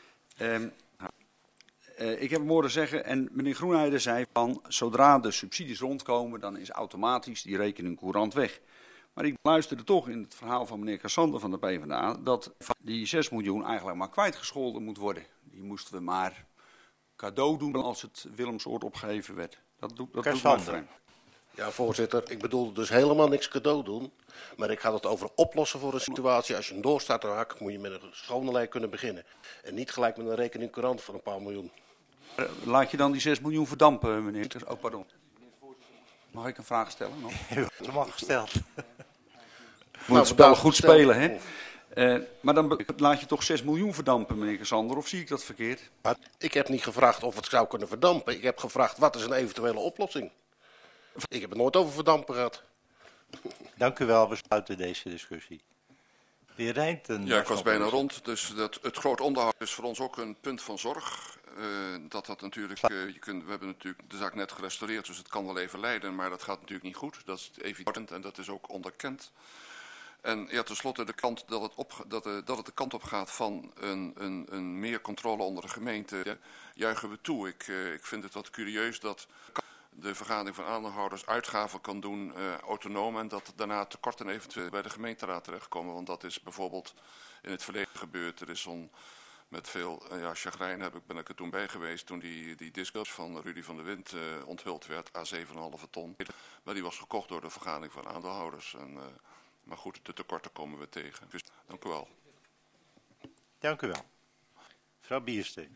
Ik heb hem horen zeggen, en meneer Groenheide zei van, zodra de subsidies rondkomen, dan is automatisch die rekening courant weg. Maar ik luisterde toch in het verhaal van meneer Cassander van de PvdA, dat die 6 miljoen eigenlijk maar kwijtgescholden moet worden. Die moesten we maar cadeau doen als het Willemsoord opgeheven werd. Dat doet maar vreemd. Ja, voorzitter, ik bedoelde dus helemaal niks cadeau doen. Maar ik had het over oplossen voor een situatie. Als je een doorstarter hakt, moet je met een schone lei kunnen beginnen. En niet gelijk met een rekening courant van een paar miljoen. Laat je dan die 6 miljoen verdampen, meneer? Oh, pardon. Mag ik een vraag stellen nog? Dat mag gesteld. Moet het spel goed spelen, hè? Maar dan laat je toch 6 miljoen verdampen, meneer Cassander, of zie ik dat verkeerd? Maar ik heb niet gevraagd of het zou kunnen verdampen. Ik heb gevraagd wat is een eventuele oplossing. Ik heb het nooit over verdampen gehad. Dank u wel, we sluiten deze discussie. De heer Reinten. Ja, ik was bijna rond. Dus het groot onderhoud is voor ons ook een punt van zorg. Dat natuurlijk, we hebben natuurlijk de zaak net gerestaureerd, dus het kan wel even leiden, maar dat gaat natuurlijk niet goed. Dat is evident en dat is ook onderkend. En ja, tenslotte de kant dat het de kant op gaat van een meer controle onder de gemeente, juichen we toe. Ik vind het wat curieus dat de vergadering van aandeelhouders uitgaven kan doen autonoom en dat daarna tekorten eventueel bij de gemeenteraad terechtkomen. Want dat is bijvoorbeeld in het verleden gebeurd. Er is met veel chagrijn ben ik er toen bij geweest toen die discus van Rudy van der Wind onthuld werd, à 7,5 ton. Maar die was gekocht door de vergadering van aandeelhouders. Maar goed, de tekorten komen we tegen. Dus dank u wel. Dank u wel. Mevrouw Biersteen.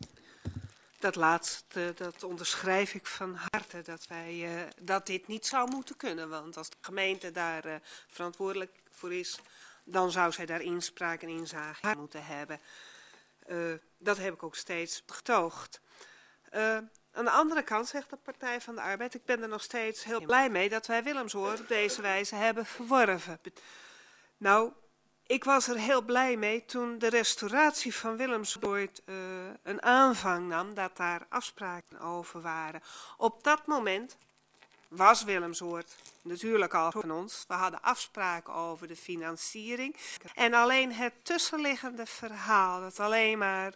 Dat laatste, dat onderschrijf ik van harte, dat dit niet zou moeten kunnen. Want als de gemeente daar verantwoordelijk voor is, dan zou zij daar inspraak en inzage moeten hebben. Dat heb ik ook steeds getoogd. Aan de andere kant zegt de Partij van de Arbeid, ik ben er nog steeds heel blij mee dat wij Willemsoord op deze wijze hebben verworven. Nou, ik was er heel blij mee toen de restauratie van Willemsoord een aanvang nam, dat daar afspraken over waren. Op dat moment was Willemsoord natuurlijk al van ons. We hadden afspraken over de financiering. En alleen het tussenliggende verhaal, dat alleen maar,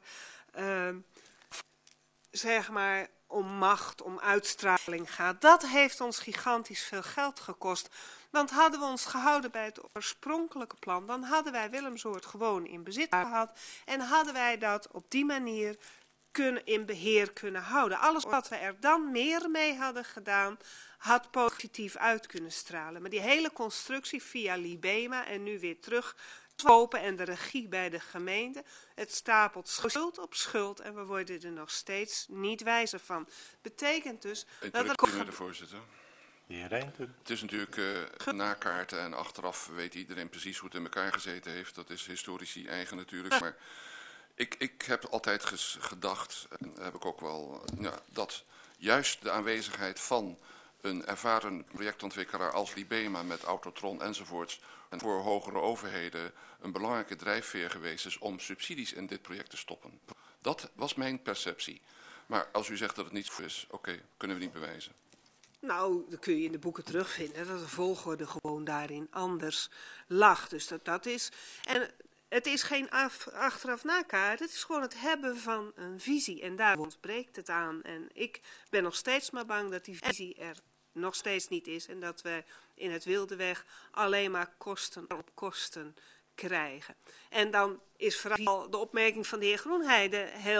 zeg maar, om macht, om uitstraling gaat, dat heeft ons gigantisch veel geld gekost. Want hadden we ons gehouden bij het oorspronkelijke plan, dan hadden wij Willemsoord gewoon in bezit gehad en hadden wij dat op die manier in beheer kunnen houden. Alles wat we er dan meer mee hadden gedaan, had positief uit kunnen stralen. Maar die hele constructie via Libema en nu weer terug kopen en de regie bij de gemeente, het stapelt schuld op schuld en we worden er nog steeds niet wijzer van. Betekent dus dat er... Meneer de voorzitter. Het is natuurlijk nakaarten en achteraf weet iedereen precies hoe het in elkaar gezeten heeft. Dat is historici eigen natuurlijk. Maar ik heb altijd gedacht, en heb ik ook wel, dat juist de aanwezigheid van een ervaren projectontwikkelaar als Libema met Autotron enzovoorts en voor hogere overheden een belangrijke drijfveer geweest is om subsidies in dit project te stoppen. Dat was mijn perceptie. Maar als u zegt dat het niet zo is, oké, kunnen we niet bewijzen. Nou, dan kun je in de boeken terugvinden dat de volgorde gewoon daarin anders lag. Dus dat is... En het is geen achteraf nakaart, het is gewoon het hebben van een visie. En daar ontbreekt het aan. En ik ben nog steeds maar bang dat die visie er nog steeds niet is. En dat we in het wilde weg alleen maar kosten op kosten krijgen. En dan is vooral de opmerking van de heer Groenheide heel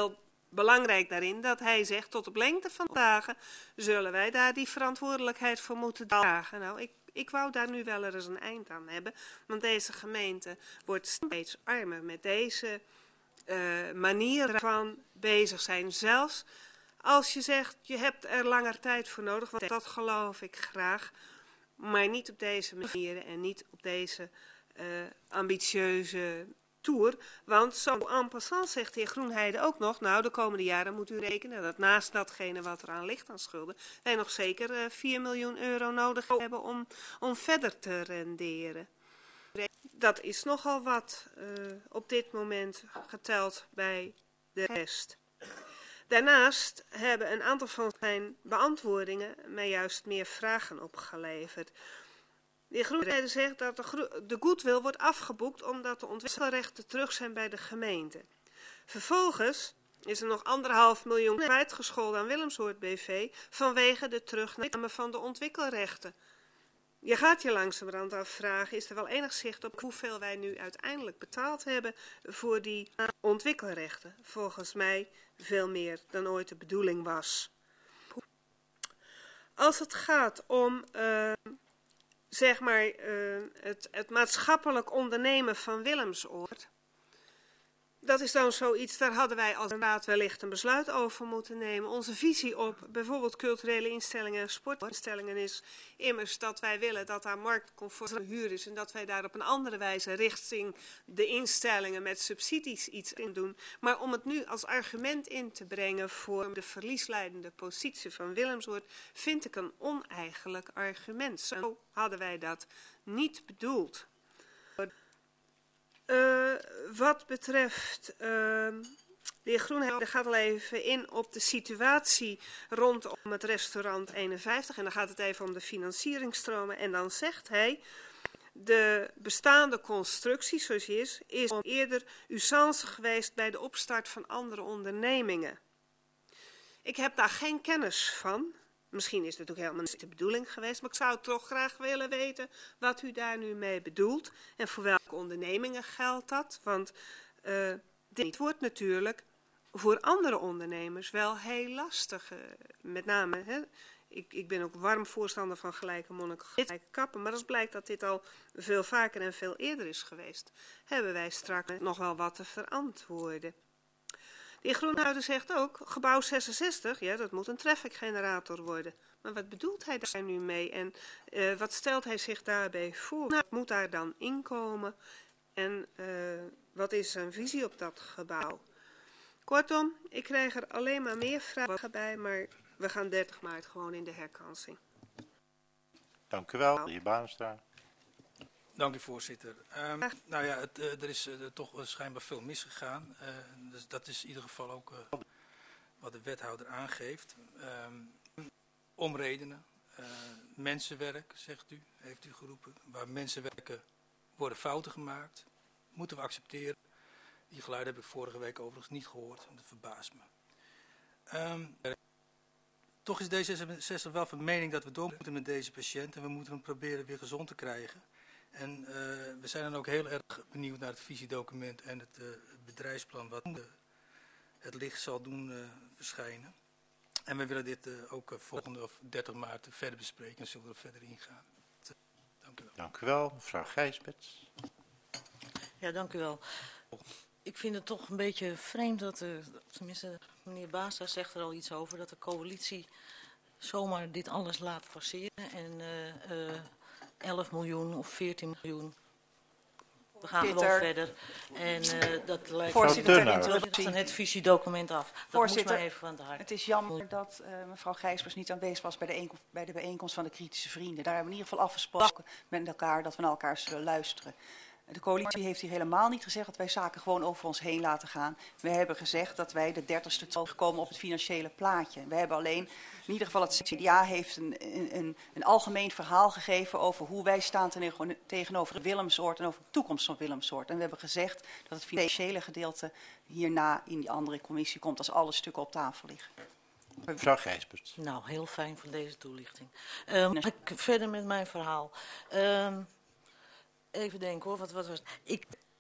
belangrijk daarin dat hij zegt, tot op lengte van dagen zullen wij daar die verantwoordelijkheid voor moeten dragen. Nou, ik wou daar nu wel eens een eind aan hebben, want deze gemeente wordt steeds armer met deze manier van bezig zijn. Zelfs als je zegt, je hebt er langer tijd voor nodig, want dat geloof ik graag, maar niet op deze manier en niet op deze ambitieuze tour. Want zo en passant zegt de heer Groenheide ook nog, nou de komende jaren moet u rekenen dat naast datgene wat er aan ligt aan schulden, wij nog zeker 4 miljoen euro nodig hebben om verder te renderen. Dat is nogal wat op dit moment geteld bij de rest. Daarnaast hebben een aantal van zijn beantwoordingen mij juist meer vragen opgeleverd. De heer Groenheide zegt dat de goodwill wordt afgeboekt omdat de ontwikkelrechten terug zijn bij de gemeente. Vervolgens is er nog 1,5 miljoen kwijtgescholden aan Willemsoord BV vanwege de terugname van de ontwikkelrechten. Je gaat je langzamerhand afvragen, is er wel enig zicht op hoeveel wij nu uiteindelijk betaald hebben voor die ontwikkelrechten? Volgens mij veel meer dan ooit de bedoeling was. Als het gaat om zeg maar het maatschappelijk ondernemen van Willemsoord, dat is dan zoiets, daar hadden wij als raad wellicht een besluit over moeten nemen. Onze visie op bijvoorbeeld culturele instellingen en sportinstellingen is immers dat wij willen dat daar marktconforme huur is en dat wij daar op een andere wijze richting de instellingen met subsidies iets in doen. Maar om het nu als argument in te brengen voor de verliesleidende positie van Willemsoord vind ik een oneigenlijk argument. Zo hadden wij dat niet bedoeld. Wat betreft, de heer Groenheide gaat al even in op de situatie rondom het restaurant 51. En dan gaat het even om de financieringsstromen. En dan zegt hij, de bestaande constructie zoals die is eerder usance geweest bij de opstart van andere ondernemingen. Ik heb daar geen kennis van. Misschien is het ook helemaal niet de bedoeling geweest, maar ik zou toch graag willen weten wat u daar nu mee bedoelt. En voor welke ondernemingen geldt dat? Want dit wordt natuurlijk voor andere ondernemers wel heel lastig. Met name, hè, ik ben ook warm voorstander van gelijke monniken, gelijke kappen. Maar als blijkt dat dit al veel vaker en veel eerder is geweest, hebben wij straks nog wel wat te verantwoorden. De heer Groenheide zegt ook, gebouw 66, ja, dat moet een traffic generator worden. Maar wat bedoelt hij daar nu mee en wat stelt hij zich daarbij voor? Wat moet daar dan inkomen en wat is zijn visie op dat gebouw? Kortom, ik krijg er alleen maar meer vragen bij, maar we gaan 30 maart gewoon in de herkansing. Dank u wel, de heer Baarnstra. Dank u, voorzitter. Nou ja, er is toch schijnbaar veel misgegaan. Dus dat is in ieder geval ook wat de wethouder aangeeft. Om redenen. Mensenwerk, zegt u, heeft u geroepen. Waar mensen werken worden fouten gemaakt. Moeten we accepteren. Die geluiden heb ik vorige week overigens niet gehoord. Dat verbaast me. Toch is D66 wel van mening dat we door moeten met deze patiënt. En we moeten hem proberen weer gezond te krijgen. En we zijn dan ook heel erg benieuwd naar het visiedocument en het bedrijfsplan wat het licht zal doen verschijnen. En we willen dit ook volgende of 30 maart verder bespreken en zullen we er verder ingaan. Dank u wel. Dank u wel, mevrouw Gijsbert. Ja, dank u wel. Ik vind het toch een beetje vreemd dat, tenminste meneer Baastra zegt er al iets over, dat de coalitie zomaar dit alles laat forceren en 11 miljoen of 14 miljoen. We gaan gewoon verder. En dat lijkt van het visiedocument af. Dat Voorzitter, moest mij even van de hart. Het is jammer dat mevrouw Gijsbers niet aanwezig was bij de bijeenkomst van de kritische vrienden. Daar hebben we in ieder geval afgesproken met elkaar dat we naar elkaar zullen luisteren. De coalitie heeft hier helemaal niet gezegd dat wij zaken gewoon over ons heen laten gaan. We hebben gezegd dat wij de 30ste terugkomen op het financiële plaatje. We hebben alleen, in ieder geval het CDA heeft een algemeen verhaal gegeven over hoe wij staan tegenover Willemsoord en over de toekomst van Willemsoord. En we hebben gezegd dat het financiële gedeelte hierna in die andere commissie komt als alle stukken op tafel liggen. Mevrouw Gijsbert. Nou, heel fijn voor deze toelichting. Ga ik verder met mijn verhaal. Even denken hoor, wat was het?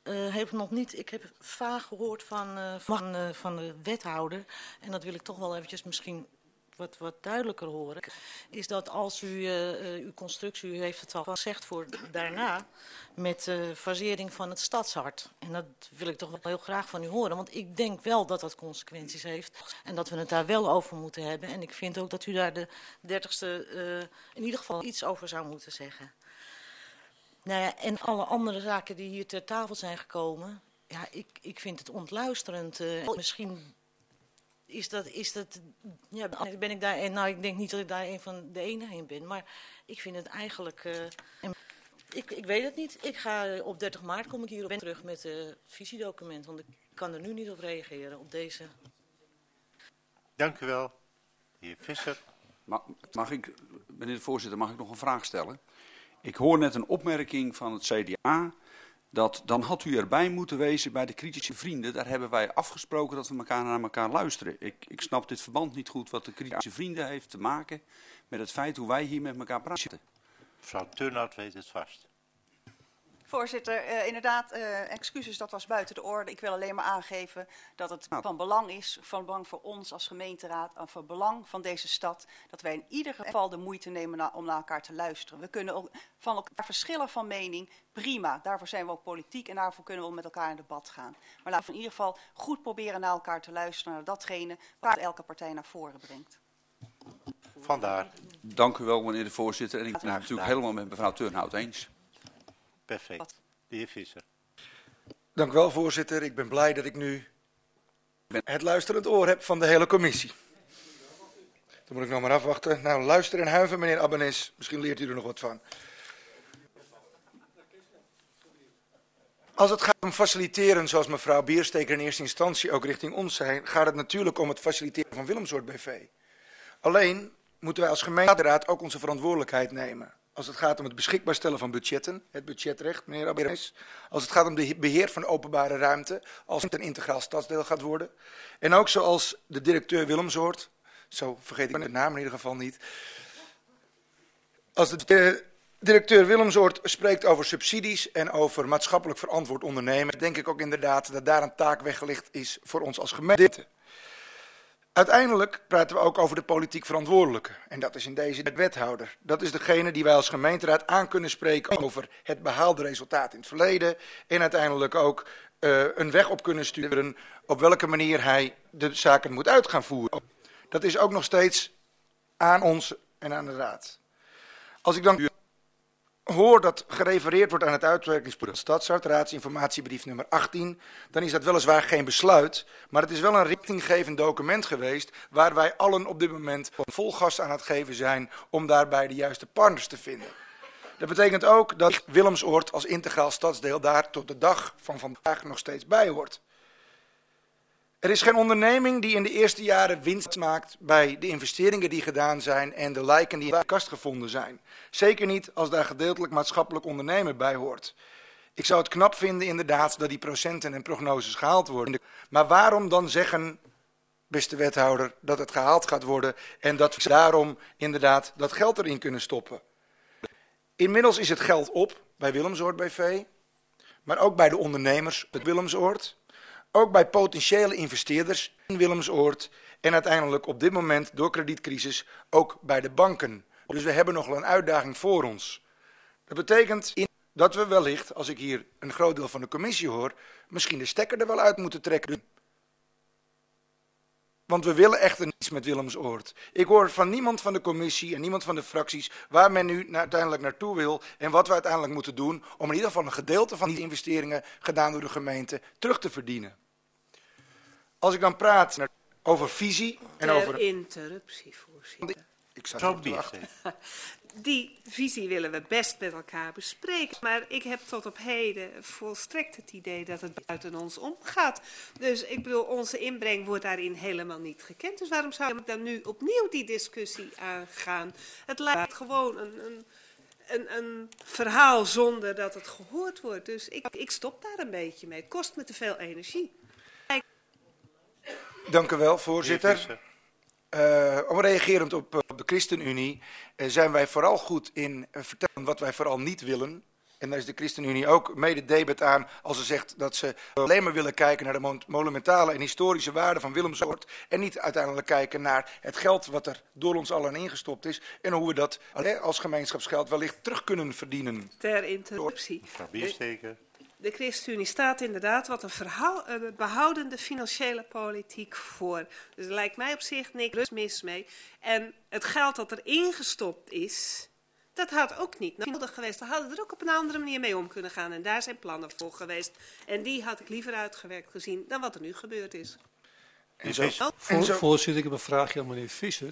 heeft nog niet, ik heb vaag gehoord van de wethouder, en dat wil ik toch wel eventjes misschien wat duidelijker horen, is dat als u uw constructie, u heeft het al gezegd voor daarna, met fasering van het stadshart. En dat wil ik toch wel heel graag van u horen, want ik denk wel dat dat consequenties heeft en dat we het daar wel over moeten hebben. En ik vind ook dat u daar de 30ste in ieder geval iets over zou moeten zeggen. Nou ja, en alle andere zaken die hier ter tafel zijn gekomen, ja, ik vind het ontluisterend. Misschien is dat, ja, ben ik daar, nou, ik denk niet dat ik daar een van de enige in ben, maar ik vind het eigenlijk, ik weet het niet. Ik ga op 30 maart kom ik hier terug met het visiedocument, want ik kan er nu niet op reageren, op deze. Dank u wel, de heer Visser. Mag ik, meneer de voorzitter, mag ik nog een vraag stellen? Ik hoor net een opmerking van het CDA, dat dan had u erbij moeten wezen bij de kritische vrienden. Daar hebben wij afgesproken dat we naar elkaar luisteren. Ik snap dit verband niet goed wat de kritische vrienden heeft te maken met het feit hoe wij hier met elkaar praten. Mevrouw Turnhout weet het vast. Voorzitter, inderdaad, excuses, dat was buiten de orde. Ik wil alleen maar aangeven dat het van belang is, van belang voor ons als gemeenteraad, en van belang van deze stad, dat wij in ieder geval de moeite nemen om naar elkaar te luisteren. We kunnen ook van elkaar verschillen van mening, prima. Daarvoor zijn we ook politiek en daarvoor kunnen we met elkaar in debat gaan. Maar laten we in ieder geval goed proberen naar elkaar te luisteren, naar datgene waar elke partij naar voren brengt. Vandaar. Dank u wel, meneer de voorzitter. En ik ben het natuurlijk helemaal met mevrouw Turnhout eens. Perfect. De heer Visser. Dank u wel, voorzitter. Ik ben blij dat ik nu het luisterend oor heb van de hele commissie. Dan moet ik nog maar afwachten. Nou, luister en huiven, meneer Abbenes. Misschien leert u er nog wat van. Als het gaat om faciliteren, zoals mevrouw Biersteker in eerste instantie ook richting ons zei, gaat het natuurlijk om het faciliteren van Willemsoord BV. Alleen moeten wij als gemeenteraad ook onze verantwoordelijkheid nemen. Als het gaat om het beschikbaar stellen van budgetten, het budgetrecht, meneer Abbenes. Als het gaat om de beheer van openbare ruimte, als het een integraal stadsdeel gaat worden. En ook zoals de directeur Willemsoord, zo vergeet ik de naam in ieder geval niet. Als de directeur Willemsoord spreekt over subsidies en over maatschappelijk verantwoord ondernemen, denk ik ook inderdaad dat daar een taak weggelegd is voor ons als gemeente. Uiteindelijk praten we ook over de politiek verantwoordelijke. En dat is in deze de wethouder. Dat is degene die wij als gemeenteraad aan kunnen spreken over het behaalde resultaat in het verleden. En uiteindelijk ook een weg op kunnen sturen op welke manier hij de zaken moet uit gaan voeren. Dat is ook nog steeds aan ons en aan de raad. Als ik dan hoor dat gerefereerd wordt aan het uitwerkingsplan Stadshart, raadsinformatiebrief nummer 18, dan is dat weliswaar geen besluit, maar het is wel een richtinggevend document geweest waar wij allen op dit moment vol gas aan het geven zijn om daarbij de juiste partners te vinden. Dat betekent ook dat Willemsoord als integraal stadsdeel daar tot de dag van vandaag nog steeds bij hoort. Er is geen onderneming die in de eerste jaren winst maakt bij de investeringen die gedaan zijn en de lijken die in de kast gevonden zijn. Zeker niet als daar gedeeltelijk maatschappelijk ondernemen bij hoort. Ik zou het knap vinden inderdaad dat die procenten en prognoses gehaald worden. Maar waarom dan zeggen, beste wethouder, dat het gehaald gaat worden en dat we daarom inderdaad dat geld erin kunnen stoppen? Inmiddels is het geld op bij Willemsoord BV, maar ook bij de ondernemers uit Willemsoord. Ook bij potentiële investeerders in Willemsoord en uiteindelijk op dit moment door kredietcrisis ook bij de banken. Dus we hebben nog wel een uitdaging voor ons. Dat betekent dat we wellicht, als ik hier een groot deel van de commissie hoor, misschien de stekker er wel uit moeten trekken. Want we willen echt niets met Willemsoord. Ik hoor van niemand van de commissie en niemand van de fracties waar men nu uiteindelijk naartoe wil en wat we uiteindelijk moeten doen om in ieder geval een gedeelte van die investeringen gedaan door de gemeente terug te verdienen. Als ik dan praat over visie en over... interruptie, voorzitter. Ik zat op te wachten. Die visie willen we best met elkaar bespreken, maar ik heb tot op heden volstrekt het idee dat het buiten ons omgaat. Dus ik bedoel, onze inbreng wordt daarin helemaal niet gekend. Dus waarom zou ik dan nu opnieuw die discussie aangaan? Het lijkt gewoon een verhaal zonder dat het gehoord wordt. Dus ik stop daar een beetje mee. Het kost me te veel energie. Dank u wel, voorzitter. Reagerend op de ChristenUnie zijn wij vooral goed in vertellen wat wij vooral niet willen. En daar is de ChristenUnie ook mede debet aan als ze zegt dat ze alleen maar willen kijken naar de monumentale en historische waarde van Willemsoord. En niet uiteindelijk kijken naar het geld wat er door ons allen ingestopt is. En hoe we dat als gemeenschapsgeld wellicht terug kunnen verdienen. Ter interruptie. De ChristenUnie staat inderdaad wat een behoudende financiële politiek voor. Dus er lijkt mij op zich niks mis mee. En het geld dat er ingestopt is, dat had ook niet nodig geweest. Daar hadden we er ook op een andere manier mee om kunnen gaan. En daar zijn plannen voor geweest. En die had ik liever uitgewerkt gezien dan wat er nu gebeurd is. Voorzitter, ik heb een vraagje aan meneer Visser.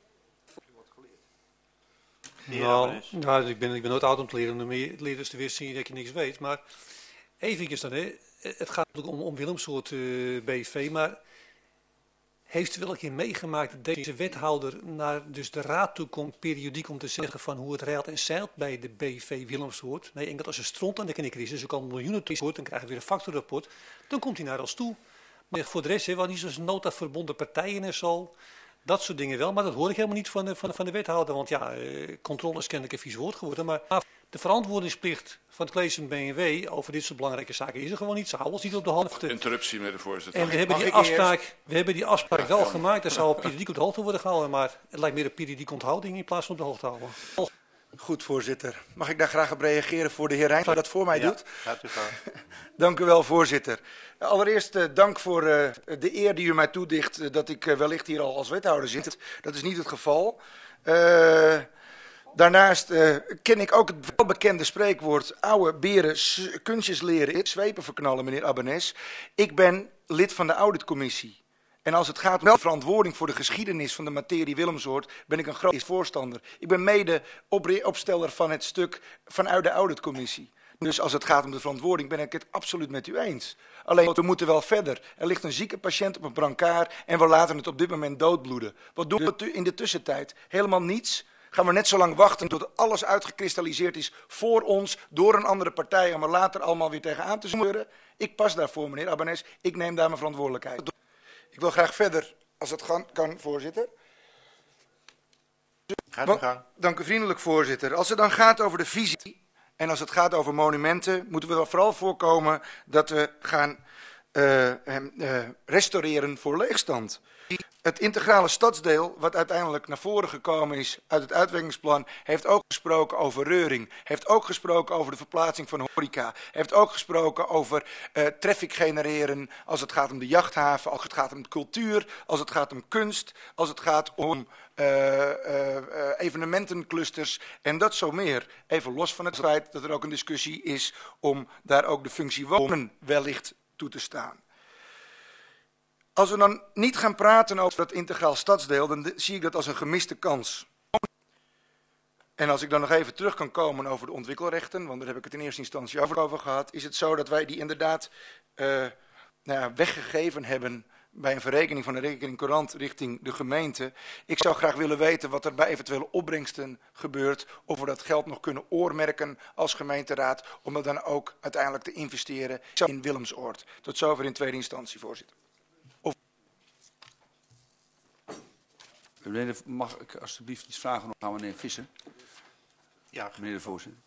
Nou, ik ben nooit oud om te leren. Om te leren is te weer zien dat je niks weet. Maar eventjes dan, hè. Het gaat natuurlijk om Willemsoord BV, maar heeft u wel een keer meegemaakt dat deze wethouder naar dus de raad toe komt periodiek om te zeggen van hoe het reilt en zeilt bij de BV Willemsoord? Nee, enkel als er stront aan de crisis, er kan miljoenen wordt, dan krijgen we weer een factorrapport, dan komt hij naar ons toe. Maar voor de rest, wel niet zoals nota verbonden partijen en zo, dat soort dingen wel, maar dat hoor ik helemaal niet van de wethouder, want ja, controle is kennelijk een vies woord geworden, maar de verantwoordingsplicht van het college en BMW over dit soort belangrijke zaken is er gewoon niet. Ze houden ons niet op de hoogte. Interruptie, meneer de voorzitter. En we hebben die afspraak wel gemaakt. Er zou periodiek op de hoogte worden gehouden, maar het lijkt meer een periodieke onthouding in plaats van op de hoogte houden. Goed, voorzitter. Mag ik daar graag op reageren voor de heer Rijn, die dat voor mij doet? Gaat u gaan. Dank u wel, voorzitter. Allereerst dank voor de eer die u mij toedicht dat ik wellicht hier al als wethouder zit. Dat is niet het geval. Daarnaast ken ik ook het welbekende spreekwoord oude beren kunstjes leren, zwepen verknallen, meneer Abbenes. Ik ben lid van de auditcommissie. En als het gaat om de verantwoording voor de geschiedenis van de materie Willemsoord, ben ik een groot voorstander. Ik ben mede opsteller van het stuk vanuit de auditcommissie. Dus als het gaat om de verantwoording ben ik het absoluut met u eens. Alleen, we moeten wel verder. Er ligt een zieke patiënt op een brancard en we laten het op dit moment doodbloeden. Wat doen we in de tussentijd? Helemaal niets. Gaan we net zo lang wachten tot alles uitgekristalliseerd is voor ons door een andere partij om er later allemaal weer tegenaan te zeuren? Ik pas daarvoor, meneer Abbenes. Ik neem daar mijn verantwoordelijkheid. Ik wil graag verder, als het kan, voorzitter. Gaat u gang. Dank u vriendelijk, voorzitter. Als het dan gaat over de visie en als het gaat over monumenten, moeten we er vooral voorkomen dat we gaan restaureren voor leegstand. Het integrale stadsdeel, wat uiteindelijk naar voren gekomen is uit het uitwerkingsplan, heeft ook gesproken over reuring, heeft ook gesproken over de verplaatsing van horeca, heeft ook gesproken over traffic genereren als het gaat om de jachthaven, als het gaat om cultuur, als het gaat om kunst, als het gaat om evenementenclusters en dat zo meer. Even los van het feit dat er ook een discussie is om daar ook de functie wonen wellicht toe te staan. Als we dan niet gaan praten over dat integraal stadsdeel, dan zie ik dat als een gemiste kans. En als ik dan nog even terug kan komen over de ontwikkelrechten, want daar heb ik het in eerste instantie over gehad, is het zo dat wij die inderdaad weggegeven hebben bij een verrekening van de rekening courant richting de gemeente. Ik zou graag willen weten wat er bij eventuele opbrengsten gebeurt, of we dat geld nog kunnen oormerken als gemeenteraad, om dat dan ook uiteindelijk te investeren in Willemsoord. Tot zover in tweede instantie, voorzitter. Mag ik alstublieft iets vragen aan meneer Visser? Ja. Meneer de voorzitter.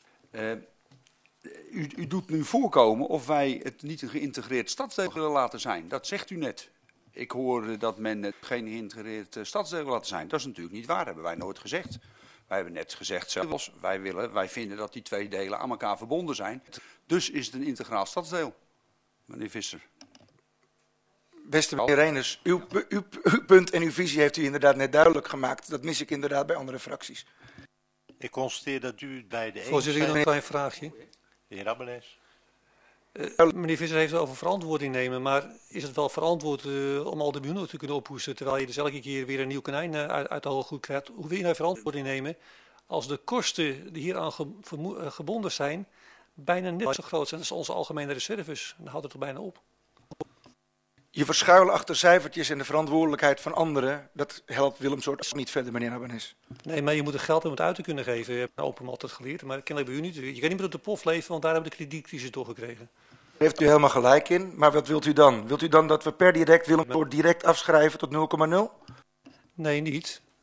U doet nu voorkomen of wij het niet een geïntegreerd stadsdeel willen laten zijn. Dat zegt u net. Ik hoor dat men het geen geïntegreerd stadsdeel wil laten zijn. Dat is natuurlijk niet waar, dat hebben wij nooit gezegd. Wij hebben net gezegd zelfs, wij vinden dat die twee delen aan elkaar verbonden zijn. Dus is het een integraal stadsdeel. Meneer Visser. Beste meneer Reiners, uw punt en uw visie heeft u inderdaad net duidelijk gemaakt. Dat mis ik inderdaad bij andere fracties. Ik constateer dat u het bij de eens Voorzitter, ik heb nog een klein vraagje. De heer Abbenes. Meneer Visser heeft het over verantwoording nemen, maar is het wel verantwoord om al de miljoenen te kunnen ophoesten, terwijl je dus elke keer weer een nieuw konijn uit de hoge hoed krijgt? Hoe wil je nou verantwoording nemen als de kosten die hieraan gebonden zijn bijna net zo groot zijn als onze algemene reserves? Dan houdt het er bijna op. Je verschuilen achter cijfertjes en de verantwoordelijkheid van anderen, dat helpt Willemsoord niet verder, meneer Abbenes. Nee, maar je moet er geld om het uit te kunnen geven. Je hebt open altijd geleerd, maar dat ken ik bij u niet. Je kan niet meer op de pof leven, want daar hebben we de kredietcrisis doorgekregen. Daar heeft u helemaal gelijk in, maar wat wilt u dan? Wilt u dan dat we per direct Willemsoord direct afschrijven tot 0,0? Nee, niet.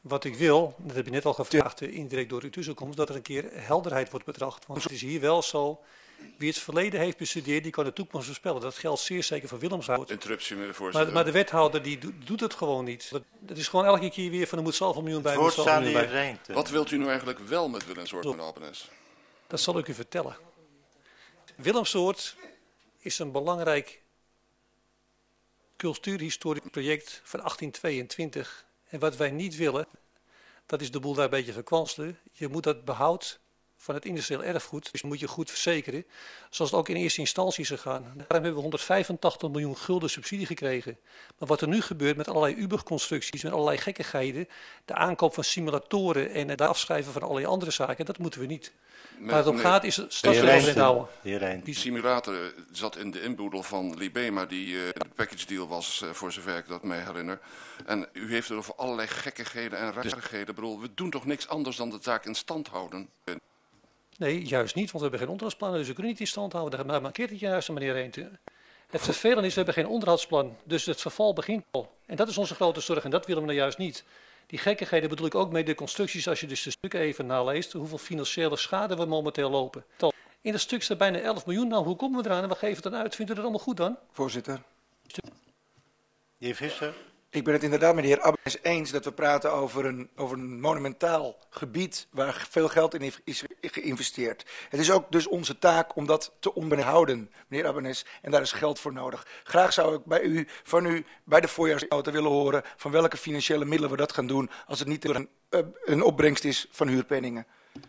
Wat ik wil, dat heb je net al gevraagd, indirect door uw tussenkomst, dat er een keer helderheid wordt betracht. Want het is hier wel zo, wie het verleden heeft bestudeerd, die kan de toekomst voorspellen. Dat geldt zeer zeker voor Willemshout. Interruptie, meneer de voorzitter. Maar de wethouder die doet het gewoon niet. Dat is gewoon elke keer weer van er moet zoveel miljoen bij, moet zoveel miljoen bij. Wat wilt u nu eigenlijk wel met Willemsoord, meneer Albanese? Dat zal ik u vertellen. Willemsoord is een belangrijk cultuurhistorisch project van 1822. En wat wij niet willen, dat is de boel daar een beetje verkwanselen. Je moet dat behoud van het industrieel erfgoed, dus moet je goed verzekeren, zoals het ook in eerste instantie is gegaan. Daarom hebben we 185 miljoen gulden subsidie gekregen. Maar wat er nu gebeurt met allerlei Uber-constructies, met allerlei gekkigheden, de aankoop van simulatoren en het afschrijven van allerlei andere zaken, dat moeten we niet. Waar het om gaat is stadsverandering houden. Die simulator zat in de inboedel van Libema, die package deal was, voor zover ik dat me herinner. En u heeft het over allerlei gekkigheden en rarigheden. Ik bedoel, we doen toch niks anders dan de zaak in stand houden? Nee, juist niet, want we hebben geen onderhoudsplannen, dus we kunnen niet in stand houden. Daar markeert het juist, meneer Eend. Het vervelende is, we hebben geen onderhoudsplan, dus het verval begint al. En dat is onze grote zorg en dat willen we nou juist niet. Die gekkigheden bedoel ik ook met de constructies, als je dus de stukken even naleest, hoeveel financiële schade we momenteel lopen. In dat stuk staat bijna 11 miljoen, nou hoe komen we eraan en we geven het dan uit? Vindt u dat allemaal goed dan? Voorzitter. De heer Visser. Ik ben het inderdaad met de heer Abbenes eens dat we praten over een monumentaal gebied waar veel geld in is geïnvesteerd. Het is ook dus onze taak om dat te onderhouden, meneer Abbenes, en daar is geld voor nodig. Graag zou ik van u bij de voorjaarsnota willen horen van welke financiële middelen we dat gaan doen als het niet een opbrengst is van huurpenningen.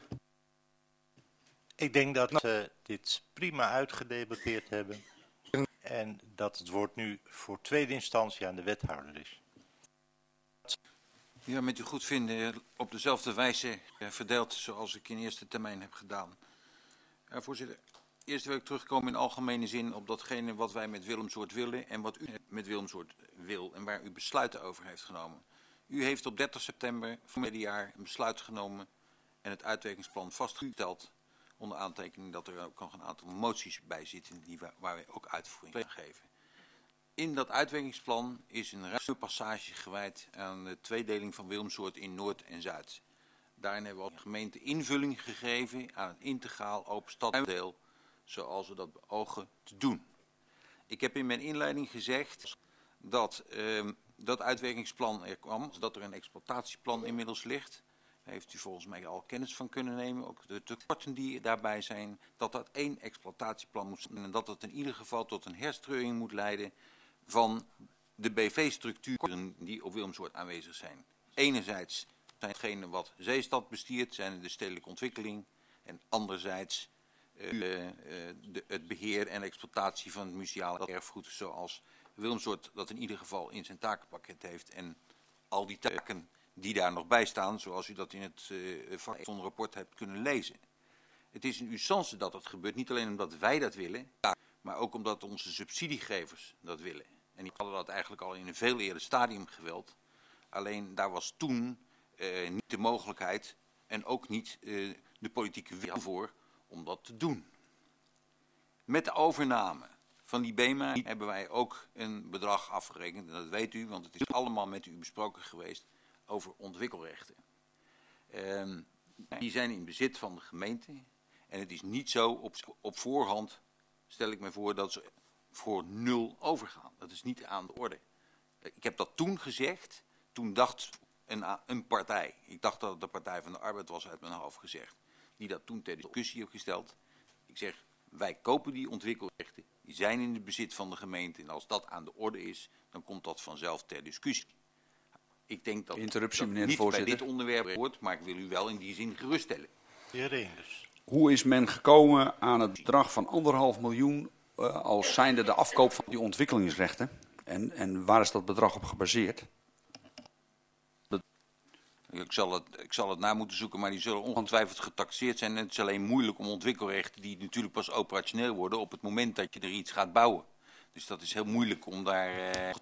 Ik denk dat we dit prima uitgedebatteerd hebben. En dat het woord nu voor tweede instantie aan de wethouder is. Ja, met uw goedvinden op dezelfde wijze verdeeld zoals ik in eerste termijn heb gedaan. Voorzitter, eerst wil ik terugkomen in algemene zin op datgene wat wij met Willemsoord willen en wat u met Willemsoord wil en waar u besluiten over heeft genomen. U heeft op 30 september van dit jaar een besluit genomen en het uitwerkingsplan vastgesteld. Onder aantekening dat er ook nog een aantal moties bij zitten waar wij ook uitvoering aan geven. In dat uitwerkingsplan is een ruime passage gewijd aan de tweedeling van Willemsoord in Noord en Zuid. Daarin hebben we als gemeente invulling gegeven aan een integraal open stadsdeel, zoals we dat beogen te doen. Ik heb in mijn inleiding gezegd dat dat uitwerkingsplan er kwam, dat er een exploitatieplan inmiddels ligt. Daar heeft u volgens mij al kennis van kunnen nemen, ook de tekorten die daarbij zijn, dat één exploitatieplan moet zijn en dat het in ieder geval tot een herstreuing moet leiden van de BV-structuren die op Willemsoord aanwezig zijn. Enerzijds zijn hetgene wat Zeestad bestiert, zijn de stedelijke ontwikkeling en anderzijds het beheer en exploitatie van het museale erfgoed zoals Willemsoord dat in ieder geval in zijn takenpakket heeft en al die taken die daar nog bij staan, zoals u dat in het rapport hebt kunnen lezen. Het is in usance dat het gebeurt, niet alleen omdat wij dat willen, maar ook omdat onze subsidiegevers dat willen. En die hadden dat eigenlijk al in een veel eerder stadium gewild. Alleen daar was toen niet de mogelijkheid en ook niet de politieke wil voor om dat te doen. Met de overname van die BEMA hebben wij ook een bedrag afgerekend. En dat weet u, want het is allemaal met u besproken geweest over ontwikkelrechten. Die zijn in bezit van de gemeente. En het is niet zo op voorhand, stel ik me voor, dat ze voor 0 overgaan. Dat is niet aan de orde. Ik heb dat toen gezegd, toen dacht een partij, ik dacht dat het de Partij van de Arbeid was uit mijn hoofd gezegd, die dat toen ter discussie heeft gesteld. Ik zeg, wij kopen die ontwikkelrechten, die zijn in het bezit van de gemeente. En als dat aan de orde is, dan komt dat vanzelf ter discussie. Ik denk dat Interruptie, meneer de niet voorzitter. bij dit onderwerp hoort, maar ik wil u wel in die zin geruststellen. De heer Reenders. Hoe is men gekomen aan het bedrag van 1,5 miljoen als zijnde de afkoop van die ontwikkelingsrechten? En waar is dat bedrag op gebaseerd? Ik zal het na moeten zoeken, maar die zullen ongetwijfeld getaxeerd zijn. En het is alleen moeilijk om ontwikkelrechten die natuurlijk pas operationeel worden op het moment dat je er iets gaat bouwen. Dus dat is heel moeilijk om daar...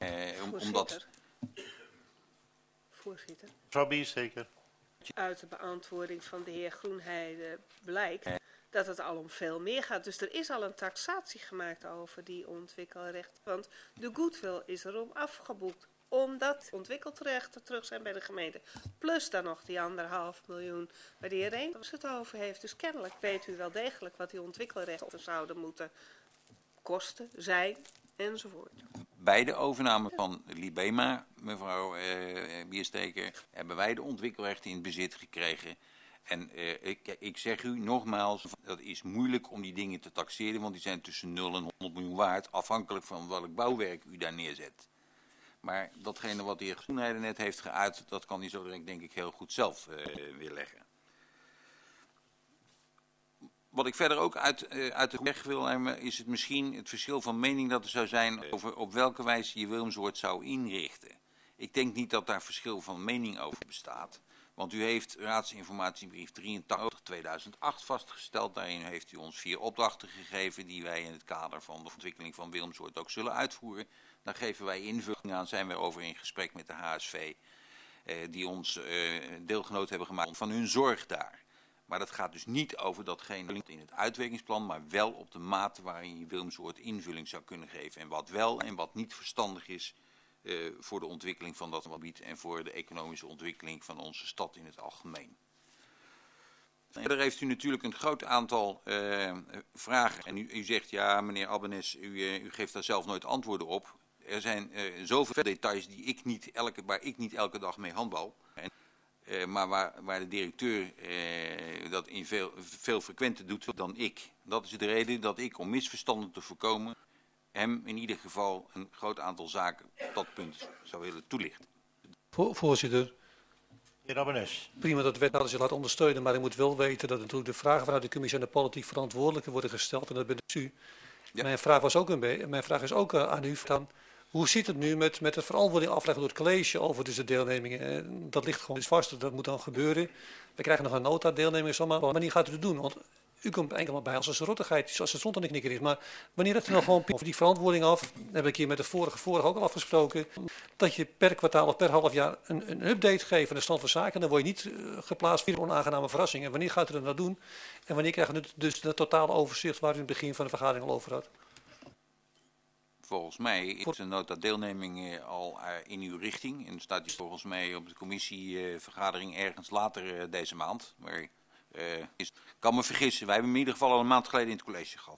Voorzitter. Mevrouw Biersteker. Uit de beantwoording van de heer Groenheide blijkt dat het al om veel meer gaat. Dus er is al een taxatie gemaakt over die ontwikkelrechten. Want de goodwill is erom afgeboekt. omdat ontwikkelrechten terug zijn bij de gemeente. Plus dan nog die 1,5 miljoen waar de heer Reenders het over heeft. Dus kennelijk weet u wel degelijk wat die ontwikkelrechten zouden moeten kosten, zijn enzovoort. Bij de overname van Libema, mevrouw Biersteker, hebben wij de ontwikkelrechten in bezit gekregen. En ik zeg u nogmaals, dat is moeilijk om die dingen te taxeren, want die zijn tussen 0 en 100 miljoen waard, afhankelijk van welk bouwwerk u daar neerzet. Maar datgene wat de heer Groenheider net heeft geuit, dat kan hij zo direct denk ik heel goed zelf weerleggen. Wat ik verder ook uit de weg wil nemen, is het misschien het verschil van mening dat er zou zijn over op welke wijze je Willemsoord zou inrichten. Ik denk niet dat daar verschil van mening over bestaat. Want u heeft raadsinformatiebrief 83/2008 vastgesteld. Daarin heeft u ons 4 opdrachten gegeven die wij in het kader van de ontwikkeling van Willemsoord ook zullen uitvoeren. Daar geven wij invulling aan, zijn we over in gesprek met de HSV. Die ons deelgenoot hebben gemaakt van hun zorg daar. Maar dat gaat dus niet over datgene in het uitwerkingsplan, maar wel op de mate waarin je Willemsoord invulling zou kunnen geven. En wat wel en wat niet verstandig is voor de ontwikkeling van dat gebied en voor de economische ontwikkeling van onze stad in het algemeen. Daar heeft u natuurlijk een groot aantal vragen. En u zegt, ja meneer Albanese, u geeft daar zelf nooit antwoorden op. Er zijn zoveel details waar ik niet elke dag mee handbal. Maar waar de directeur dat in veel frequenter doet dan ik. Dat is de reden dat ik, om misverstanden te voorkomen, hem in ieder geval een groot aantal zaken op dat punt zou willen toelichten. Voorzitter. Heer Abbenes. Prima dat de wethouder zich laat ondersteunen, maar u moet wel weten dat natuurlijk de vragen vanuit de commissie aan de politiek verantwoordelijke worden gesteld. En dat bent u. Ja. Mijn vraag is ook aan u van, hoe zit het nu met het verantwoording afleggen door het college over deze deelnemingen? Dat ligt gewoon vast, dat moet dan gebeuren. We krijgen nog een nota deelnemingen, maar wanneer gaat u het doen? Want u komt enkel maar bij als een rottigheid, als het stond aan de knikker is. Maar wanneer het er nog gewoon over die verantwoording af, dat heb ik hier met de vorige ook al afgesproken, dat je per kwartaal of per half jaar een update geeft van de stand van zaken. Dan word je niet geplaatst voor onaangename verrassingen. Wanneer gaat u dat nou doen? En wanneer krijgen we dus dat totale overzicht waar u in het begin van de vergadering al over had? Volgens mij is de nota deelneming al in uw richting. En staat die volgens mij op de commissievergadering ergens later deze maand. Maar ik kan me vergissen. Wij hebben in ieder geval al een maand geleden in het college gehad.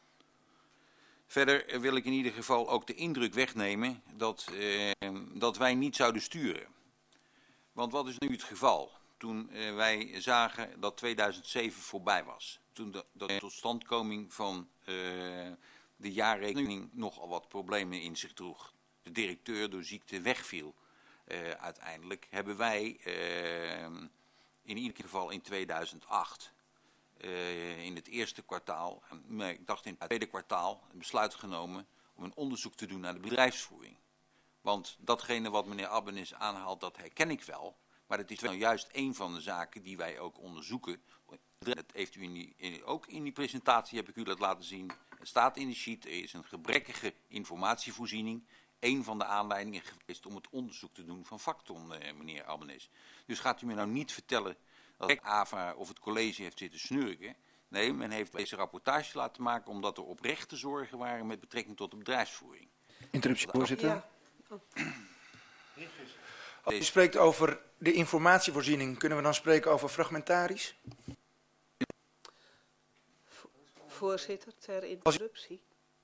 Verder wil ik in ieder geval ook de indruk wegnemen dat wij niet zouden sturen. Want wat is nu het geval? Toen wij zagen dat 2007 voorbij was. Toen de totstandkoming van de jaarrekening nogal wat problemen in zich droeg. De directeur door ziekte wegviel. Uiteindelijk hebben wij in ieder geval in 2008 in het eerste kwartaal, ik dacht in het tweede kwartaal, een besluit genomen om een onderzoek te doen naar de bedrijfsvoering. Want datgene wat meneer Abbenis aanhaalt, dat herken ik wel. Maar het is nou juist een van de zaken die wij ook onderzoeken. Dat heeft u ook in die presentatie, heb ik u dat laten zien. Er staat in de sheet, er is een gebrekkige informatievoorziening. Een van de aanleidingen geweest om het onderzoek te doen van Facton, meneer Albanese. Dus gaat u me nou niet vertellen dat AVA of het college heeft zitten snurken. Nee, men heeft deze rapportage laten maken omdat er oprechte zorgen waren met betrekking tot de bedrijfsvoering. Interruptie, voorzitter. Ja. Als u spreekt over de informatievoorziening, kunnen we dan spreken over fragmentarisch? Voorzitter, ter interruptie.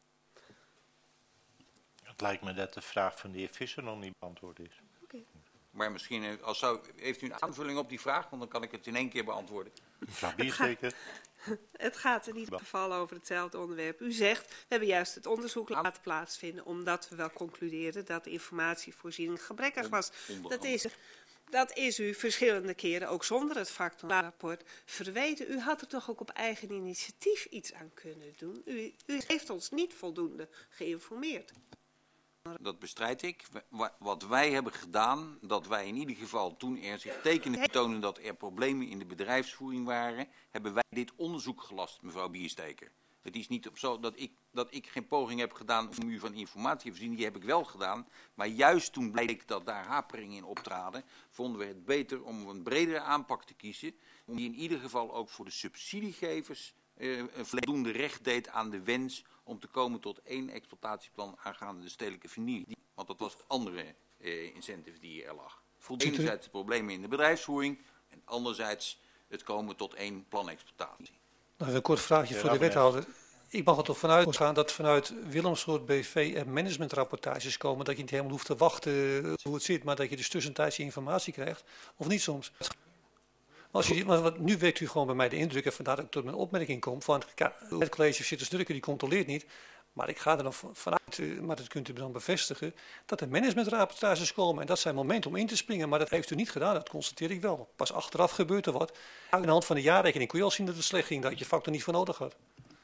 Het lijkt me dat de vraag van de heer Visser nog niet beantwoord is. Okay. Maar misschien heeft u een aanvulling op die vraag, want dan kan ik het in één keer beantwoorden. Mevrouw Biersteker. Het gaat in ieder geval over hetzelfde onderwerp. U zegt, we hebben juist het onderzoek laten plaatsvinden omdat we wel concludeerden dat de informatievoorziening gebrekkig was. Dat is u verschillende keren, ook zonder het Facton-rapport, verweten. U had er toch ook op eigen initiatief iets aan kunnen doen. U heeft ons niet voldoende geïnformeerd. Dat bestrijd ik. Wat wij hebben gedaan, dat wij in ieder geval toen er zich tekenen tonen dat er problemen in de bedrijfsvoering waren, hebben wij dit onderzoek gelast, mevrouw Biersteker. Het is niet zo dat ik geen poging heb gedaan om u van informatie te voorzien, die heb ik wel gedaan. Maar juist toen bleek dat daar haperingen in optraden, vonden we het beter om een bredere aanpak te kiezen, om die in ieder geval ook voor de subsidiegevers een voldoende recht deed aan de wens om te komen tot één exploitatieplan aangaande de stedelijke vernieuwing. Want dat was het andere incentive die er lag. Enerzijds de problemen in de bedrijfsvoering en anderzijds het komen tot één planexploitatie. Nou, een kort vraagje voor de wethouder. Ik mag er toch vanuit gaan dat vanuit Willemsoort BV er managementrapportages komen, dat je niet helemaal hoeft te wachten hoe het zit, maar dat je dus tussentijds informatie krijgt, of niet soms. Maar nu wekt u gewoon bij mij de indruk, en vandaar dat ik tot mijn opmerking kom, van het college zit te drukken, die controleert niet. Maar ik ga er dan vanuit, maar dat kunt u dan bevestigen, dat er managementrapportages komen. En dat zijn momenten om in te springen, maar dat heeft u niet gedaan, dat constateer ik wel. Pas achteraf gebeurt er wat. Aan de hand van de jaarrekening kun je al zien dat het slecht ging, dat je factor niet voor nodig had.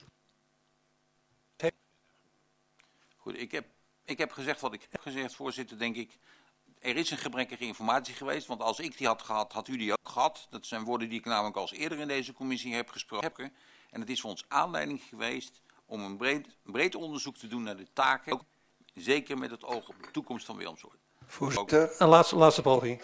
Goed, ik heb gezegd wat ik heb gezegd, voorzitter, denk ik. Er is een gebrekkige informatie geweest, want als ik die had gehad, had u die ook gehad. Dat zijn woorden die ik namelijk al eerder in deze commissie heb gesproken. En het is voor ons aanleiding geweest om een breed onderzoek te doen naar de taken, ook zeker met het oog op de toekomst van Willemsoort. Voorzitter, een laatste poging.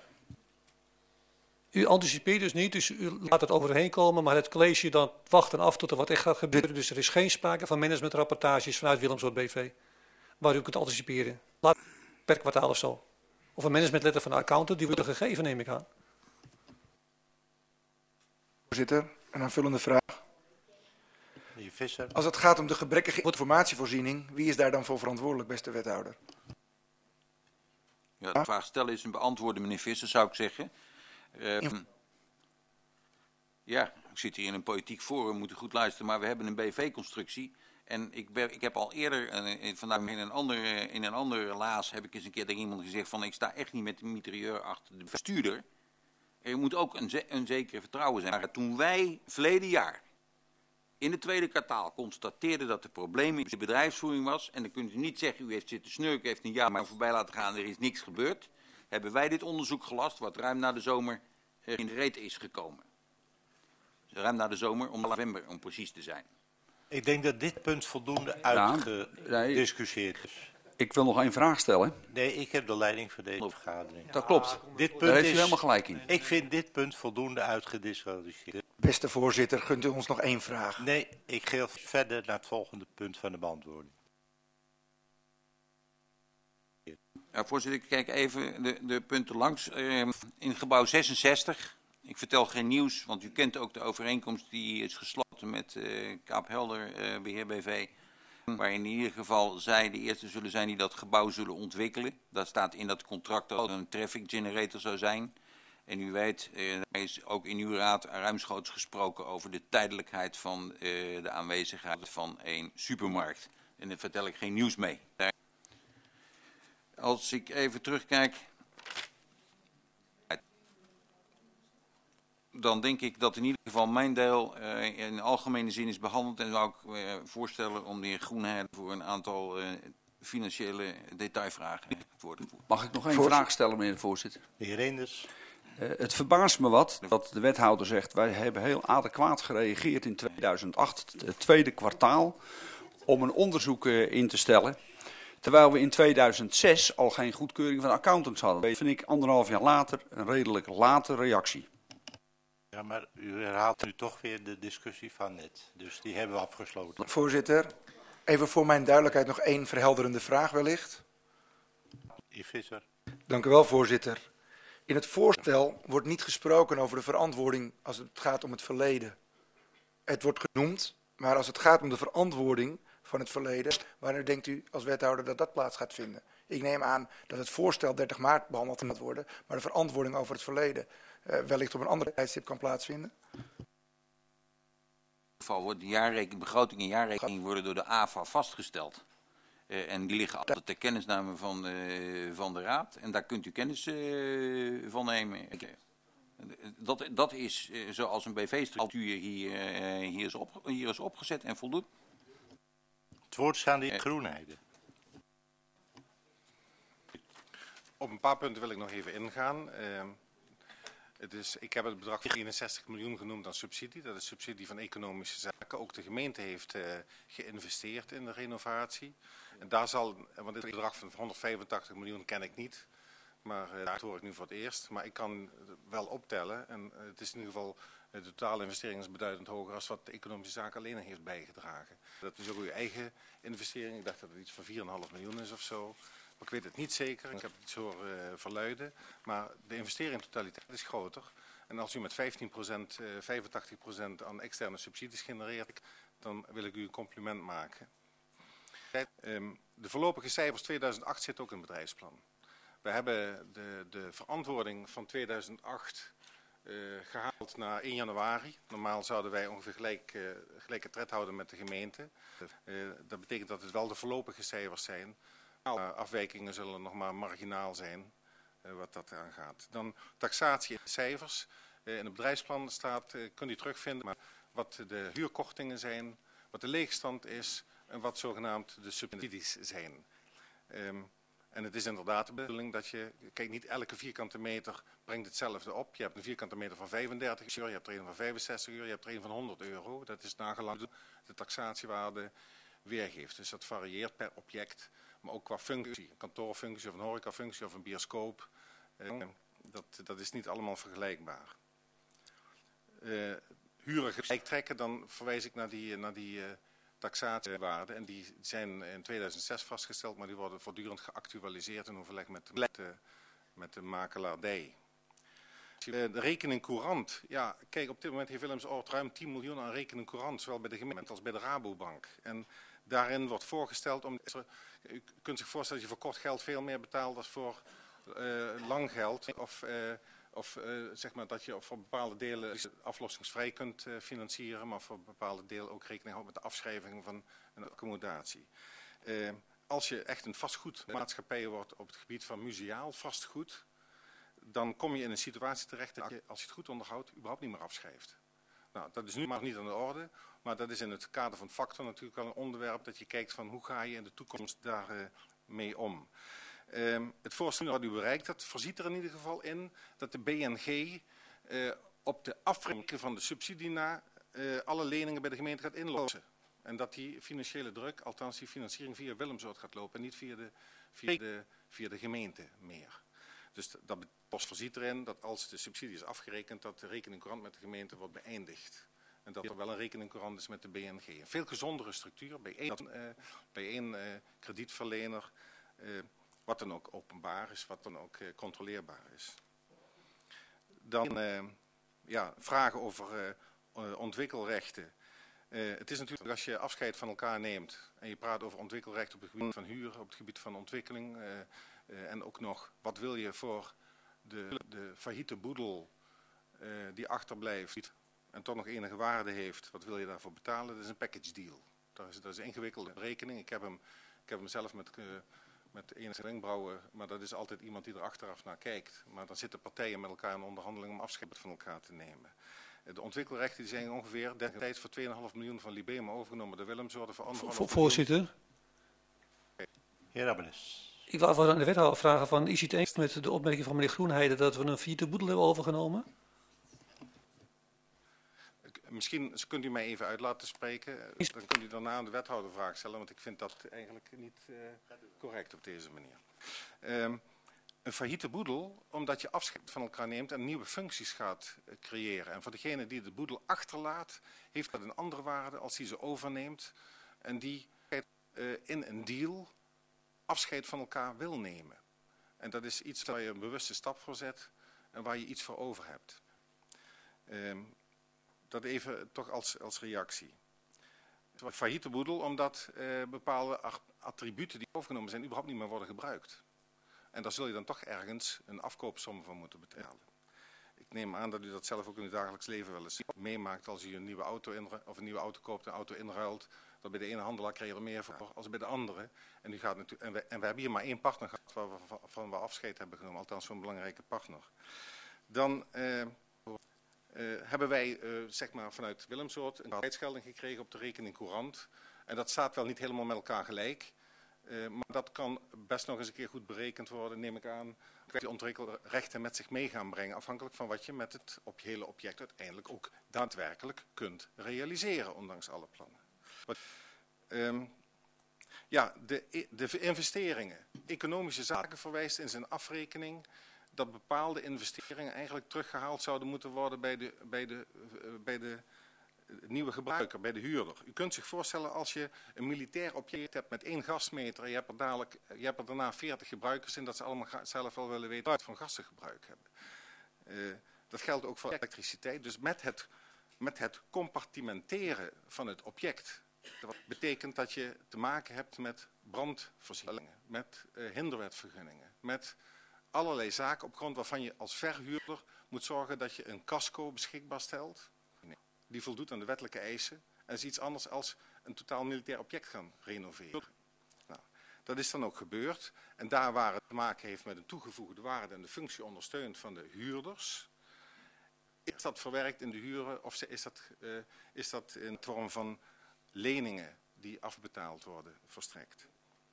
U anticipeert dus niet, dus u laat het overheen komen, maar het college dan wacht af tot er wat echt gaat gebeuren. Dus er is geen sprake van managementrapportages vanuit Willemsoort BV, waar u kunt anticiperen. Per kwartaal of zo. Of een managementletter van de accountant, die wordt er gegeven, neem ik aan. Voorzitter, een aanvullende vraag. Als het gaat om de gebrekkige informatievoorziening, wie is daar dan voor verantwoordelijk, beste wethouder? Ja, de vraag stellen is een beantwoorden, meneer Visser, zou ik zeggen. Ja, ik zit hier in een politiek forum, moet u goed luisteren, maar we hebben een BV-constructie. En ik heb al eerder, vandaag in een andere relaas, heb ik eens een keer tegen iemand gezegd van ik sta echt niet met de mitrailleur achter de bestuurder. Er moet ook een zekere vertrouwen zijn. Maar toen wij verleden jaar in het tweede kwartaal constateerden dat er problemen in de bedrijfsvoering was, en dan kunt u niet zeggen u heeft zitten snurken, heeft een jaar maar voorbij laten gaan, er is niks gebeurd, hebben wij dit onderzoek gelast wat ruim na de zomer in de reet is gekomen. Ruim na de zomer, om november om precies te zijn. Ik denk dat dit punt voldoende uitgediscussieerd is. Ik wil nog één vraag stellen. Nee, ik heb de leiding voor deze vergadering. Dat klopt. Dit punt Daar heeft u helemaal gelijk in. Ik vind dit punt voldoende uitgediscussieerd. Beste voorzitter, gunt u ons nog één vraag? Nee, ik ga verder naar het volgende punt van de beantwoording. Ja, voorzitter, ik kijk even de punten langs. In gebouw 66, ik vertel geen nieuws, want u kent ook de overeenkomst die is gesloten met Kaaphelder Beheer BV. Waar in ieder geval zij de eerste zullen zijn die dat gebouw zullen ontwikkelen. Dat staat in dat contract dat er een traffic generator zou zijn. En u weet, er is ook in uw raad ruimschoots gesproken over de tijdelijkheid van de aanwezigheid van een supermarkt. En daar vertel ik geen nieuws mee. Als ik even terugkijk, dan denk ik dat in ieder geval mijn deel in algemene zin is behandeld. En zou ik voorstellen om de heer Groenheide voor een aantal financiële detailvragen te worden. Mag ik nog één vraag stellen, meneer de voorzitter? De heer Reenders. Het verbaast me wat dat de wethouder zegt, wij hebben heel adequaat gereageerd in 2008, het tweede kwartaal, om een onderzoek in te stellen. Terwijl we in 2006 al geen goedkeuring van de accountants hadden. Dat vind ik 1,5 jaar later een redelijk late reactie. Ja, maar u herhaalt nu toch weer de discussie van net. Dus die hebben we afgesloten. Voorzitter, even voor mijn duidelijkheid nog één verhelderende vraag wellicht. Heer Visser. Dank u wel, voorzitter. In het voorstel wordt niet gesproken over de verantwoording als het gaat om het verleden. Het wordt genoemd, maar als het gaat om de verantwoording van het verleden, wanneer denkt u als wethouder dat dat plaats gaat vinden? Ik neem aan dat het voorstel 30 maart behandeld gaat worden, maar de verantwoording over het verleden wellicht op een andere tijdstip kan plaatsvinden. In ieder geval wordt de begroting en jaarrekening worden door de AVA vastgesteld. En die liggen altijd ter kennisname van de raad. En daar kunt u kennis van nemen. Dat is zoals een BV-structuur hier is opgezet en voldoet. Het woord is aan de heer Groenheide. Op een paar punten wil ik nog even ingaan. Ik heb het bedrag van 61 miljoen genoemd aan subsidie. Dat is subsidie van economische zaken. Ook de gemeente heeft geïnvesteerd in de renovatie. En daar want dit bedrag van 185 miljoen ken ik niet. Maar dat hoor ik nu voor het eerst. Maar ik kan wel optellen. En het is in ieder geval, de totale investering is beduidend hoger als wat de economische zaak alleen heeft bijgedragen. Dat is ook uw eigen investering. Ik dacht dat het iets van 4,5 miljoen is of zo. Ik weet het niet zeker, ik heb het iets horen verluiden, maar de investering in totaliteit is groter. En als u met 15%, 85% aan externe subsidies genereert, dan wil ik u een compliment maken. De voorlopige cijfers 2008 zitten ook in het bedrijfsplan. We hebben de verantwoording van 2008 gehaald naar 1 januari. Normaal zouden wij ongeveer gelijke tred houden met de gemeente. Dat betekent dat het wel de voorlopige cijfers zijn. Afwijkingen zullen nog maar marginaal zijn wat dat aangaat. Dan taxatie in cijfers. In het bedrijfsplan staat, kunt u terugvinden, maar wat de huurkortingen zijn, wat de leegstand is en wat zogenaamd de subsidies zijn. En het is inderdaad de bedoeling dat je, kijk, niet elke vierkante meter brengt hetzelfde op. Je hebt een vierkante meter van 35 euro, je hebt er een van 65 euro, je hebt er een van 100 euro. Dat is nagelang de taxatiewaarde weergeeft. Dus dat varieert per object, maar ook qua functie. Een kantoorfunctie of een horecafunctie of een bioscoop. Dat is niet allemaal vergelijkbaar. Huren gelijk trekken, dan verwijs ik naar die taxatiewaarden. En die zijn in 2006 vastgesteld, maar die worden voortdurend geactualiseerd in overleg met de makelaardij. De rekening courant. Ja, kijk, op dit moment heeft Willemsoord ruim 10 miljoen aan rekening courant, zowel bij de gemeente als bij de Rabobank. En daarin wordt voorgesteld, u kunt zich voorstellen dat je voor kort geld veel meer betaalt dan voor lang geld. Of zeg maar dat je voor bepaalde delen aflossingsvrij kunt financieren, maar voor bepaalde delen ook rekening houdt met de afschrijving van een accommodatie. Als je echt een vastgoedmaatschappij wordt op het gebied van museaal vastgoed, dan kom je in een situatie terecht dat je, als je het goed onderhoudt, überhaupt niet meer afschrijft. Nou, dat is nu maar niet aan de orde, maar dat is in het kader van Factor natuurlijk wel een onderwerp dat je kijkt van hoe ga je in de toekomst daarmee om. Het voorstel wat u bereikt, dat voorziet er in ieder geval in dat de BNG op de afrekening van de subsidie na alle leningen bij de gemeente gaat inlossen. En dat die financiële druk, althans die financiering via Willemsoord gaat lopen en niet via de gemeente meer. Dus dat voorziet erin dat als de subsidie is afgerekend, dat de rekening courant met de gemeente wordt beëindigd. En dat er wel een rekening courant is met de BNG. Een veel gezondere structuur bij één kredietverlener. Wat dan ook openbaar is, wat dan ook controleerbaar is. Dan vragen over ontwikkelrechten. Het is natuurlijk als je afscheid van elkaar neemt en je praat over ontwikkelrecht op het gebied van huur, op het gebied van ontwikkeling. En ook nog, wat wil je voor de failliete boedel die achterblijft en toch nog enige waarde heeft, wat wil je daarvoor betalen? Dat is een package deal. Dat is een ingewikkelde rekening. Ik heb hem zelf met enige wenkbrauwen, maar dat is altijd iemand die er achteraf naar kijkt. Maar dan zitten partijen met elkaar in onderhandeling om afscheid van elkaar te nemen. De ontwikkelrechten die zijn ongeveer destijds voor 2,5 miljoen van Libema overgenomen door Willemsoord voor 1,5 miljoen. Voorzitter. Heer Abbenes. Ik wil even aan de wethouder vragen van, is het eens met de opmerking van meneer Groenheide dat we een failliete boedel hebben overgenomen? Misschien kunt u mij even uit laten spreken. Dan kunt u daarna aan de wethouder een vraag stellen, want ik vind dat eigenlijk niet correct op deze manier. Een failliete boedel, omdat je afscheid van elkaar neemt en nieuwe functies gaat creëren. En voor degene die de boedel achterlaat, heeft dat een andere waarde als die ze overneemt. En die in een deal afscheid van elkaar wil nemen. En dat is iets waar je een bewuste stap voor zet en waar je iets voor over hebt. Dat even toch als reactie. Een failliete boedel omdat bepaalde attributen die overgenomen zijn überhaupt niet meer worden gebruikt. En daar zul je dan toch ergens een afkoopsom van moeten betalen. Ik neem aan dat u dat zelf ook in uw dagelijks leven wel eens meemaakt als u een nieuwe auto koopt, een auto inruilt. Dat bij de ene handelaar krijg je er meer voor als bij de andere. En, we hebben hier maar één partner gehad waarvan we afscheid hebben genomen, althans zo'n belangrijke partner. Dan hebben wij zeg maar vanuit Willemsoord een kwijtschelding gekregen op de rekening courant. En dat staat wel niet helemaal met elkaar gelijk. Maar dat kan best nog eens een keer goed berekend worden, neem ik aan. Die ontwikkelrechten met zich mee gaan brengen, afhankelijk van wat je met het hele object uiteindelijk ook daadwerkelijk kunt realiseren, ondanks alle plannen. De investeringen. Economische zaken verwijst in zijn afrekening dat bepaalde investeringen eigenlijk teruggehaald zouden moeten worden bij de nieuwe gebruiker, bij de huurder. U kunt zich voorstellen als je een militair object hebt met 1 gasmeter en je hebt er daarna 40 gebruikers in, dat ze allemaal zelf wel willen weten wat voor gassengebruik hebben. Dat geldt ook voor elektriciteit. Dus met het compartimenteren van het object, dat betekent dat je te maken hebt met brandvoorzieningen, met hinderwetvergunningen, met allerlei zaken op grond waarvan je als verhuurder moet zorgen dat je een casco beschikbaar stelt, die voldoet aan de wettelijke eisen. En dat is iets anders als een totaal militair object gaan renoveren. Nou, dat is dan ook gebeurd. En daar waar het te maken heeft met een toegevoegde waarde en de functie ondersteund van de huurders, is dat verwerkt in de huren of is dat in de vorm van leningen die afbetaald worden verstrekt?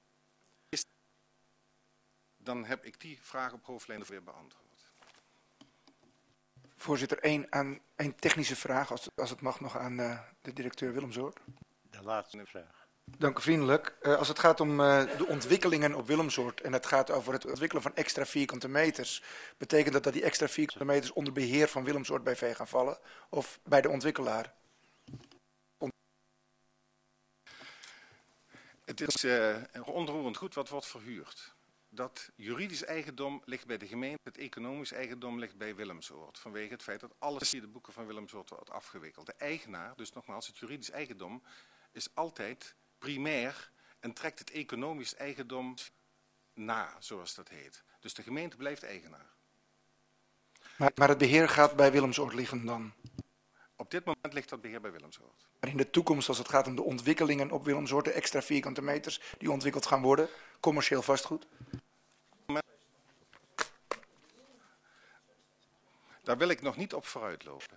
Dan heb ik die vraag op hoofdlijnen weer beantwoord. Voorzitter, één technische vraag, als het mag, nog aan de directeur Willemsoort. De laatste vraag. Dank u vriendelijk. Als het gaat om de ontwikkelingen op Willemsoort en het gaat over het ontwikkelen van extra vierkante meters, betekent dat die extra vierkante meters onder beheer van Willemsoort BV gaan vallen of bij de ontwikkelaar? Het is een onroerend goed wat wordt verhuurd. Dat juridisch eigendom ligt bij de gemeente, het economisch eigendom ligt bij Willemsoort. Vanwege het feit dat alles via de boeken van Willemsoort wordt afgewikkeld. De eigenaar, dus nogmaals het juridisch eigendom, is altijd primair en trekt het economisch eigendom na, zoals dat heet. Dus de gemeente blijft eigenaar. Maar het beheer gaat bij Willemsoort liggen dan? Op dit moment ligt dat beheer bij Willemsoort. Maar in de toekomst, als het gaat om de ontwikkelingen op Willemsoort, de extra vierkante meters die ontwikkeld gaan worden, commercieel vastgoed? Daar wil ik nog niet op vooruitlopen.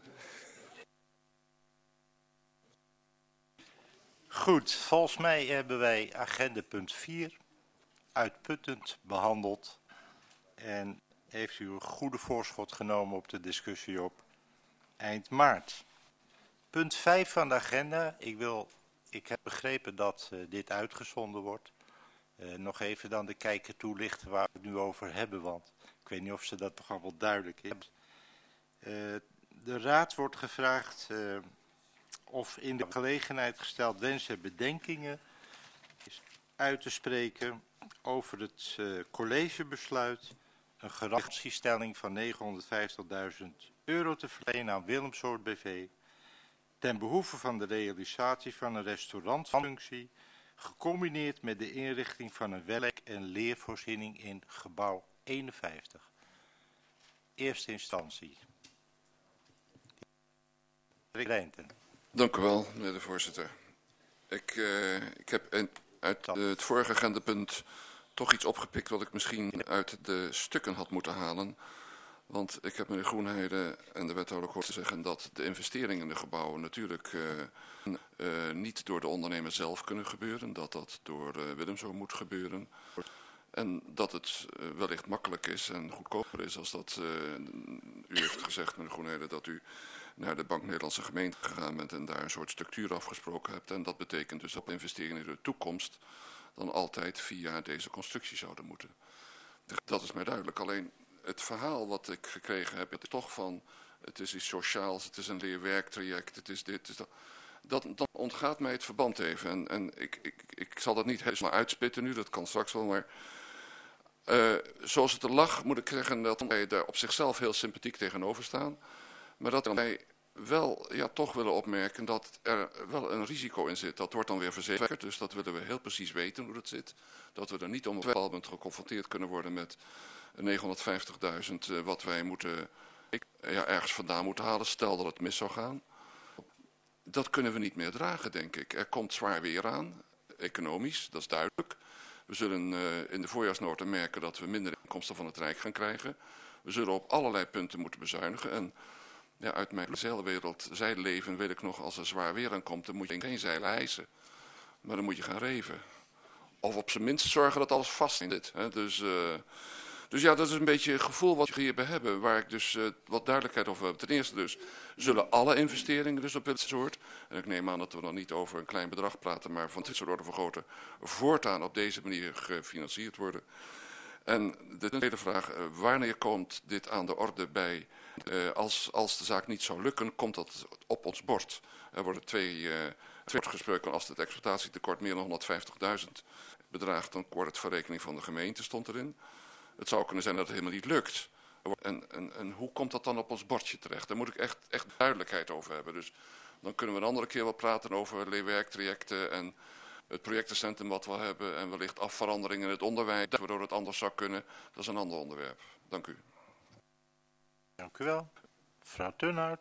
Goed, volgens mij hebben wij agenda punt 4 uitputtend behandeld. En heeft u een goede voorschot genomen op de discussie op eind maart. Punt 5 van de agenda. Ik heb begrepen dat dit uitgezonden wordt. Nog even dan de kijker toelichten waar we het nu over hebben, want ik weet niet of ze dat toch allemaal duidelijk is. De raad wordt gevraagd of in de gelegenheid gesteld wensen en bedenkingen uit te spreken over het collegebesluit een garantiestelling van €950.000 te verlenen aan Willemsoort BV ten behoeve van de realisatie van een restaurantfunctie gecombineerd met de inrichting van een werk- en leervoorziening in gebouw 51. Eerste instantie. Dank u wel, meneer de voorzitter. Ik heb uit het vorige agendapunt toch iets opgepikt wat ik misschien uit de stukken had moeten halen. Want ik heb meneer Groenheide en de wethouder gehoord zeggen dat de investeringen in de gebouwen natuurlijk niet door de ondernemer zelf kunnen gebeuren. Dat dat door Willemsoort moet gebeuren. En dat het wellicht makkelijk is en goedkoper is als dat u heeft gezegd, meneer Groenheide, dat u naar de Bank Nederlandse Gemeente gegaan bent en daar een soort structuur afgesproken hebt. En dat betekent dus dat investeringen in de toekomst dan altijd via deze constructie zouden moeten. Dat is mij duidelijk. Alleen het verhaal wat ik gekregen heb, is toch van, het is iets sociaals, het is een leerwerktraject, het is dit, het is dat. Dan ontgaat mij het verband even. En ik zal dat niet helemaal uitspitten nu, dat kan straks wel, maar zoals het er lag, moet ik zeggen dat wij daar op zichzelf heel sympathiek tegenover staan. Maar dat wij wel toch willen opmerken dat er wel een risico in zit. Dat wordt dan weer verzekerd, dus dat willen we heel precies weten hoe dat zit. Dat we er niet op een bepaald moment geconfronteerd kunnen worden met 950.000 wat wij moeten, ergens vandaan moeten halen, stel dat het mis zou gaan. Dat kunnen we niet meer dragen, denk ik. Er komt zwaar weer aan, economisch, dat is duidelijk. We zullen in de voorjaarsnota merken dat we minder inkomsten van het Rijk gaan krijgen. We zullen op allerlei punten moeten bezuinigen. En uit mijn zeilleven weet ik nog, als er zwaar weer aankomt, dan moet je geen zeilen hijsen. Maar dan moet je gaan reven. Of op zijn minst zorgen dat alles vast zit. Hè. Dus ja, dat is een beetje het gevoel wat we hierbij hebben, waar ik dus wat duidelijkheid over heb. Ten eerste dus, zullen alle investeringen dus op dit soort, en ik neem aan dat we dan niet over een klein bedrag praten, maar van dit soort orde van grootte, voortaan op deze manier gefinancierd worden. En de tweede vraag, wanneer komt dit aan de orde bij, als de zaak niet zou lukken, komt dat op ons bord? Er worden twee gesproken, als het exploitatietekort meer dan 150.000 bedraagt, dan wordt het voor rekening van de gemeente, stond erin. Het zou kunnen zijn dat het helemaal niet lukt. En hoe komt dat dan op ons bordje terecht? Daar moet ik echt duidelijkheid over hebben. Dus dan kunnen we een andere keer wel praten over leerwerktrajecten en het projectencentrum wat we hebben en wellicht afveranderingen in het onderwijs, waardoor het anders zou kunnen. Dat is een ander onderwerp. Dank u. Dank u wel. Mevrouw Turnhout.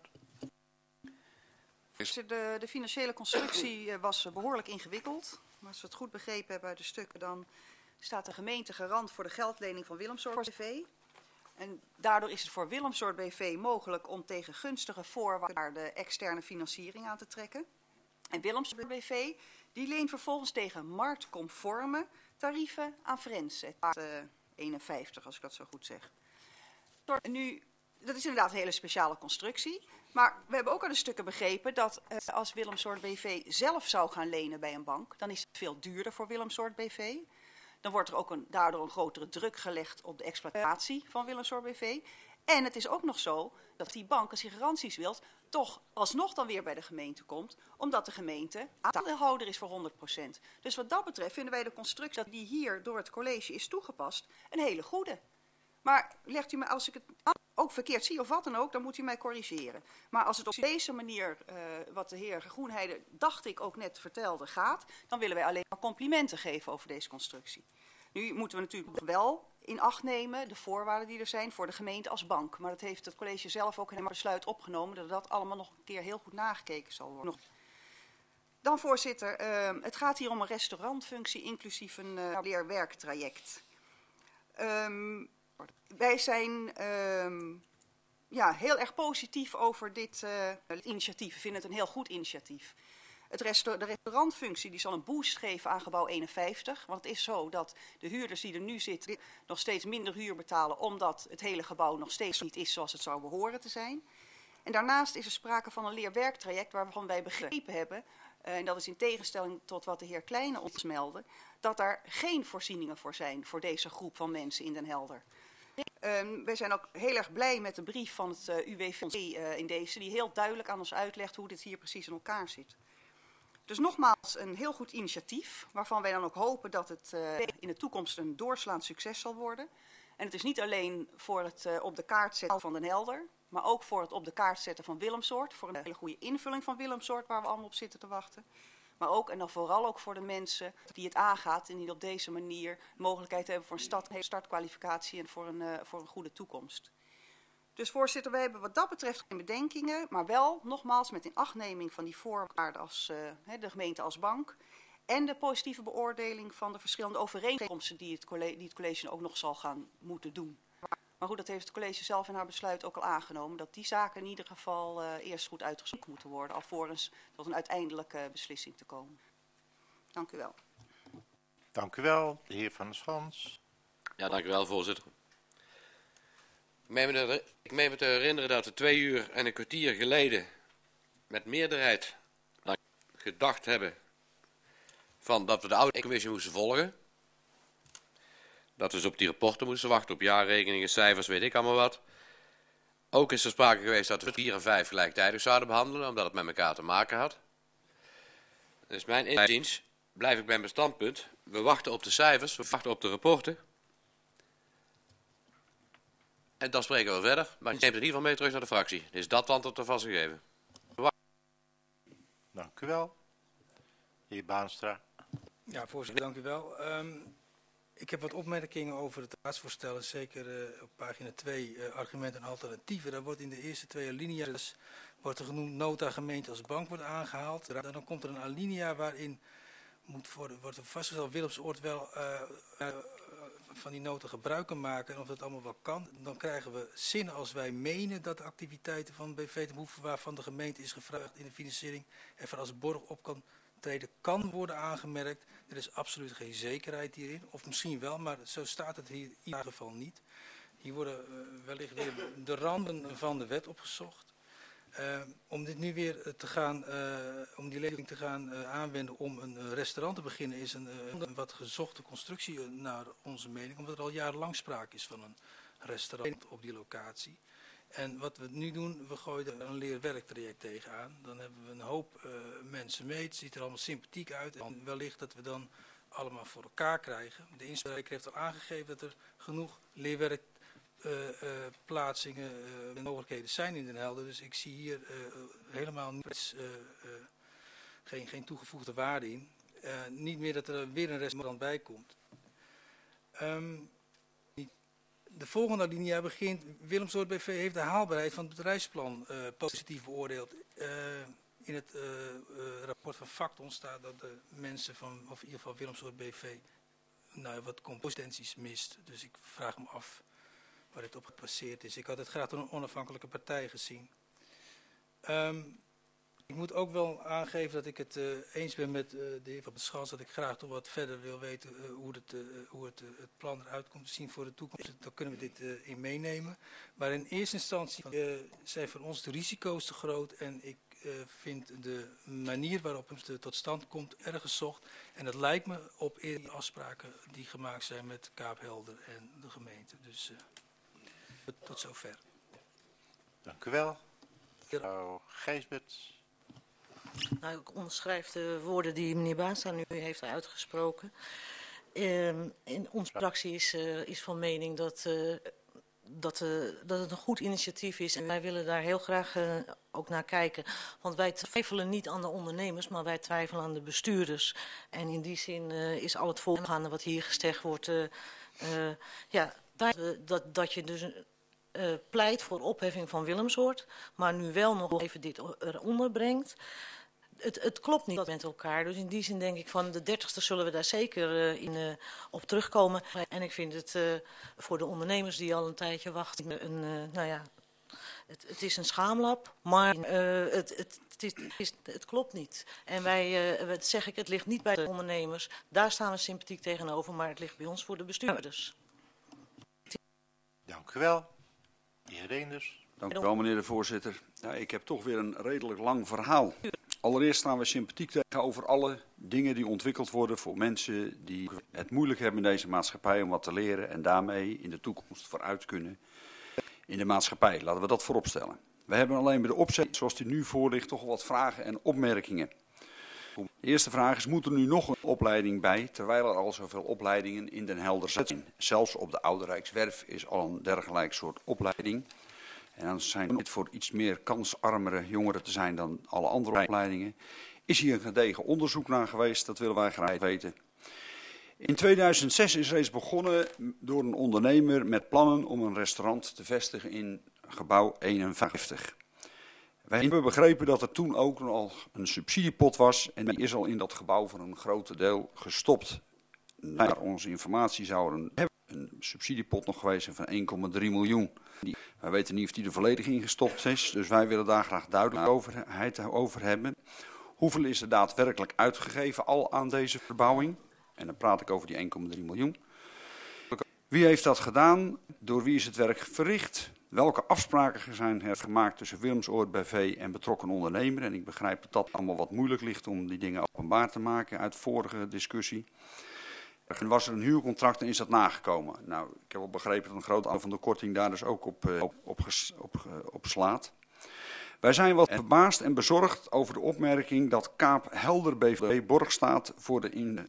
De financiële constructie was behoorlijk ingewikkeld. Maar als we het goed begrepen hebben uit de stukken, dan staat de gemeente garant voor de geldlening van Willemsoord BV. En daardoor is het voor Willemsoord BV mogelijk om tegen gunstige voorwaarden externe financiering aan te trekken. En Willemsoord BV die leent vervolgens tegen marktconforme tarieven aan Frense, 51 als ik dat zo goed zeg. Nu, dat is inderdaad een hele speciale constructie. Maar we hebben ook uit de stukken begrepen dat als Willemsoord BV zelf zou gaan lenen bij een bank, dan is het veel duurder voor Willemsoord BV. Dan wordt er ook daardoor een grotere druk gelegd op de exploitatie van Willemsoord BV. En het is ook nog zo dat die bank, als hij garanties wilt, toch alsnog dan weer bij de gemeente komt, omdat de gemeente aandeelhouder is voor 100%. Dus wat dat betreft vinden wij de constructie die hier door het college is toegepast een hele goede. Maar legt u me, als ik het ook verkeerd zie of wat dan ook, dan moet u mij corrigeren. Maar als het op deze manier, wat de heer Groenheide, dacht ik ook net vertelde, gaat, dan willen wij alleen maar complimenten geven over deze constructie. Nu moeten we natuurlijk wel in acht nemen de voorwaarden die er zijn voor de gemeente als bank. Maar dat heeft het college zelf ook in een besluit opgenomen dat dat allemaal nog een keer heel goed nagekeken zal worden. Dan voorzitter, het gaat hier om een restaurantfunctie inclusief een leerwerktraject. Wij zijn heel erg positief over dit initiatief. We vinden het een heel goed initiatief. De restaurantfunctie die zal een boost geven aan gebouw 51. Want het is zo dat de huurders die er nu zitten nog steeds minder huur betalen, omdat het hele gebouw nog steeds niet is zoals het zou behoren te zijn. En daarnaast is er sprake van een leerwerktraject waarvan wij begrepen hebben, en dat is in tegenstelling tot wat de heer Kleine ons meldde, dat er geen voorzieningen voor zijn voor deze groep van mensen in Den Helder. Wij zijn ook heel erg blij met de brief van het UWV in deze, die heel duidelijk aan ons uitlegt hoe dit hier precies in elkaar zit. Dus nogmaals een heel goed initiatief, waarvan wij dan ook hopen dat het in de toekomst een doorslaand succes zal worden. En het is niet alleen voor het op de kaart zetten van Den Helder, maar ook voor het op de kaart zetten van Willemsoord, voor een hele goede invulling van Willemsoord waar we allemaal op zitten te wachten. Maar ook en dan vooral ook voor de mensen die het aangaat en die op deze manier mogelijkheid hebben voor een startkwalificatie en voor een goede toekomst. Dus voorzitter, wij hebben wat dat betreft geen bedenkingen, maar wel nogmaals met inachtneming van die voorwaarden als de gemeente als bank en de positieve beoordeling van de verschillende overeenkomsten die het college ook nog zal gaan moeten doen. Maar goed, dat heeft het college zelf in haar besluit ook al aangenomen, dat die zaken in ieder geval eerst goed uitgezocht moeten worden, alvorens tot een uiteindelijke beslissing te komen. Dank u wel. Dank u wel, de heer Van der Schans. Ja, dank u wel, voorzitter. Ik meen me te herinneren dat we 2 uur en een kwartier geleden met meerderheid gedacht hebben van dat we de auditcommissie moesten volgen. Dat we dus op die rapporten moesten wachten, op jaarrekeningen, cijfers, weet ik allemaal wat. Ook is er sprake geweest dat we 4 en 5 gelijktijdig zouden behandelen, omdat het met elkaar te maken had. Dus mijn inziens blijf ik bij mijn standpunt. We wachten op de cijfers, we wachten op de rapporten. En dan spreken we verder. Maar ik neem het in ieder geval mee terug naar de fractie. Is dat antwoord ervan gegeven? Dank u wel. De heer Baanstra. Ja, voorzitter, dank u wel. Ik heb wat opmerkingen over het raadsvoorstel. Zeker op pagina 2, argumenten en alternatieven. Daar wordt in de eerste 2 alinea's wordt er genoemd nota gemeente als bank wordt aangehaald. Dan komt er een alinea waarin wordt vastgesteld Willemsoord wel van die nota gebruik kan maken en of dat allemaal wel kan. Dan krijgen we zinnen als wij menen dat de activiteiten van BV ten behoeve waarvan de gemeente is gevraagd in de financiering ervan als borg op kan treden, kan worden aangemerkt. Er is absoluut geen zekerheid hierin. Of misschien wel, maar zo staat het hier in ieder geval niet. Hier worden wellicht weer de randen van de wet opgezocht. Om dit nu weer te gaan, om die lening te gaan aanwenden om een restaurant te beginnen, is een wat gezochte constructie naar onze mening, omdat er al jarenlang sprake is van een restaurant op die locatie. En wat we nu doen, we gooien er een leerwerktraject tegenaan. Dan hebben we een hoop mensen mee, het ziet er allemaal sympathiek uit en wellicht dat we dan allemaal voor elkaar krijgen. De instelling heeft al aangegeven dat er genoeg leerwerkplaatsingen en mogelijkheden zijn in Den Helder. Dus ik zie hier helemaal niets, geen toegevoegde waarde in. Niet meer dat er weer een restaurant bij komt. De volgende alinea begint. Willemsoord BV heeft de haalbaarheid van het bedrijfsplan positief beoordeeld. In het rapport van Facton staat dat de mensen van, of in ieder geval Willemsoord BV, wat competenties mist. Dus ik vraag me af waar dit op gepasseerd is. Ik had het graag door een onafhankelijke partij gezien. Ik moet ook wel aangeven dat ik het eens ben met de heer Van Schals, dat ik graag toch wat verder wil weten hoe het plan eruit komt te zien voor de toekomst. Dan kunnen we dit in meenemen. Maar in eerste instantie zijn voor ons de risico's te groot en ik vind de manier waarop het tot stand komt erg gezocht. En dat lijkt me op eerdere afspraken die gemaakt zijn met Kaap Helder en de gemeente. Dus tot zover. Dank u wel. Mevrouw Gijsbert. Nou, ik onderschrijf de woorden die meneer Baasa nu heeft uitgesproken. In onze fractie is van mening dat het een goed initiatief is. En wij willen daar heel graag ook naar kijken. Want wij twijfelen niet aan de ondernemers, maar wij twijfelen aan de bestuurders. En in die zin is al het voorgaande wat hier gezegd wordt, dat je dus pleit voor opheffing van Willemsoord, maar nu wel nog even dit eronder brengt. Het klopt niet met elkaar, dus in die zin denk ik van de 30ste zullen we daar zeker op terugkomen. En ik vind het voor de ondernemers die al een tijdje wachten, het is een schaamlab, maar het klopt niet. En zeg ik, het ligt niet bij de ondernemers, daar staan we sympathiek tegenover, maar het ligt bij ons voor de bestuurders. Dank u wel. De heer Reenders. Dank u wel, meneer de voorzitter. Ja, ik heb toch weer een redelijk lang verhaal. Allereerst staan we sympathiek tegenover alle dingen die ontwikkeld worden voor mensen die het moeilijk hebben in deze maatschappij om wat te leren en daarmee in de toekomst vooruit kunnen in de maatschappij. Laten we dat voorop stellen. We hebben alleen bij de opzet, zoals die nu voor ligt, toch wel wat vragen en opmerkingen. De eerste vraag is, moet er nu nog een opleiding bij, terwijl er al zoveel opleidingen in Den Helder zijn? Zelfs op de Oude Rijkswerf is al een dergelijk soort opleiding. En dan zijn dit voor iets meer kansarmere jongeren te zijn dan alle andere opleidingen. Is hier een gedegen onderzoek naar geweest? Dat willen wij graag weten. In 2006 is reeds begonnen door een ondernemer met plannen om een restaurant te vestigen in gebouw 51. Wij hebben begrepen dat er toen ook al een subsidiepot was en die is al in dat gebouw voor een groot deel gestopt. Naar onze informatie zou er een subsidiepot nog geweest zijn van 1,3 miljoen. Wij weten niet of die er volledig ingestopt is, dus wij willen daar graag duidelijkheid over hebben. Hoeveel is er daadwerkelijk uitgegeven al aan deze verbouwing? En dan praat ik over die 1,3 miljoen. Wie heeft dat gedaan? Door wie is het werk verricht? Welke afspraken zijn er gemaakt tussen Willemsoord BV en betrokken ondernemer? En ik begrijp dat dat allemaal wat moeilijk ligt om die dingen openbaar te maken uit vorige discussie. En was er een huurcontract en is dat nagekomen? Nou, ik heb al begrepen dat een groot aantal van de korting daar dus ook op slaat. Wij zijn wat verbaasd en bezorgd over de opmerking dat Kaap Helder BV borg staat voor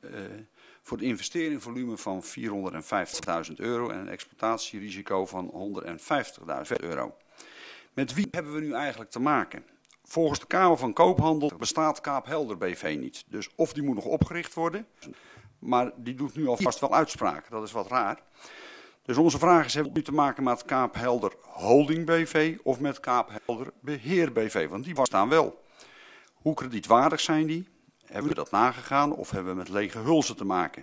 de investeringvolume van €450.000 en een exploitatierisico van €150.000. Met wie hebben we nu eigenlijk te maken? Volgens de Kamer van Koophandel bestaat Kaap Helder BV niet. Dus of die moet nog opgericht worden, maar die doet nu alvast wel uitspraken. Dat is wat raar. Dus onze vraag is, hebben we nu te maken met Kaap Helder Holding BV of met Kaap Helder Beheer BV? Want die staan wel. Hoe kredietwaardig zijn die? Hebben we dat nagegaan of hebben we met lege hulzen te maken?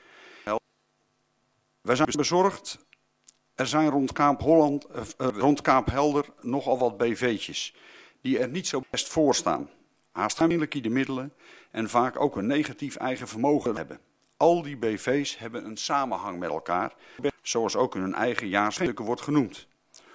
Wij zijn bezorgd. Er zijn rond Kaap Helder nogal wat BV'tjes die er niet zo best voor staan. Haast geen liquide middelen en vaak ook een negatief eigen vermogen hebben. Al die BV's hebben een samenhang met elkaar, zoals ook in hun eigen jaarstukken wordt genoemd.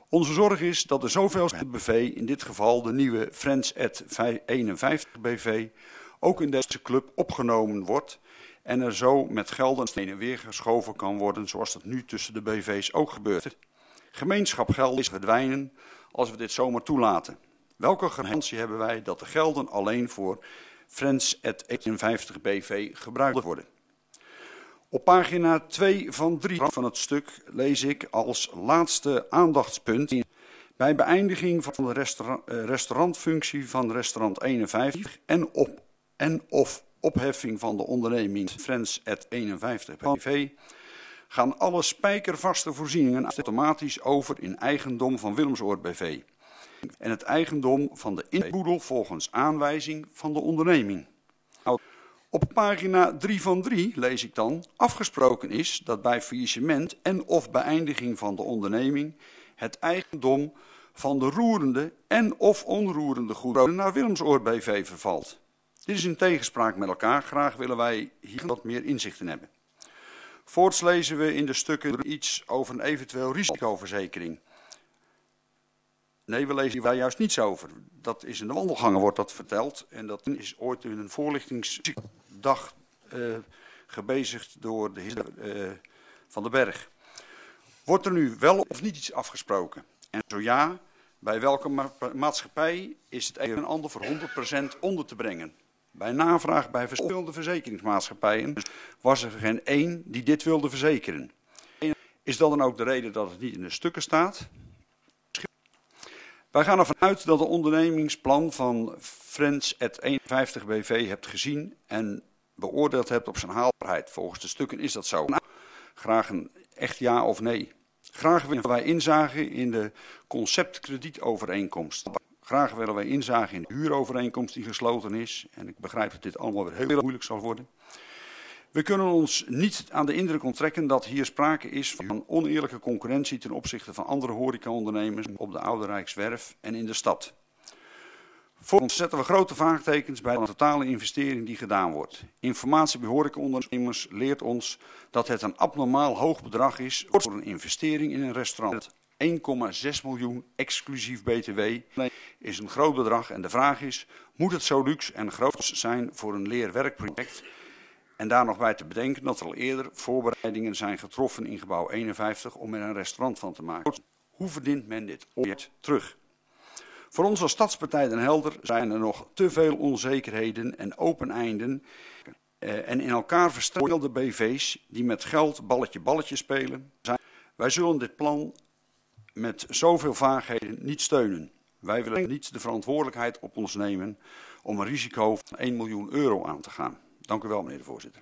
Onze zorg is dat de zoveelste BV, in dit geval de nieuwe Friends at 51 BV, ook in deze club opgenomen wordt en er zo met gelden heen en weer geschoven kan worden, zoals dat nu tussen de BV's ook gebeurt. Gemeenschapgeld is verdwijnen als we dit zomaar toelaten. Welke garantie hebben wij dat de gelden alleen voor Friends at 51 BV gebruikt worden? Op pagina 2 van 3 van het stuk lees ik als laatste aandachtspunt: bij beëindiging van de restaurantfunctie van restaurant 51 en of opheffing van de onderneming Friends at 51 BV gaan alle spijkervaste voorzieningen automatisch over in eigendom van Willemsoord BV en het eigendom van de inboedel volgens aanwijzing van de onderneming. Op pagina 3 van 3 lees ik dan: afgesproken is dat bij faillissement en of beëindiging van de onderneming het eigendom van de roerende en of onroerende goederen naar Willemsoord BV vervalt. Dit is in tegenspraak met elkaar. Graag willen wij hier wat meer inzicht in hebben. Voorts lezen we in de stukken iets over een eventueel risicoverzekering. Nee, we lezen daar juist niets over. Dat is in de wandelgangen wordt dat verteld. En dat is ooit in een voorlichtingsdag gebezigd door de heer Van den Berg. Wordt er nu wel of niet iets afgesproken? En zo ja, bij welke maatschappij is het een en ander voor 100% onder te brengen? Bij navraag bij verschillende verzekeringsmaatschappijen was er geen één die dit wilde verzekeren. Is dat dan ook de reden dat het niet in de stukken staat? Wij gaan ervan uit dat de ondernemingsplan van Friends at 51 BV hebt gezien en beoordeeld hebt op zijn haalbaarheid. Volgens de stukken is dat zo. Graag een echt ja of nee. Graag willen wij inzage in de conceptkredietovereenkomst. Graag willen wij inzage in de huurovereenkomst die gesloten is. En ik begrijp dat dit allemaal weer heel moeilijk zal worden. We kunnen ons niet aan de indruk onttrekken dat hier sprake is van oneerlijke concurrentie ten opzichte van andere horecaondernemers op de Oude Rijkswerf en in de stad. Voor ons zetten we grote vraagtekens bij de totale investering die gedaan wordt. Informatie bij horecaondernemers leert ons dat het een abnormaal hoog bedrag is voor een investering in een restaurant. 1,6 miljoen exclusief BTW is een groot bedrag en de vraag is: moet het zo luxe en groot zijn voor een leerwerkproject? En daar nog bij te bedenken dat er al eerder voorbereidingen zijn getroffen in gebouw 51 om er een restaurant van te maken. Hoe verdient men dit ooit terug? Voor ons als Stadspartij Den Helder zijn er nog te veel onzekerheden en open einden en in elkaar verstrengelde BV's die met geld balletje spelen. Wij zullen dit plan met zoveel vaagheden niet steunen. Wij willen niet de verantwoordelijkheid op ons nemen om een risico van 1 miljoen euro aan te gaan. Dank u wel, meneer de voorzitter.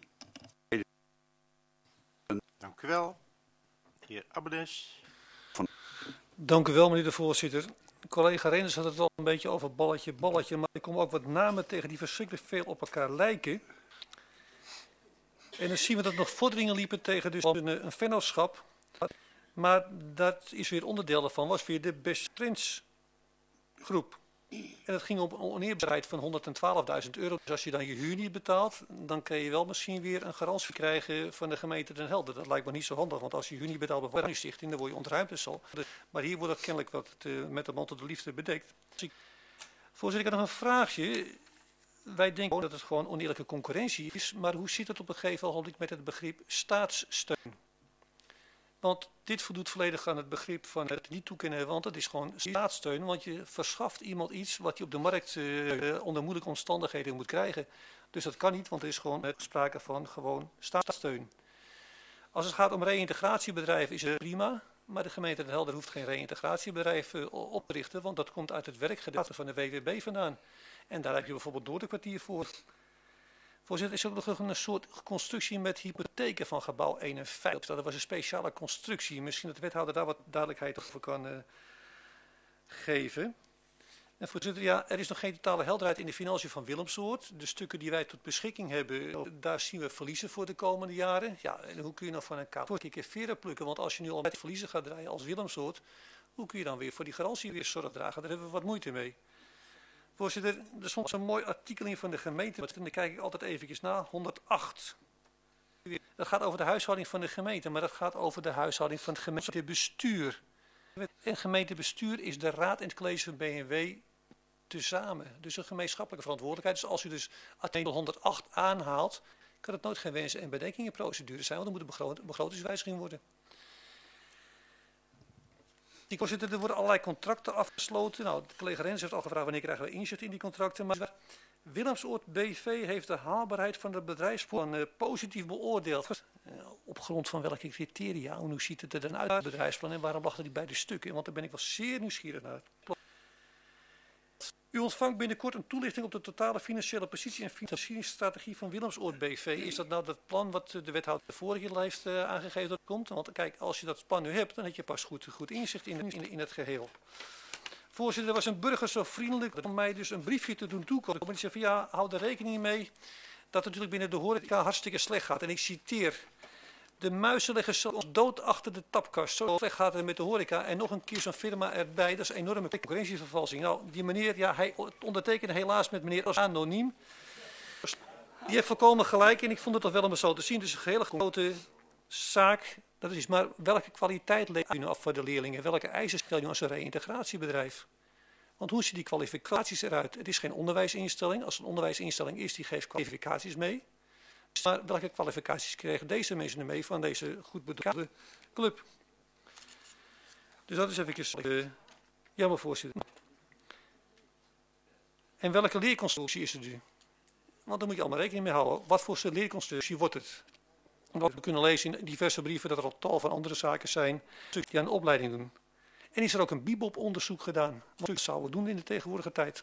Dank u wel. Heer Abbenes. Dank u wel, meneer de voorzitter. Collega Renens had het al een beetje over balletje, maar ik kom ook wat namen tegen die verschrikkelijk veel op elkaar lijken. En dan zien we dat nog vorderingen liepen tegen dus een vennootschap. Maar dat is weer onderdeel daarvan, was weer de Best Trends groep. En dat ging om een oneerbaarheid van 112.000 euro. Dus als je dan je huur niet betaalt, dan kan je wel misschien weer een garantie krijgen van de gemeente Den Helder. Dat lijkt me niet zo handig, want als je huur niet betaalt bij woningstichting, dan word je ontruimd en zo. Maar hier wordt het kennelijk wat met de mantel de liefde bedekt. Voorzitter, ik had nog een vraagje. Wij denken dat het gewoon oneerlijke concurrentie is, maar hoe zit het op een gegeven moment met het begrip staatssteun? Want dit voldoet volledig aan het begrip van het niet toekennen, want het is gewoon staatssteun. Want je verschaft iemand iets wat hij op de markt onder moeilijke omstandigheden moet krijgen. Dus dat kan niet, want er is gewoon sprake van gewoon staatssteun. Als het gaat om reïntegratiebedrijven is het prima, maar de gemeente Den Helder hoeft geen reïntegratiebedrijf op te richten, want dat komt uit het werkgedeelte van de WWB vandaan. En daar heb je bijvoorbeeld door de kwartier voor. Voorzitter, is er ook nog een soort constructie met hypotheken van gebouw 51. Dat was een speciale constructie. Misschien dat de wethouder daar wat duidelijkheid over kan geven. En voorzitter, ja, er is nog geen totale helderheid in de financiën van Willemsoord. De stukken die wij tot beschikking hebben, daar zien we verliezen voor de komende jaren. Ja, en hoe kun je nou van een keer veren plukken? Want als je nu al met verliezen gaat draaien als Willemsoord, hoe kun je dan weer voor die garantie weer zorg dragen? Daar hebben we wat moeite mee. Voorzitter, er stond zo'n mooi artikel in van de gemeente, en daar kijk ik altijd eventjes naar, 108. Dat gaat over de huishouding van de gemeente, maar dat gaat over de huishouding van het gemeentebestuur. En gemeentebestuur is de raad en het college van BNW tezamen. Dus een gemeenschappelijke verantwoordelijkheid. Dus als u dus artikel 108 aanhaalt, kan het nooit geen wensen- en bedenkingenprocedure zijn, want dan moet een begrotingswijziging worden. Voorzitter, er worden allerlei contracten afgesloten. Nou, de collega Rens heeft al gevraagd wanneer krijgen we inzicht in die contracten. Maar Willemsoord BV heeft de haalbaarheid van het bedrijfsplan positief beoordeeld. Op grond van welke criteria? Hoe ziet het er dan uit, het bedrijfsplan? En waarom lag er die bij de stukken? Want daar ben ik wel zeer nieuwsgierig naar. U ontvangt binnenkort een toelichting op de totale financiële positie en financieringsstrategie van Willemsoord BV. Is dat nou dat plan wat de wethouder de vorige keer heeft aangegeven dat komt? Want kijk, als je dat plan nu hebt, dan heb je pas goed inzicht in het geheel. Voorzitter, er was een burger zo vriendelijk om mij dus een briefje te doen toekomen. Die zei van ja, hou er rekening mee dat het natuurlijk binnen de horeca hartstikke slecht gaat. En ik citeer: de muizen liggen zo dood achter de tapkast. Zo slecht gaat het met de horeca. En nog een keer zo'n firma erbij. Dat is een enorme concurrentievervalsing. Nou, die meneer, ja, hij ondertekende helaas met meneer als anoniem. Die heeft volkomen gelijk. En ik vond het toch wel om het zo te zien. Dus een hele grote zaak. Dat is maar welke kwaliteit levert u nu af voor de leerlingen? Welke eisen stel je als een reïntegratiebedrijf? Want hoe zien die kwalificaties eruit? Het is geen onderwijsinstelling. Als het een onderwijsinstelling is, die geeft kwalificaties mee. Maar welke kwalificaties kregen deze mensen mee van deze goed bedoelde club? Dus dat is even jammer, voorzitter. En welke leerconstructie is het nu? Want daar moet je allemaal rekening mee houden. Wat voor soort leerconstructie wordt het? Omdat we kunnen lezen in diverse brieven dat er al tal van andere zaken zijn die aan de opleiding doen. En is er ook een BIBOP-onderzoek gedaan? Wat zouden we doen in de tegenwoordige tijd?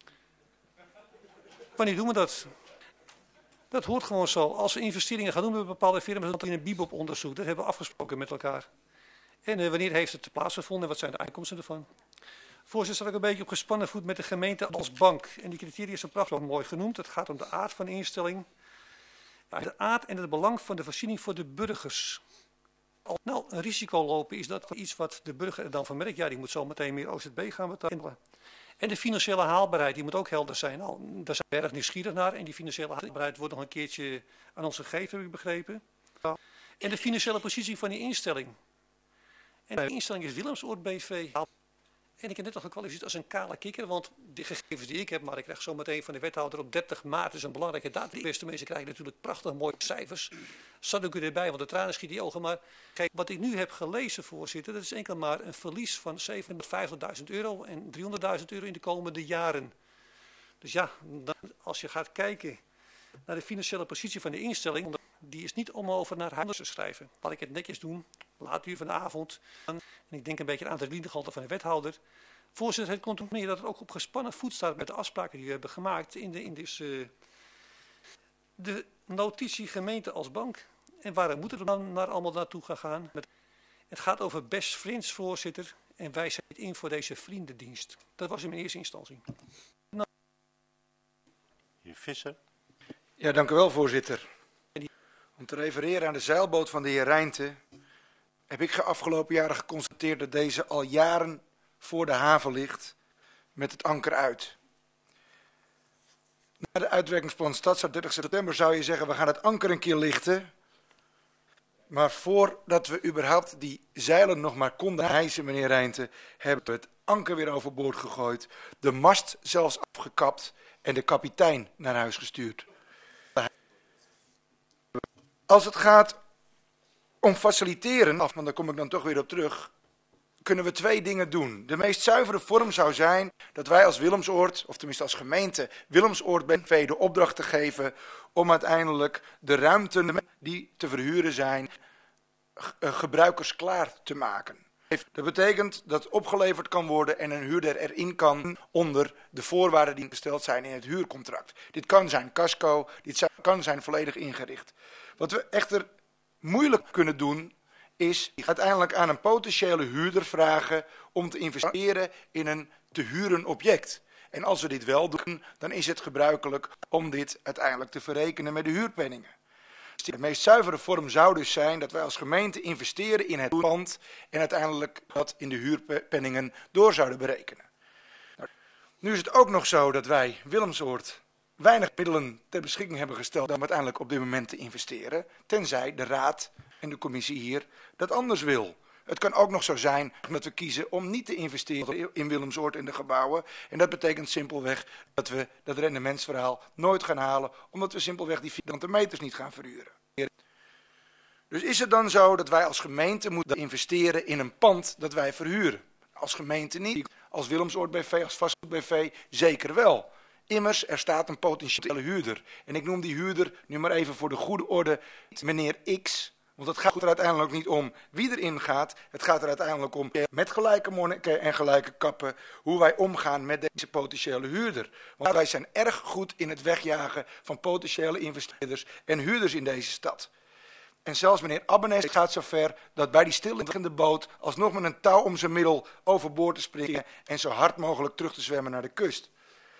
Wanneer doen we dat? Dat hoort gewoon zo. Als we investeringen gaan doen met bepaalde firma's, dan in een BIBOP-onderzoek. Dat hebben we afgesproken met elkaar. En wanneer heeft het plaatsgevonden en wat zijn de uitkomsten ervan? Voorzitter, sta ik een beetje op gespannen voet met de gemeente als bank. En die criteria zijn prachtig mooi genoemd. Het gaat om de aard van de instelling. De aard en het belang van de voorziening voor de burgers. Nou, een risico lopen is dat iets wat de burger er dan van merkt. Ja, die moet zo meteen meer OZB gaan betalen. En de financiële haalbaarheid, die moet ook helder zijn. Nou, daar zijn we erg nieuwsgierig naar. En die financiële haalbaarheid wordt nog een keertje aan ons gegeven, heb ik begrepen. En de financiële positie van die instelling. En de instelling is Willemsoord BV. En ik heb net al gekwalificeerd als een kale kikker, want de gegevens die ik heb, maar ik krijg zo meteen van de wethouder op 30 maart, is een belangrijke datum. De beste mensen krijgen natuurlijk prachtig mooie cijfers. Zat ik erbij, want de tranen schieten die ogen. Maar kijk, wat ik nu heb gelezen, voorzitter, dat is enkel maar een verlies van €750.000 en €300.000 in de komende jaren. Dus ja, als je gaat kijken naar de financiële positie van de instelling, die is niet om over naar huis te schrijven. Laat ik het netjes doen, laat uur van de avond. En ik denk een beetje aan de vriendengehalte van de wethouder. Voorzitter, het komt ook neer dat het ook op gespannen voet staat met de afspraken die we hebben gemaakt in de notitie gemeente als bank. En waar moeten we dan allemaal naartoe gaan? Het gaat over best friends, voorzitter. En wij zetten in voor deze vriendendienst. Dat was in mijn eerste instantie. Heer Visser. Ja, dank u wel, voorzitter. Om te refereren aan de zeilboot van de heer Rijnte, heb ik afgelopen jaren geconstateerd dat deze al jaren voor de haven ligt met het anker uit. Na de uitwerkingsplan Stadstad 30 september zou je zeggen, we gaan het anker een keer lichten. Maar voordat we überhaupt die zeilen nog maar konden hijsen, meneer Rijnte, hebben we het anker weer overboord gegooid, de mast zelfs afgekapt en de kapitein naar huis gestuurd. Als het gaat om faciliteren, want daar kom ik dan toch weer op terug, kunnen we twee dingen doen. De meest zuivere vorm zou zijn dat wij als Willemsoord, of tenminste als gemeente Willemsoord BV de opdracht te geven om uiteindelijk de ruimten die te verhuren zijn gebruikersklaar te maken. Dat betekent dat opgeleverd kan worden en een huurder erin kan onder de voorwaarden die gesteld zijn in het huurcontract. Dit kan zijn casco, dit kan zijn volledig ingericht. Wat we echter moeilijk kunnen doen is uiteindelijk aan een potentiële huurder vragen om te investeren in een te huren object. En als we dit wel doen, dan is het gebruikelijk om dit uiteindelijk te verrekenen met de huurpenningen. De meest zuivere vorm zou dus zijn dat wij als gemeente investeren in het pand en uiteindelijk dat in de huurpenningen door zouden berekenen. Nu is het ook nog zo dat wij, Willemsoord, weinig middelen ter beschikking hebben gesteld om uiteindelijk op dit moment te investeren, tenzij de raad en de commissie hier dat anders wil. Het kan ook nog zo zijn dat we kiezen om niet te investeren in Willemsoord in de gebouwen. En dat betekent simpelweg dat we dat rendementsverhaal nooit gaan halen, omdat we simpelweg die vierkante meters niet gaan verhuren. Dus is het dan zo dat wij als gemeente moeten investeren in een pand dat wij verhuren? Als gemeente niet, als Willemsoord BV, als Vastgoed BV zeker wel. Immers, er staat een potentiële huurder. En ik noem die huurder nu maar even voor de goede orde meneer X. Want het gaat er uiteindelijk niet om wie erin gaat. Het gaat er uiteindelijk om, met gelijke monniken en gelijke kappen, hoe wij omgaan met deze potentiële huurder. Want wij zijn erg goed in het wegjagen van potentiële investeerders en huurders in deze stad. En zelfs meneer Abbenes gaat zover dat bij die stilliggende boot alsnog met een touw om zijn middel overboord te springen en zo hard mogelijk terug te zwemmen naar de kust.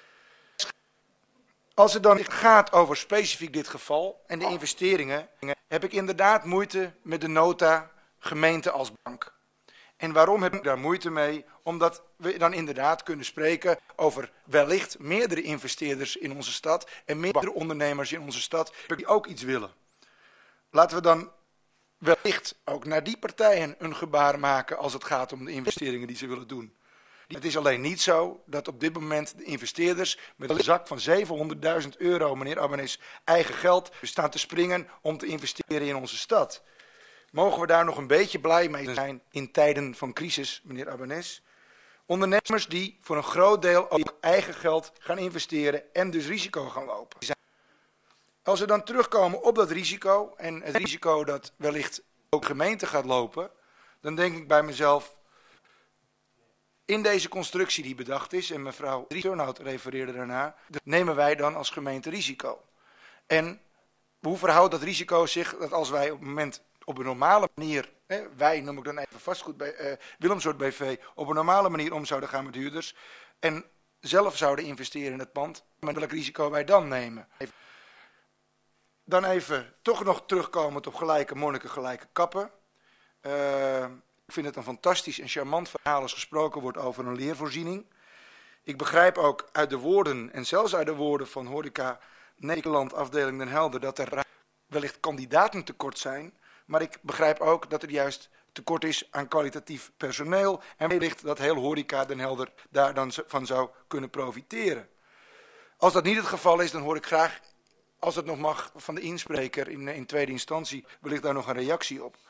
Als het dan gaat over specifiek dit geval en de investeringen, heb ik inderdaad moeite met de nota gemeente als bank. En waarom heb ik daar moeite mee? Omdat we dan inderdaad kunnen spreken over wellicht meerdere investeerders in onze stad en meerdere ondernemers in onze stad die ook iets willen. Laten we dan wellicht ook naar die partijen een gebaar maken als het gaat om de investeringen die ze willen doen. Het is alleen niet zo dat op dit moment de investeerders met een zak van 700.000 euro, meneer Abbenes, eigen geld staan te springen om te investeren in onze stad. Mogen we daar nog een beetje blij mee zijn in tijden van crisis, meneer Abbenes? Ondernemers die voor een groot deel ook eigen geld gaan investeren en dus risico gaan lopen. Als we dan terugkomen op dat risico en het risico dat wellicht ook de gemeente gaat lopen, dan denk ik bij mezelf, in deze constructie die bedacht is, en mevrouw Turnhout refereerde daarna, nemen wij dan als gemeente risico. En hoe verhoudt dat risico zich dat als wij op het moment op een normale manier, wij noem ik dan even vastgoed bij Willemsoord BV, op een normale manier om zouden gaan met huurders en zelf zouden investeren in het pand, met welk risico wij dan nemen. Dan even toch nog terugkomend op gelijke monniken, gelijke kappen. Ik vind het een fantastisch en charmant verhaal als gesproken wordt over een leervoorziening. Ik begrijp ook uit de woorden en zelfs uit de woorden van Horeca Nederland afdeling Den Helder dat er wellicht kandidaten tekort zijn. Maar ik begrijp ook dat er juist tekort is aan kwalitatief personeel en wellicht dat heel Horeca Den Helder daar dan van zou kunnen profiteren. Als dat niet het geval is, dan hoor ik graag, als het nog mag, van de inspreker in tweede instantie wellicht daar nog een reactie op.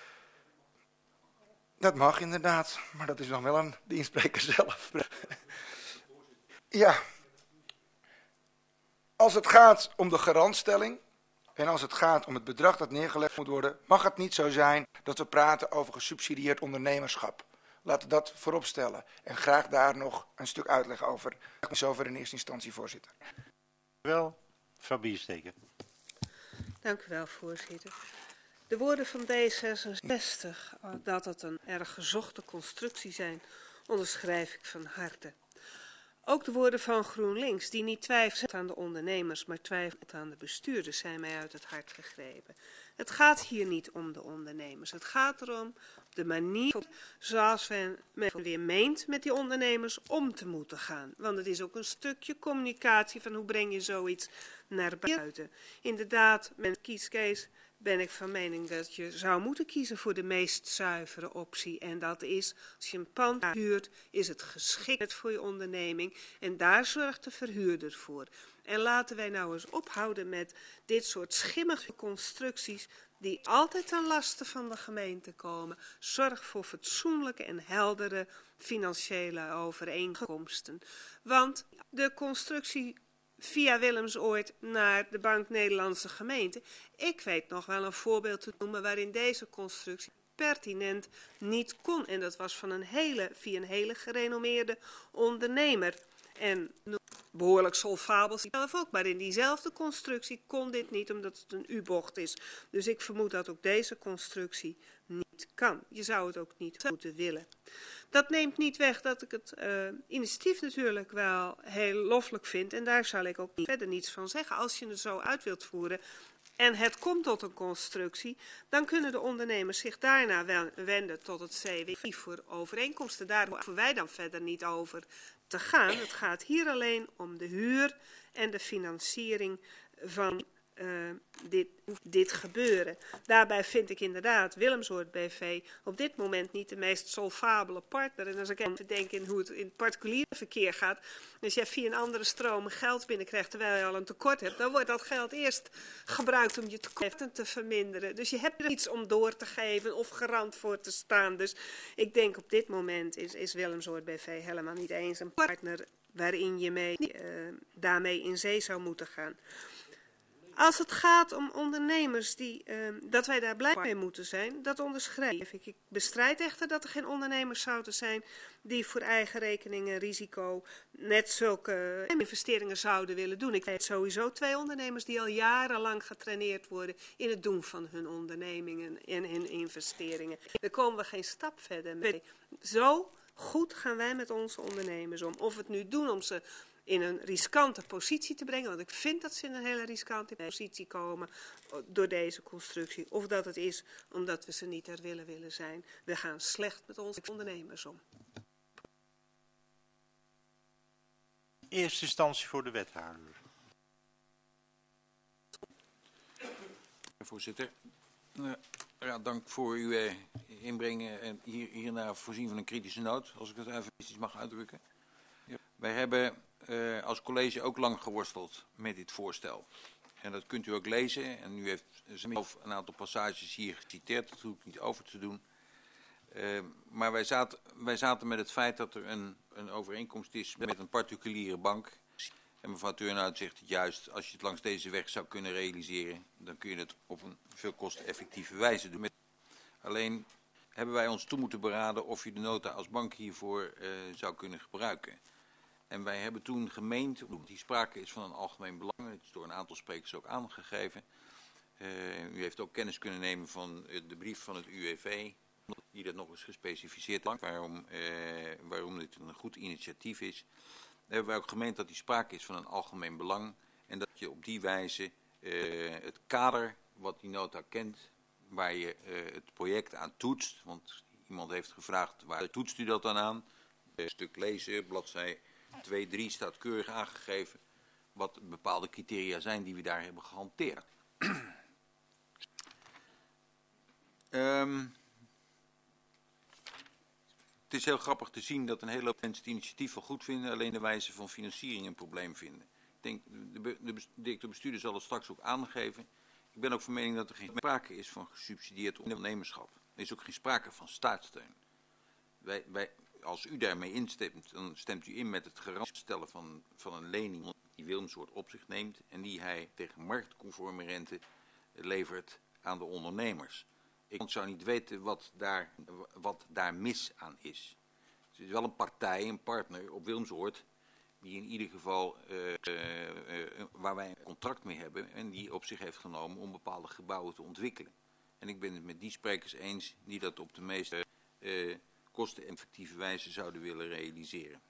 Dat mag inderdaad, maar dat is dan wel aan de inspreker zelf. Ja, als het gaat om de garantstelling en als het gaat om het bedrag dat neergelegd moet worden, mag het niet zo zijn dat we praten over gesubsidieerd ondernemerschap. Laten we dat voorop stellen en graag daar nog een stuk uitleg over. Zover in eerste instantie, voorzitter. Wel, mevrouw Biersteker. Dank u wel, voorzitter. De woorden van D66, dat het een erg gezochte constructie zijn, onderschrijf ik van harte. Ook de woorden van GroenLinks, die niet twijfelt aan de ondernemers, maar twijfelt aan de bestuurders, zijn mij uit het hart gegrepen. Het gaat hier niet om de ondernemers. Het gaat erom de manier zoals men weer meent met die ondernemers om te moeten gaan. Want het is ook een stukje communicatie van hoe breng je zoiets naar buiten. Inderdaad, met kiescase ben ik van mening dat je zou moeten kiezen voor de meest zuivere optie. En dat is, als je een pand huurt, is het geschikt voor je onderneming. En daar zorgt de verhuurder voor. En laten wij nou eens ophouden met dit soort schimmige constructies die altijd ten laste van de gemeente komen. Zorg voor fatsoenlijke en heldere financiële overeenkomsten. Want de constructie via Willemsoord naar de Bank Nederlandse Gemeente. Ik weet nog wel een voorbeeld te noemen waarin deze constructie pertinent niet kon. En dat was van via een hele gerenommeerde ondernemer. En behoorlijk solvabel zelf ook. Maar in diezelfde constructie kon dit niet, omdat het een U-bocht is. Dus ik vermoed dat ook deze constructie niet kan. Je zou het ook niet moeten willen. Dat neemt niet weg dat ik het initiatief natuurlijk wel heel loffelijk vind. En daar zal ik ook verder niets van zeggen. Als je het zo uit wilt voeren en het komt tot een constructie, dan kunnen de ondernemers zich daarna wenden tot het CW voor overeenkomsten. Daar hoeven wij dan verder niet over te gaan. Het gaat hier alleen om de huur en de financiering van dit gebeuren. Daarbij vind ik inderdaad Willemsoord BV op dit moment niet de meest solvabele partner. En als ik even denk in hoe het in het particuliere verkeer gaat, als jij via een andere stroom geld binnenkrijgt terwijl je al een tekort hebt, dan wordt dat geld eerst gebruikt om je tekorten te verminderen. Dus je hebt er iets om door te geven of garant voor te staan. Dus ik denk op dit moment is Willemsoord BV helemaal niet eens een partner waarin je daarmee in zee zou moeten gaan. Als het gaat om ondernemers dat wij daar blij mee moeten zijn, dat onderschrijf ik. Ik bestrijd echter dat er geen ondernemers zouden zijn die voor eigen rekening en risico net zulke investeringen zouden willen doen. Ik weet sowieso 2 ondernemers die al jarenlang getraineerd worden in het doen van hun ondernemingen en hun investeringen. Daar komen we geen stap verder mee. Zo goed gaan wij met onze ondernemers om. Of we het nu doen om ze in een riskante positie te brengen, want ik vind dat ze in een hele riskante positie komen door deze constructie. Of dat het is omdat we ze niet ter wille willen zijn. We gaan slecht met onze ondernemers om. Eerste instantie voor de wethouder. Voorzitter, dank voor uw inbreng en hierna voorzien van een kritische noot, als ik het even iets mag uitdrukken. Wij hebben als college ook lang geworsteld met dit voorstel. En dat kunt u ook lezen. En u heeft zelf een aantal passages hier geciteerd. Dat hoef ik niet over te doen. Maar wij zaten met het feit dat er een overeenkomst is met een particuliere bank. En mevrouw Turnhout zegt het juist, als je het langs deze weg zou kunnen realiseren, dan kun je het op een veel kosteneffectieve wijze doen. Alleen hebben wij ons toe moeten beraden of je de nota als bank hiervoor zou kunnen gebruiken. En wij hebben toen gemeend, omdat die sprake is van een algemeen belang, het is door een aantal sprekers ook aangegeven. U heeft ook kennis kunnen nemen van de brief van het UWV, die dat nog eens gespecificeerd heeft, waarom dit een goed initiatief is. Dan hebben wij ook gemeend dat die sprake is van een algemeen belang en dat je op die wijze het kader wat die nota kent, waar je het project aan toetst, want iemand heeft gevraagd, waar toetst u dat dan aan? Een stuk lezen, bladzij 2, 3 staat keurig aangegeven wat bepaalde criteria zijn die we daar hebben gehanteerd. Het is heel grappig te zien dat een hele hoop mensen het initiatief wel goed vinden, alleen de wijze van financiering een probleem vinden. Ik denk, de directeur-bestuurder zal het straks ook aangeven. Ik ben ook van mening dat er geen sprake is van gesubsidieerd ondernemerschap. Er is ook geen sprake van staatssteun. Als u daarmee instemt, dan stemt u in met het garantstellen van een lening die Willemsoord op zich neemt en die hij tegen marktconforme rente levert aan de ondernemers. Ik zou niet weten wat daar mis aan is. Het is wel een partij, een partner op Willemsoord, die in ieder geval waar wij een contract mee hebben en die op zich heeft genomen om bepaalde gebouwen te ontwikkelen. En ik ben het met die sprekers eens die dat op de meest kosteneffectieve wijze zouden willen realiseren.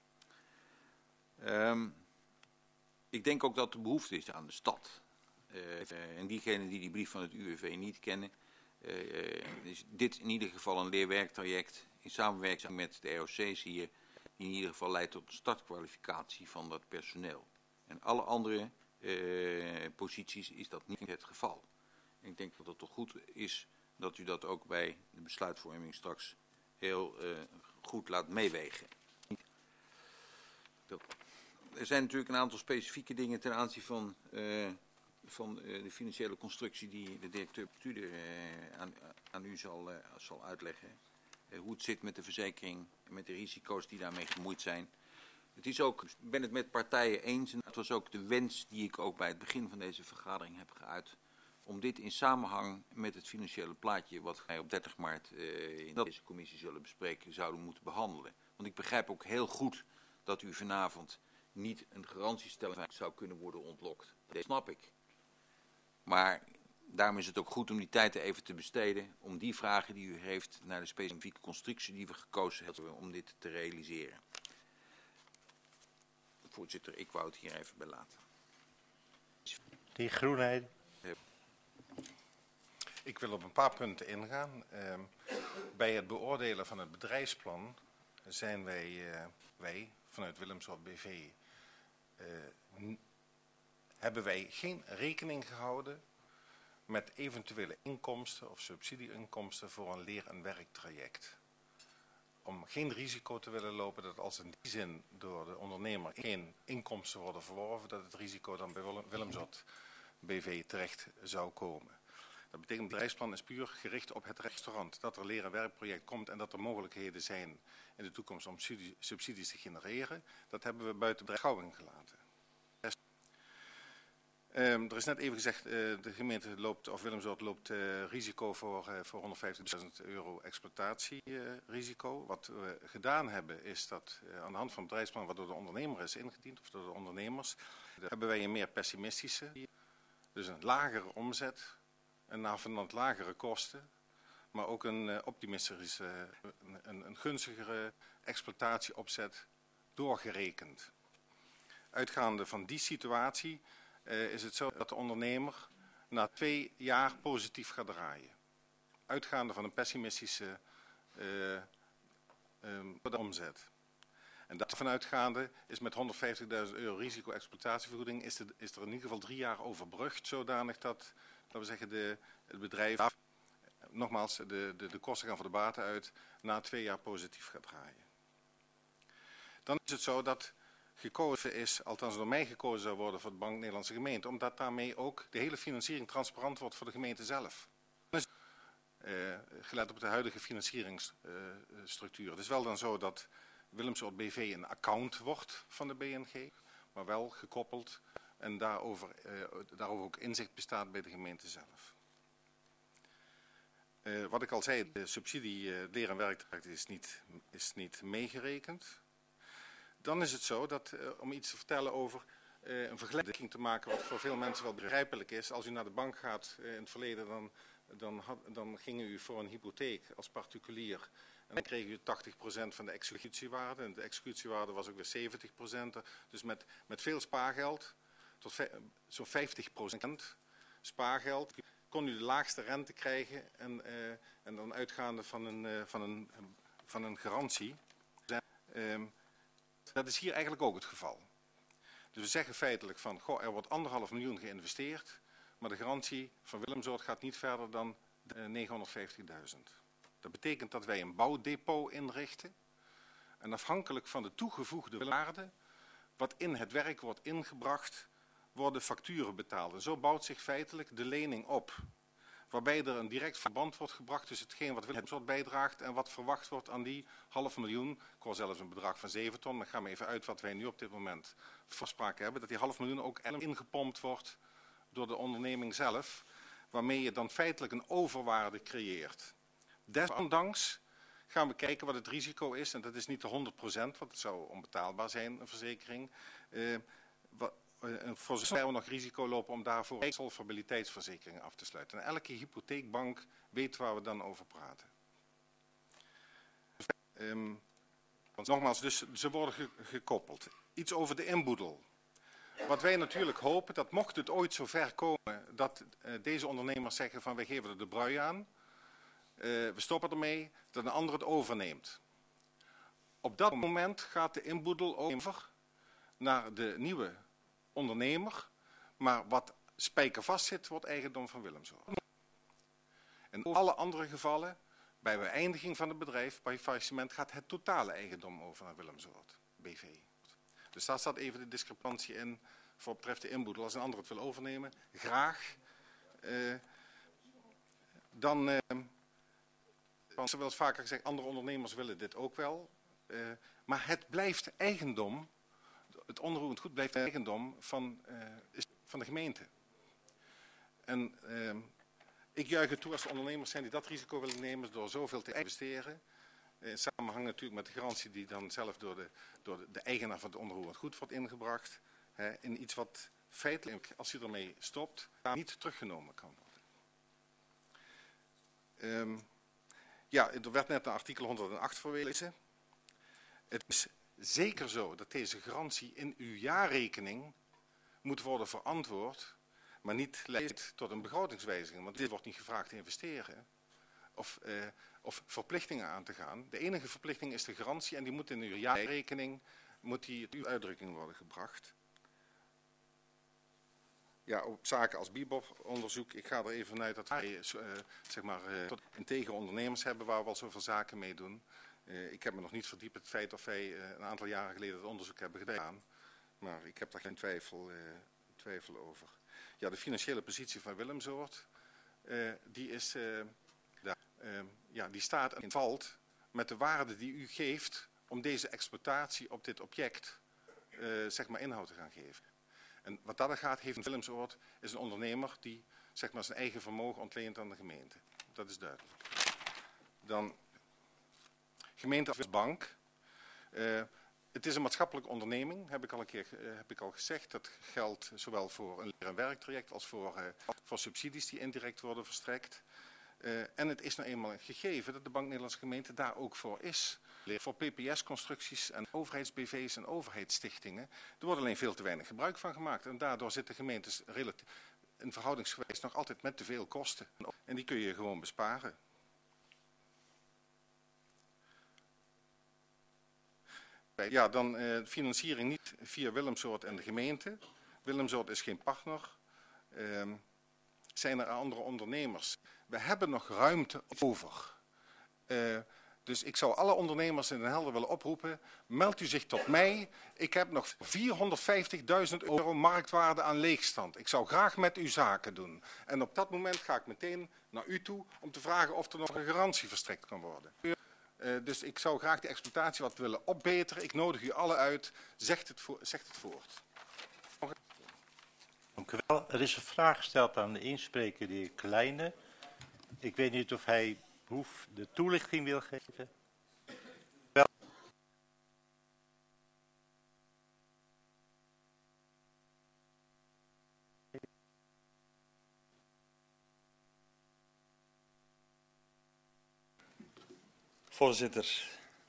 Ik denk ook dat er behoefte is aan de stad. En diegenen die die brief van het UWV niet kennen, is dit in ieder geval een leerwerktraject in samenwerking met de ROC's hier, die in ieder geval leidt tot de startkwalificatie van dat personeel. En alle andere posities is dat niet het geval. En ik denk dat het toch goed is dat u dat ook bij de besluitvorming straks heel goed laat meewegen. Er zijn natuurlijk een aantal specifieke dingen ten aanzien van de financiële constructie die de directeur-bestuurder aan u zal uitleggen. Hoe het zit met de verzekering en met de risico's die daarmee gemoeid zijn. Het is ook, ik ben het met partijen eens en dat was ook de wens die ik ook bij het begin van deze vergadering heb geuit. Om dit in samenhang met het financiële plaatje wat wij op 30 maart in deze commissie zullen bespreken zouden moeten behandelen. Want ik begrijp ook heel goed dat u vanavond niet een garantiestelling zou kunnen worden ontlokt. Dat snap ik. Maar daarom is het ook goed om die tijd even te besteden om die vragen die u heeft naar de specifieke constructie die we gekozen hebben om dit te realiseren. Voorzitter, ik wou het hier even bij laten. De heer Groenheden. Ik wil op een paar punten ingaan. Bij het beoordelen van het bedrijfsplan zijn wij vanuit Willemsoord BV hebben wij geen rekening gehouden met eventuele inkomsten of subsidieinkomsten voor een leer- en werktraject. Om geen risico te willen lopen dat als in die zin door de ondernemer geen inkomsten worden verworven, dat het risico dan bij Willemsort BV terecht zou komen. Dat betekent, het bedrijfsplan is puur gericht op het restaurant. Dat er leer- en werkproject komt en dat er mogelijkheden zijn in de toekomst om subsidies te genereren, dat hebben we buiten beschouwing gelaten. Er is net even gezegd, de gemeente loopt, of Willemsort loopt risico voor 150.000 euro exploitatierisico. Wat we gedaan hebben is dat aan de hand van het bedrijfsplan wat door de ondernemer is ingediend, of door de ondernemers, hebben wij een meer pessimistische, dus een lagere omzet, een navenant lagere kosten, maar ook een optimistische, een gunstigere exploitatieopzet doorgerekend. Uitgaande van die situatie is het zo dat de ondernemer na 2 jaar positief gaat draaien. Uitgaande van een pessimistische omzet. En daarvan uitgaande is met 150.000 euro risico-exploitatievergoeding is er in ieder geval 3 jaar overbrugd, zodanig dat, laten we zeggen, het bedrijf, nogmaals, de kosten gaan voor de baten uit, na 2 jaar positief gaat draaien. Dan is het zo dat gekozen is, althans door mij gekozen zou worden voor de Bank Nederlandse Gemeente, omdat daarmee ook de hele financiering transparant wordt voor de gemeente zelf. Gelet op de huidige financieringsstructuur. Het is wel dan zo dat Willemsort BV een account wordt van de BNG, maar wel gekoppeld en daarover ook inzicht bestaat bij de gemeente zelf. Wat ik al zei, de subsidie leer- en werktraject is niet meegerekend. Dan is het zo dat, om iets te vertellen over een vergelijking te maken wat voor veel mensen wel begrijpelijk is. Als u naar de bank gaat in het verleden, dan ging u voor een hypotheek als particulier en dan kreeg u 80% van de executiewaarde. En de executiewaarde was ook weer 70%. Dus met veel spaargeld, tot zo'n 50% spaargeld, kon u de laagste rente krijgen en dan uitgaande van een garantie. Dat is hier eigenlijk ook het geval. Dus we zeggen feitelijk van, er wordt 1,5 miljoen geïnvesteerd, maar de garantie van Willemsort gaat niet verder dan 950.000. Dat betekent dat wij een bouwdepot inrichten en afhankelijk van de toegevoegde waarde, wat in het werk wordt ingebracht, worden facturen betaald. En zo bouwt zich feitelijk de lening op, waarbij er een direct verband wordt gebracht tussen hetgeen wat Willemsort bijdraagt en wat verwacht wordt aan die 500.000. Ik hoor zelfs een bedrag van 7 ton, maar ik ga me even uit wat wij nu op dit moment voorspraken hebben, dat die 500.000 ook ingepompt wordt door de onderneming zelf, waarmee je dan feitelijk een overwaarde creëert. Desondanks gaan we kijken wat het risico is, en dat is niet de 100%, want het zou onbetaalbaar zijn, een verzekering. Voor zover we nog risico lopen om daarvoor solvabiliteitsverzekeringen af te sluiten. En elke hypotheekbank weet waar we dan over praten. Want nogmaals, dus ze worden gekoppeld. Iets over de inboedel. Wat wij natuurlijk hopen, dat mocht het ooit zover komen dat deze ondernemers zeggen van wij geven er de brui aan. We stoppen ermee, dat een ander het overneemt. Op dat moment gaat de inboedel over naar de nieuwe ondernemer, maar wat spijkervast zit, wordt eigendom van Willemsort. In alle andere gevallen, bij beëindiging van het bedrijf, bij faillissement, gaat het totale eigendom over naar Willemsort BV. Dus daar staat even de discrepantie in voor betreft de inboedel. Als een ander het wil overnemen, graag. Zoals vaker gezegd, andere ondernemers willen dit ook wel. Maar het blijft eigendom, het onroerend goed blijft eigendom van de gemeente. En ik juich het toe als de ondernemers zijn die dat risico willen nemen door zoveel te investeren. In samenhang natuurlijk met de garantie die dan zelf door de eigenaar van het onroerend goed wordt ingebracht. In iets wat feitelijk, als je ermee stopt, niet teruggenomen kan worden. Ja, er werd net naar artikel 108 verwezen. Het is zeker zo dat deze garantie in uw jaarrekening moet worden verantwoord, maar niet leidt tot een begrotingswijziging. Want dit wordt niet gevraagd te investeren of verplichtingen aan te gaan. De enige verplichting is de garantie en die moet in uw jaarrekening tot uitdrukking worden gebracht. ja, op zaken als Bibop-onderzoek. Ik ga er even vanuit dat wij zeg maar, integere ondernemers hebben waar we al zoveel zaken mee doen. Ik heb me nog niet verdiept in het feit of wij een aantal jaren geleden het onderzoek hebben gedaan. Maar ik heb daar geen twijfel over. Ja, de financiële positie van Willemsoord, die is, ja, die staat en valt met de waarde die u geeft om deze exploitatie op dit object, zeg maar, inhoud te gaan geven. En wat dat er gaat, heeft Willemsoord is een ondernemer die, zeg maar, zijn eigen vermogen ontleent aan de gemeente. Dat is duidelijk. Dan gemeente als bank. Het is een maatschappelijke onderneming, heb ik al gezegd. Dat geldt zowel voor een leer- en werktraject als voor subsidies die indirect worden verstrekt. En het is nou eenmaal een gegeven dat de Bank Nederlandse Gemeente daar ook voor is. Voor PPS-constructies en overheids-BV's en overheidsstichtingen. Er wordt alleen veel te weinig gebruik van gemaakt. En daardoor zitten gemeentes relatief, in verhoudingsgewijs nog altijd met te veel kosten. En die kun je gewoon besparen. Ja, dan financiering niet via Willemsoord en de gemeente. Willemsoord is geen partner. Zijn er andere ondernemers? We hebben nog ruimte over. Dus ik zou alle ondernemers in Den Helder willen oproepen. Meld u zich tot mij. Ik heb nog 450.000 euro marktwaarde aan leegstand. Ik zou graag met u zaken doen. En op dat moment ga ik meteen naar u toe om te vragen of er nog een garantie verstrekt kan worden. Dus ik zou graag de exploitatie wat willen opbeteren. Ik nodig u alle uit. Zegt het voort. Dank u wel. Er is een vraag gesteld aan de inspreker, de heer Kleine. Ik weet niet of hij de toelichting wil geven. Wel. Voorzitter,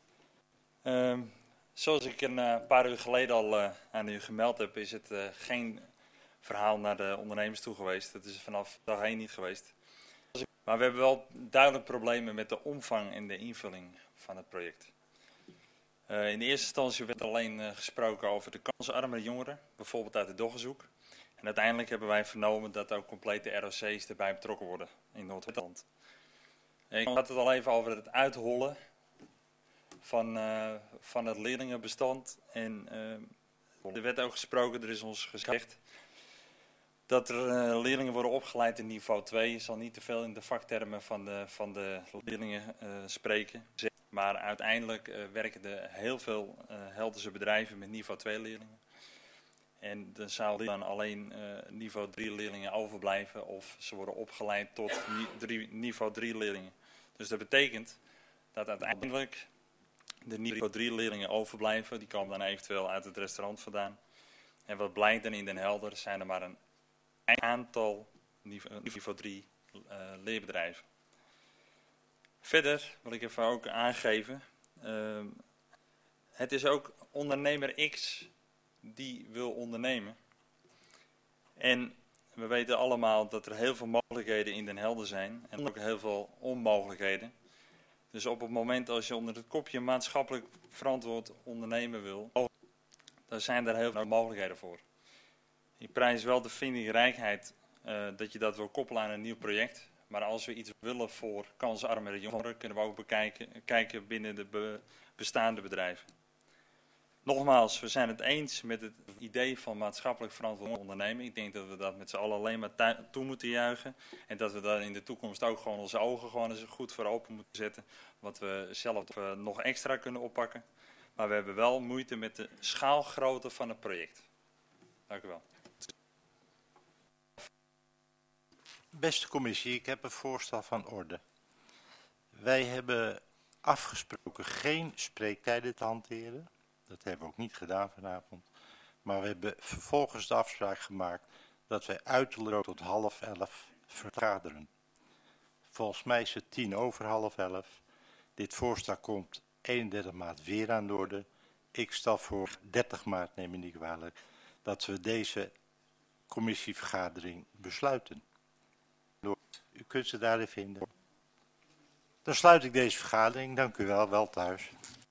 zoals ik een paar uur geleden al aan u gemeld heb, is het geen verhaal naar de ondernemers toe geweest. Dat is vanaf dag 1 niet geweest. Maar we hebben wel duidelijk problemen met de omvang en de invulling van het project. In de eerste instantie werd alleen gesproken over de kansarme jongeren, bijvoorbeeld uit het Doggenzoek. En uiteindelijk hebben wij vernomen dat ook complete ROC's erbij betrokken worden in Noord-Holland. Ik had het al even over het uithollen van het leerlingenbestand. En er werd ook gesproken, er is ons gezegd, dat er leerlingen worden opgeleid in niveau 2. Ik zal niet te veel in de vaktermen van de leerlingen spreken. Maar uiteindelijk werken er heel veel Helderse bedrijven met niveau 2 leerlingen. En dan zou dan alleen niveau 3 leerlingen overblijven of ze worden opgeleid tot niveau 3 leerlingen. Dus dat betekent dat uiteindelijk de niveau 3 leerlingen overblijven. Die komen dan eventueel uit het restaurant vandaan. En wat blijkt dan in Den Helder zijn er maar een aantal niveau 3 leerbedrijven. Verder wil ik even ook aangeven. Het is ook ondernemer X die wil ondernemen. En we weten allemaal dat er heel veel mogelijkheden in Den Helder zijn. En ook heel veel onmogelijkheden. Dus op het moment als je onder het kopje maatschappelijk verantwoord ondernemen wil, dan zijn er heel veel mogelijkheden voor. Ik prijs wel de vindingrijkheid dat je dat wil koppelen aan een nieuw project. Maar als we iets willen voor kansarmere jongeren, kunnen we ook kijken binnen de bestaande bedrijven. Nogmaals, we zijn het eens met het idee van maatschappelijk verantwoord ondernemen. Ik denk dat we dat met z'n allen alleen maar toe moeten juichen. En dat we daar in de toekomst ook gewoon onze ogen gewoon eens goed voor open moeten zetten. Wat we zelf nog extra kunnen oppakken. Maar we hebben wel moeite met de schaalgrootte van het project. Dank u wel. Beste commissie, ik heb een voorstel van orde. Wij hebben afgesproken geen spreektijden te hanteren. Dat hebben we ook niet gedaan vanavond. Maar we hebben vervolgens de afspraak gemaakt dat wij uiterlijk tot 10:30 vergaderen. Volgens mij is het 10:10. Dit voorstel komt 31 maart weer aan de orde. Ik stel voor 30 maart, neem me niet kwalijk, dat we deze commissievergadering besluiten. U kunt ze daarin vinden. Dan sluit ik deze vergadering. Dank u wel. Wel thuis.